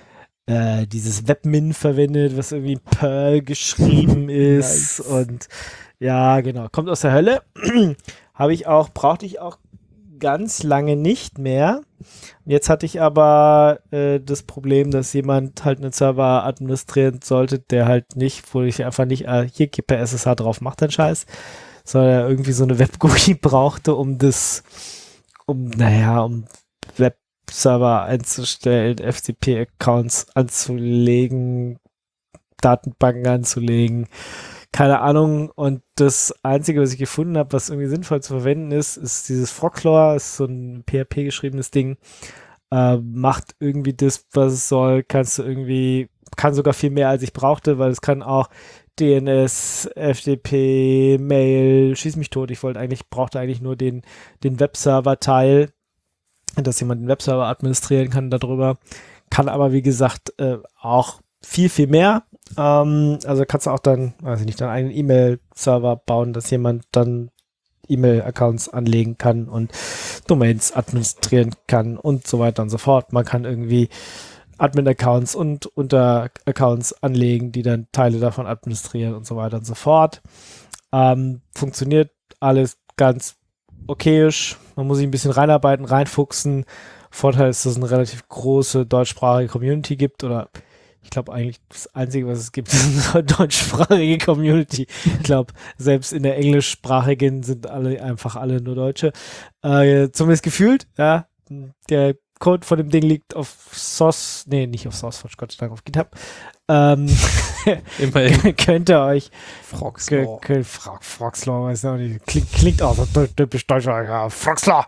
äh, dieses Webmin verwendet, was irgendwie in Perl geschrieben ist Nice. und ja, genau, kommt aus der Hölle. Habe ich auch, brauchte ich auch ganz lange nicht mehr. Jetzt hatte ich aber äh, das Problem, dass jemand halt einen Server administrieren sollte, der halt nicht, wo ich einfach nicht, äh, hier gib per S S H drauf, macht den Scheiß, sondern er irgendwie so eine Web-G U I brauchte, um das, um, naja, um Webserver einzustellen, F T P-Accounts anzulegen, Datenbanken anzulegen, keine Ahnung. Und das Einzige, was ich gefunden habe, was irgendwie sinnvoll zu verwenden ist, ist dieses Froxlore, ist so ein P H P geschriebenes Ding, äh, macht irgendwie das, was es soll, kannst du irgendwie, kann sogar viel mehr, als ich brauchte, weil es kann auch D N S, F T P, Mail, schieß mich tot. Ich wollte eigentlich, brauchte eigentlich nur den, den Webserver-Teil, dass jemand den Webserver administrieren kann darüber. Kann aber, wie gesagt, äh, auch viel, viel mehr. Ähm, also kannst du auch dann, weiß ich nicht, dann einen E-Mail-Server bauen, dass jemand dann E-Mail-Accounts anlegen kann und Domains administrieren kann und so weiter und so fort. Man kann irgendwie Admin-Accounts und Unter-Accounts anlegen, die dann Teile davon administrieren und so weiter und so fort. Ähm, funktioniert alles ganz okayisch. Man muss sich ein bisschen reinarbeiten, reinfuchsen. Vorteil ist, dass es eine relativ große deutschsprachige Community gibt oder ich glaube eigentlich das Einzige, was es gibt, ist eine deutschsprachige Community. Ich glaube, selbst in der englischsprachigen sind alle einfach alle nur Deutsche. Äh, zumindest gefühlt, ja. Der Code von dem Ding liegt auf Source, nee, nicht auf SourceForge, Gott sei Dank auf GitHub. Ähm, Immerhin. könnt ihr euch Froxlore. K- Fro- Froxlore, weiß ich auch nicht. Klingt, klingt auch so typisch deutsch. Ja, Froxlore.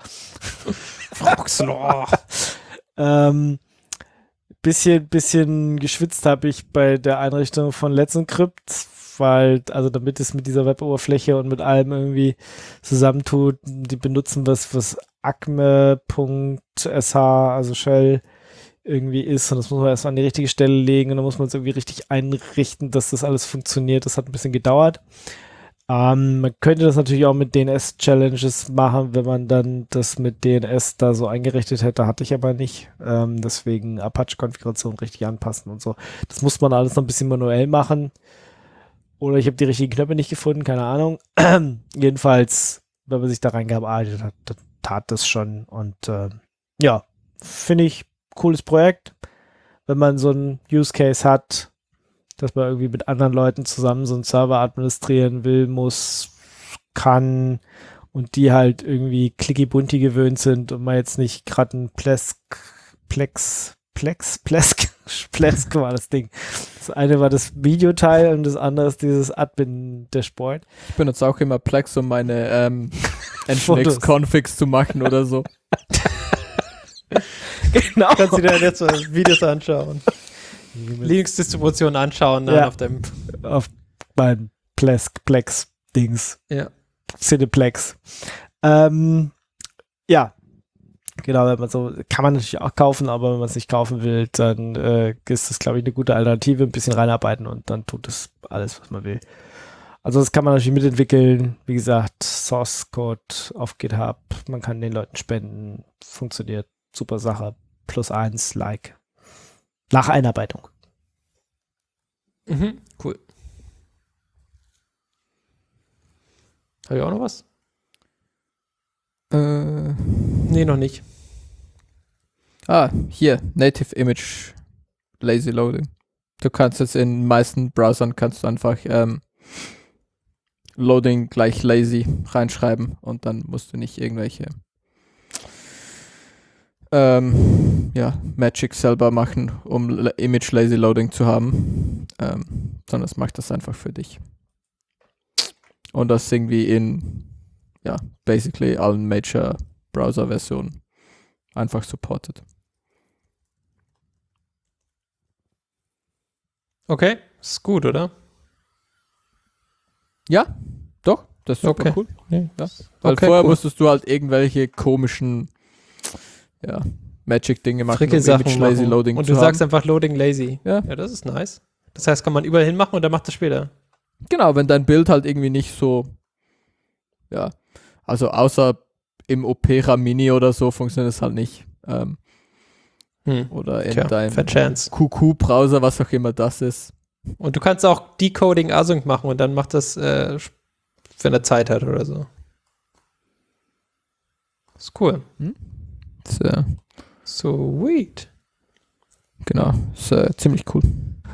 Froxlore. ähm, bisschen, bisschen geschwitzt habe ich bei der Einrichtung von Let's Encrypt, weil, also damit es mit dieser Web-Oberfläche und mit allem irgendwie zusammentut, die benutzen was, was acme.sh, also Shell, irgendwie ist und das muss man erstmal an die richtige Stelle legen und dann muss man es irgendwie richtig einrichten, dass das alles funktioniert. Das hat ein bisschen gedauert. Ähm, man könnte das natürlich auch mit D N S-Challenges machen, wenn man dann das mit D N S da so eingerichtet hätte, hatte ich aber nicht. Ähm, deswegen Apache-Konfiguration richtig anpassen und so. Das muss man alles noch ein bisschen manuell machen. Oder ich habe die richtigen Knöpfe nicht gefunden, keine Ahnung. Jedenfalls wenn man sich da reingearbeitet hat, dann tat das schon. Und äh, ja, finde ich cooles Projekt, wenn man so einen Use Case hat, dass man irgendwie mit anderen Leuten zusammen so einen Server administrieren will, muss, kann und die halt irgendwie clicky-bunti gewöhnt sind und man jetzt nicht gerade ein Plesk, Plex, Plex, Plesk, Plesk war das Ding. Das eine war das Videoteil und das andere ist dieses Admin-Dashboard. Ich benutze auch immer Plex, um meine ähm, Fotos. Nginx-Configs zu machen oder so. Genau. Kannst du dir jetzt so Videos anschauen. Linux-Distribution anschauen dann Ja. auf dem. Auf meinem Plesk, Plex-Dings. Ja. Cineplex. Ähm, ja, genau, wenn man so, kann man natürlich auch kaufen, aber wenn man es nicht kaufen will, dann äh, ist das, glaube ich, eine gute Alternative, ein bisschen reinarbeiten und dann tut es alles, was man will. Also das kann man natürlich mitentwickeln, wie gesagt, Source Code auf GitHub, man kann den Leuten spenden, funktioniert, super Sache, plus eins, like. Nach Einarbeitung. Mhm. Cool. Habe ich auch noch was? Äh, Nee, noch nicht. ah, hier, Native Image Lazy Loading. Du kannst jetzt in den meisten Browsern kannst du einfach ähm, Loading gleich lazy reinschreiben und dann musst du nicht irgendwelche ähm, ja, Magic selber machen, um La- Image Lazy Loading zu haben, ähm, sondern es macht das einfach für dich. Und das irgendwie in ja, basically allen Major Browser Versionen einfach supported. Okay, ist gut, oder? Ja, doch, das ist super Okay. cool. Nee. Ja. Weil Okay, vorher cool. musstest du halt irgendwelche komischen ja, Magic-Dinge machen, Frickelsachen Image Lazy machen. Loading Und zu du sagst haben. einfach Loading Lazy. Ja. Ja, das ist nice. Das heißt, kann man überall hin machen und dann macht es später. Genau, wenn dein Bild halt irgendwie nicht so, ja, also außer im Opera Mini oder so funktioniert es halt nicht. Ähm, Hm. oder in Tja, deinem fair chance. Q Q-Browser, was auch immer das ist. Und du kannst auch Decoding Async machen und dann macht das, äh, wenn er Zeit hat oder so. Ist cool. Ist, äh, Sweet. genau, ist äh, ziemlich cool.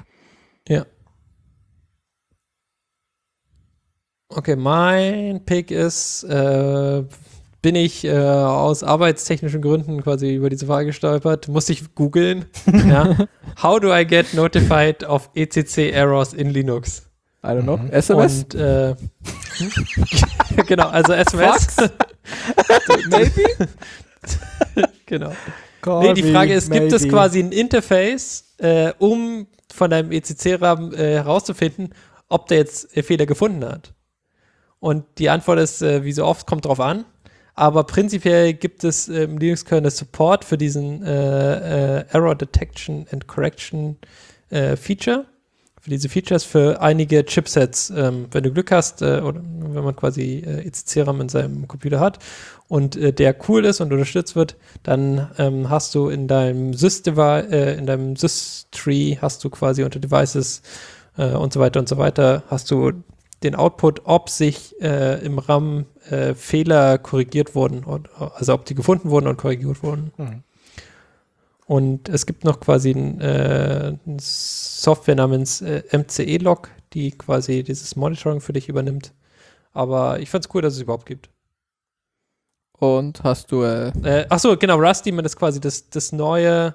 Okay, mein Pick ist, äh, bin ich äh, aus arbeitstechnischen Gründen quasi über diese Frage gestolpert, musste ich googeln. Ja. How do I get notified of E C C errors in Linux? I don't know. Mhm. S M S? Und äh, genau, also S M S. Maybe? Genau. Nee, die Frage ist, gibt es quasi ein Interface, äh, um von deinem E C C-Rahmen äh, herauszufinden, ob der jetzt äh, Fehler gefunden hat? Und die Antwort ist, äh, wie so oft, kommt drauf an. Aber prinzipiell gibt es äh, im Linux-Kernel Support für diesen äh, äh, Error Detection and Correction äh, Feature. Für diese Features für einige Chipsets. Ähm, wenn du Glück hast, äh, oder wenn man quasi äh, E C C-RAM in seinem Computer hat und äh, der cool ist und unterstützt wird, dann ähm, hast du in deinem Sys-Devi- äh, in deinem Sys-Tree hast du quasi unter Devices äh, und so weiter und so weiter, hast du den Output, ob sich äh, im RAM äh, Fehler korrigiert wurden, und, also ob die gefunden wurden und korrigiert wurden. Mhm. Und es gibt noch quasi ein, äh, eine Software namens äh, M C E-Log, die quasi dieses Monitoring für dich übernimmt. Aber ich fand es cool, dass es überhaupt gibt. Und hast du, äh, Äh, ach so, genau, Rusty ist quasi das, das neue,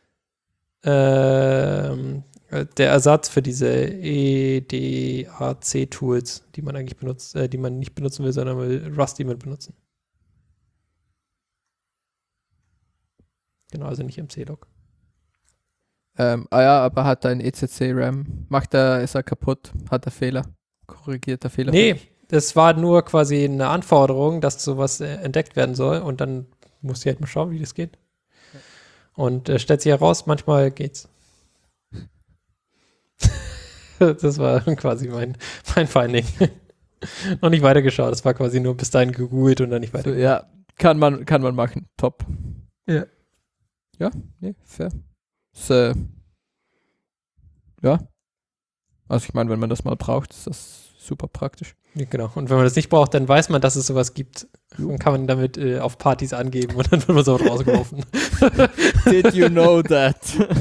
ähm, äh, der Ersatz für diese E D A C-Tools, die man eigentlich benutzt, äh, die man nicht benutzen will, sondern will Rusty mit benutzen. Genau, also nicht M C-Log. ähm, ah ja, aber hat dein E C C-RAM, macht er, ist er kaputt, hat er Fehler, korrigiert er Fehler? Nee, das war nur quasi eine Anforderung, dass sowas äh, entdeckt werden soll und dann musst du halt mal schauen, wie das geht. Und äh, stellt sich heraus, manchmal geht's. Das war quasi mein, mein Finding. Noch nicht weitergeschaut, das war quasi nur bis dahin gegoogelt und dann nicht So, weiter. ja, kann man, kann man machen, top. Ja. Ja, nee, fair. Ist, äh, ja. Also ich meine, wenn man das mal braucht, ist das super praktisch. Ja, genau. Und wenn man das nicht braucht, dann weiß man, dass es sowas gibt. Dann kann man damit äh, auf Partys angeben und dann wird man so rausgeworfen. Did you know that?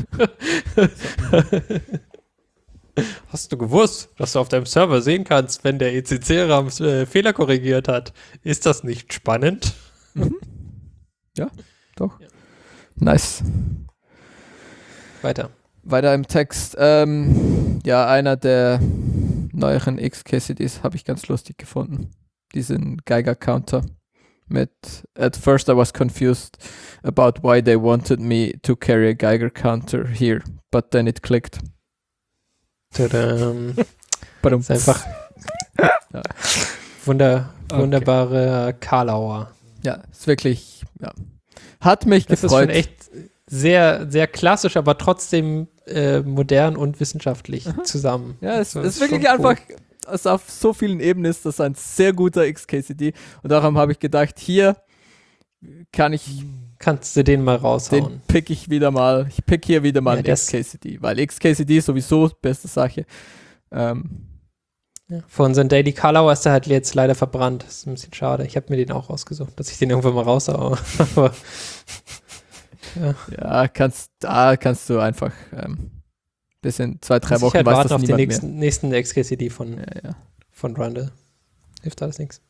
Hast du gewusst, dass du auf deinem Server sehen kannst, wenn der E C C-Rahmen äh, Fehler korrigiert hat? Ist das nicht spannend? Mhm. Ja, doch. Ja. Nice. Weiter. Weiter im Text. Ähm, ja, einer der neueren X K C Ds habe ich ganz lustig gefunden. Diesen Geiger-Counter mit at first I was confused about why they wanted me to carry a Geiger counter here, but then it clicked. Tadam. Badum. Ist einfach ja. Wunder, wunderbare okay. Karlauer. Ja, ist wirklich, ja. Hat mich das gefreut. Das ist schon echt sehr, sehr klassisch, aber trotzdem äh, modern und wissenschaftlich Aha. zusammen. Ja, es ist, ist wirklich einfach, cool. Es auf so vielen Ebenen ist das ein sehr guter X K C D und darum habe ich gedacht, hier kann ich kannst du den mal raushauen. Den pick ich wieder mal, ich pick hier wieder mal ja, einen X K C D, weil X K C D ist sowieso beste Sache. Ähm, ja. Für unseren Daily Color ist der halt jetzt leider verbrannt. Das ist ein bisschen schade. Ich habe mir den auch rausgesucht, dass ich den irgendwann mal raushaue. Aber ja. ja, kannst, da kannst du einfach ähm, bis in zwei, drei Wochen Wochen halt weiß warten das auf den niemand nächsten, mehr. nächsten X K C D von, ja, ja. von Rundle. Hilft alles nichts.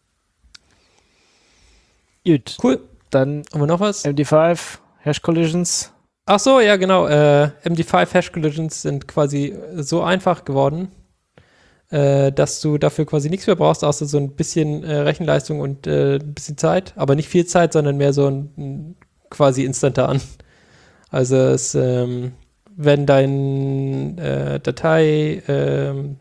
Gut. Cool. Dann haben wir noch was? M D fünf, Hash Collisions. Ach so, ja genau. Äh, M D fünf Hash Collisions sind quasi so einfach geworden, äh, dass du dafür quasi nichts mehr brauchst, außer so ein bisschen äh, Rechenleistung und äh, ein bisschen Zeit. Aber nicht viel Zeit, sondern mehr so ein, ein quasi instantan. Also es, ähm, wenn dein äh, Datei ähm,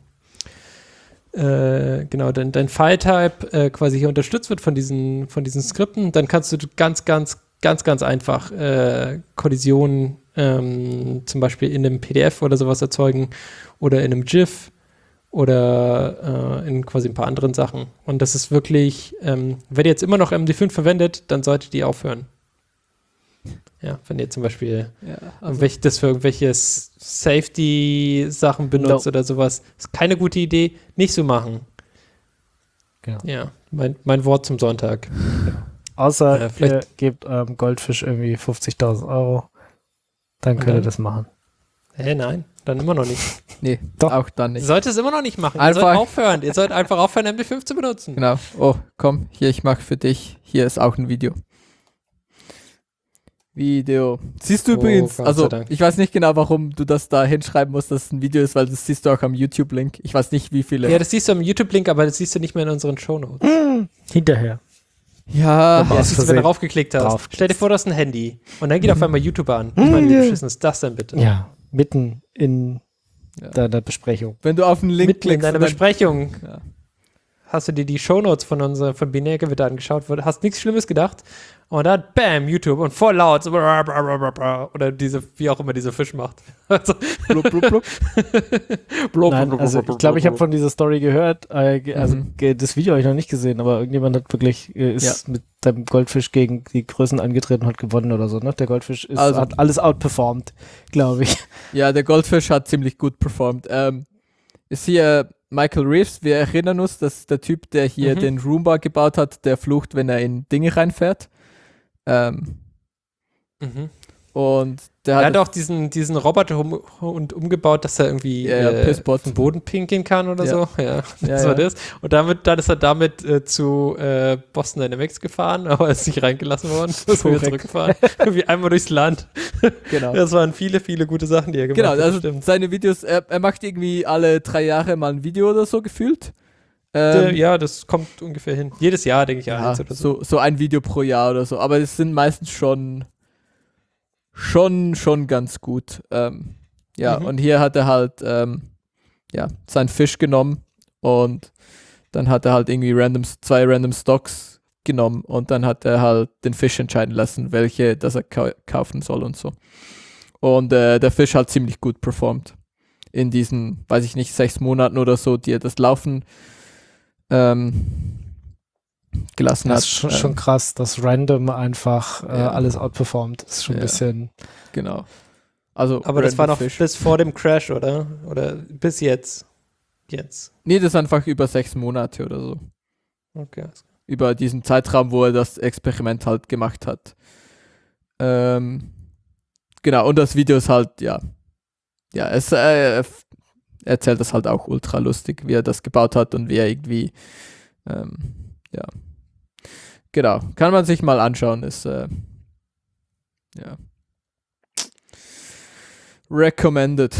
Äh, genau, dein, dein File-Type äh, quasi hier unterstützt wird von diesen, von diesen Skripten, dann kannst du ganz, ganz, ganz, ganz einfach äh, Kollisionen ähm, zum Beispiel in einem P D F oder sowas erzeugen oder in einem GIF oder äh, in quasi ein paar anderen Sachen. Und das ist wirklich, ähm, wenn ihr jetzt immer noch M D fünf verwendet, dann solltet ihr aufhören. Ja, wenn ihr zum Beispiel ja, also irgendwelche, das für irgendwelche Safety-Sachen benutzt no. oder sowas, ist keine gute Idee, nicht so machen. Genau. Ja, mein, mein Wort zum Sonntag. Genau. Außer ja, vielleicht ihr gebt ähm, Goldfisch irgendwie fünfzigtausend Euro, dann könnt ihr das machen. Hä, nein, dann immer noch nicht. Nee, doch. Auch dann nicht. Ihr solltet es immer noch nicht machen. Einfach ihr sollt aufhören. Ihr sollt einfach aufhören, M D fünf zu benutzen. Genau. Oh, komm, hier, ich mache für dich. Hier ist auch ein Video. Video. Siehst du oh, übrigens, Gott also Dank. ich weiß nicht genau, warum du das da hinschreiben musst, dass es ein Video ist, weil das siehst du auch am YouTube-Link. Ich weiß nicht, wie viele. Ja, das siehst du am YouTube-Link, aber das siehst du nicht mehr in unseren Shownotes. Mmh, hinterher. Ja. Ja, das siehst du, wenn du draufgeklickt hast. Drauf. Stell dir vor, du hast ein Handy und dann geht auf einmal YouTube an. Ich meine, wie beschissen ist das denn bitte? Ja, mitten in ja. deiner Besprechung. Wenn du auf den Link Mitten klickst. in deiner Besprechung. Ja. Hast du dir die Shownotes von unserer, von Binärgewitter angeschaut, hast nichts Schlimmes gedacht und dann bam, YouTube und voll laut so oder diese, wie auch immer dieser Fisch macht. Also, blub, blub, blub. blub, Nein, blub, also blub, ich glaube, ich habe blub. von dieser Story gehört, äh, ge- also Mhm. ge- das Video habe ich noch nicht gesehen, aber irgendjemand hat wirklich, äh, ist Ja. mit seinem Goldfisch gegen die Größen angetreten und hat gewonnen oder so, ne? Der Goldfisch ist, Also- hat alles outperformed, glaube ich. Ja, der Goldfisch hat ziemlich gut performt. Ähm, ist hier Michael Reeves, wir erinnern uns, das ist der Typ, der hier Mhm. den Roomba gebaut hat, der flucht, wenn er in Dinge reinfährt. Ähm, Mhm. und der Er hat hat auch diesen, diesen Roboterhund umgebaut, dass er irgendwie Ja, ja, äh, Pissbot. auf den Boden pinkeln kann oder Ja. so. Ja, das Ja, war ja. das. Und damit, dann ist er damit äh, zu äh, Boston Dynamics gefahren, aber er ist nicht reingelassen worden. Ist wieder Korrekt. zurückgefahren. Irgendwie einmal durchs Land. genau. Das waren viele, viele gute Sachen, die er gemacht Genau, hat. also stimmt. seine Videos, er, er macht irgendwie alle drei Jahre mal ein Video oder so gefühlt. Äh, Ähm, ja, das kommt ungefähr hin. Jedes Jahr, denke ich, ja, eins oder so. so, so ein Video pro Jahr oder so. Aber es sind meistens schon schon, schon ganz gut. Ähm, ja, Mhm. und hier hat er halt ähm, ja, seinen Fisch genommen und dann hat er halt irgendwie random, zwei random Stocks genommen und dann hat er halt den Fisch entscheiden lassen, welche das er kau- kaufen soll und so. Und äh, der Fisch hat ziemlich gut performt in diesen, weiß ich nicht, sechs Monaten oder so, die er das Laufen ähm, gelassen Das hat. ist schon, Ähm, schon krass, dass random einfach äh, Ja. alles outperformt. Das ist schon ein Ja. bisschen. Genau. Also Aber das war random noch Fisch. bis vor dem Crash, oder? Oder bis jetzt? jetzt? Nee, das ist einfach über sechs Monate oder so. Okay. Über diesen Zeitraum, wo er das Experiment halt gemacht hat. Ähm, genau, und das Video ist halt, ja, ja, es äh, erzählt das halt auch ultra lustig, wie er das gebaut hat und wie er irgendwie, ähm, ja, genau, kann man sich mal anschauen, ist, äh, ja, recommended.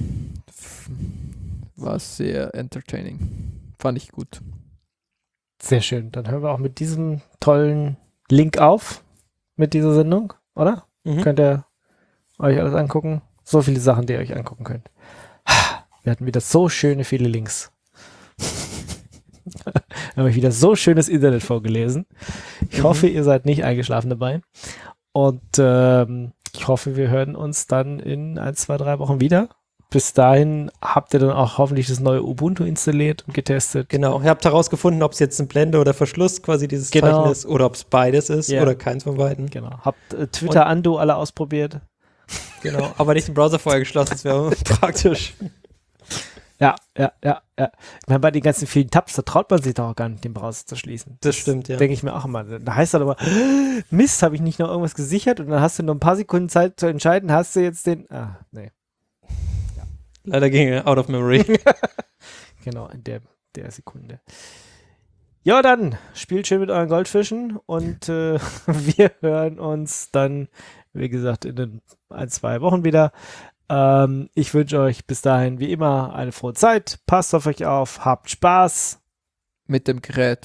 War sehr entertaining. Fand ich gut. Sehr schön. Dann hören wir auch mit diesem tollen Link auf, mit dieser Sendung, oder? Mhm. Könnt ihr euch alles angucken? So viele Sachen, die ihr euch angucken könnt. Wir hatten wieder so schöne viele Links. Wir haben euch wieder so schönes Internet vorgelesen. Ich Mhm. hoffe, ihr seid nicht eingeschlafen dabei. Und ähm, ich hoffe, wir hören uns dann in ein, zwei, drei Wochen wieder. Bis dahin habt ihr dann auch hoffentlich das neue Ubuntu installiert und getestet. Genau, ihr habt herausgefunden, ob es jetzt ein Blende oder Verschluss quasi dieses Genau. Zeichen ist oder ob es beides ist Ja. oder keins von beiden. Genau. Habt äh, Twitter Undo alle ausprobiert? Genau, aber nicht den Browser vorher geschlossen, das wäre praktisch. Ja, ja, ja, ja. Ich meine, bei den ganzen vielen Tabs, da traut man sich doch auch gar nicht, den Browser zu schließen. Das stimmt, ja. Denke ich mir auch immer. Da heißt dann aber, Mist, habe ich nicht noch irgendwas gesichert? Und dann hast du noch ein paar Sekunden Zeit zu entscheiden, hast du jetzt den, ah, nee. Leider ging er out of memory. Genau, in der, der Sekunde. Ja, dann spielt schön mit euren Goldfischen und äh, wir hören uns dann, wie gesagt, in den ein, zwei Wochen wieder. Ähm, ich wünsche euch bis dahin wie immer eine frohe Zeit. Passt auf euch auf, habt Spaß Mit dem Gerät.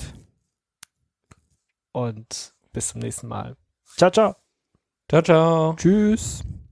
und bis zum nächsten Mal. Ciao, ciao. Ciao, ciao. Tschüss.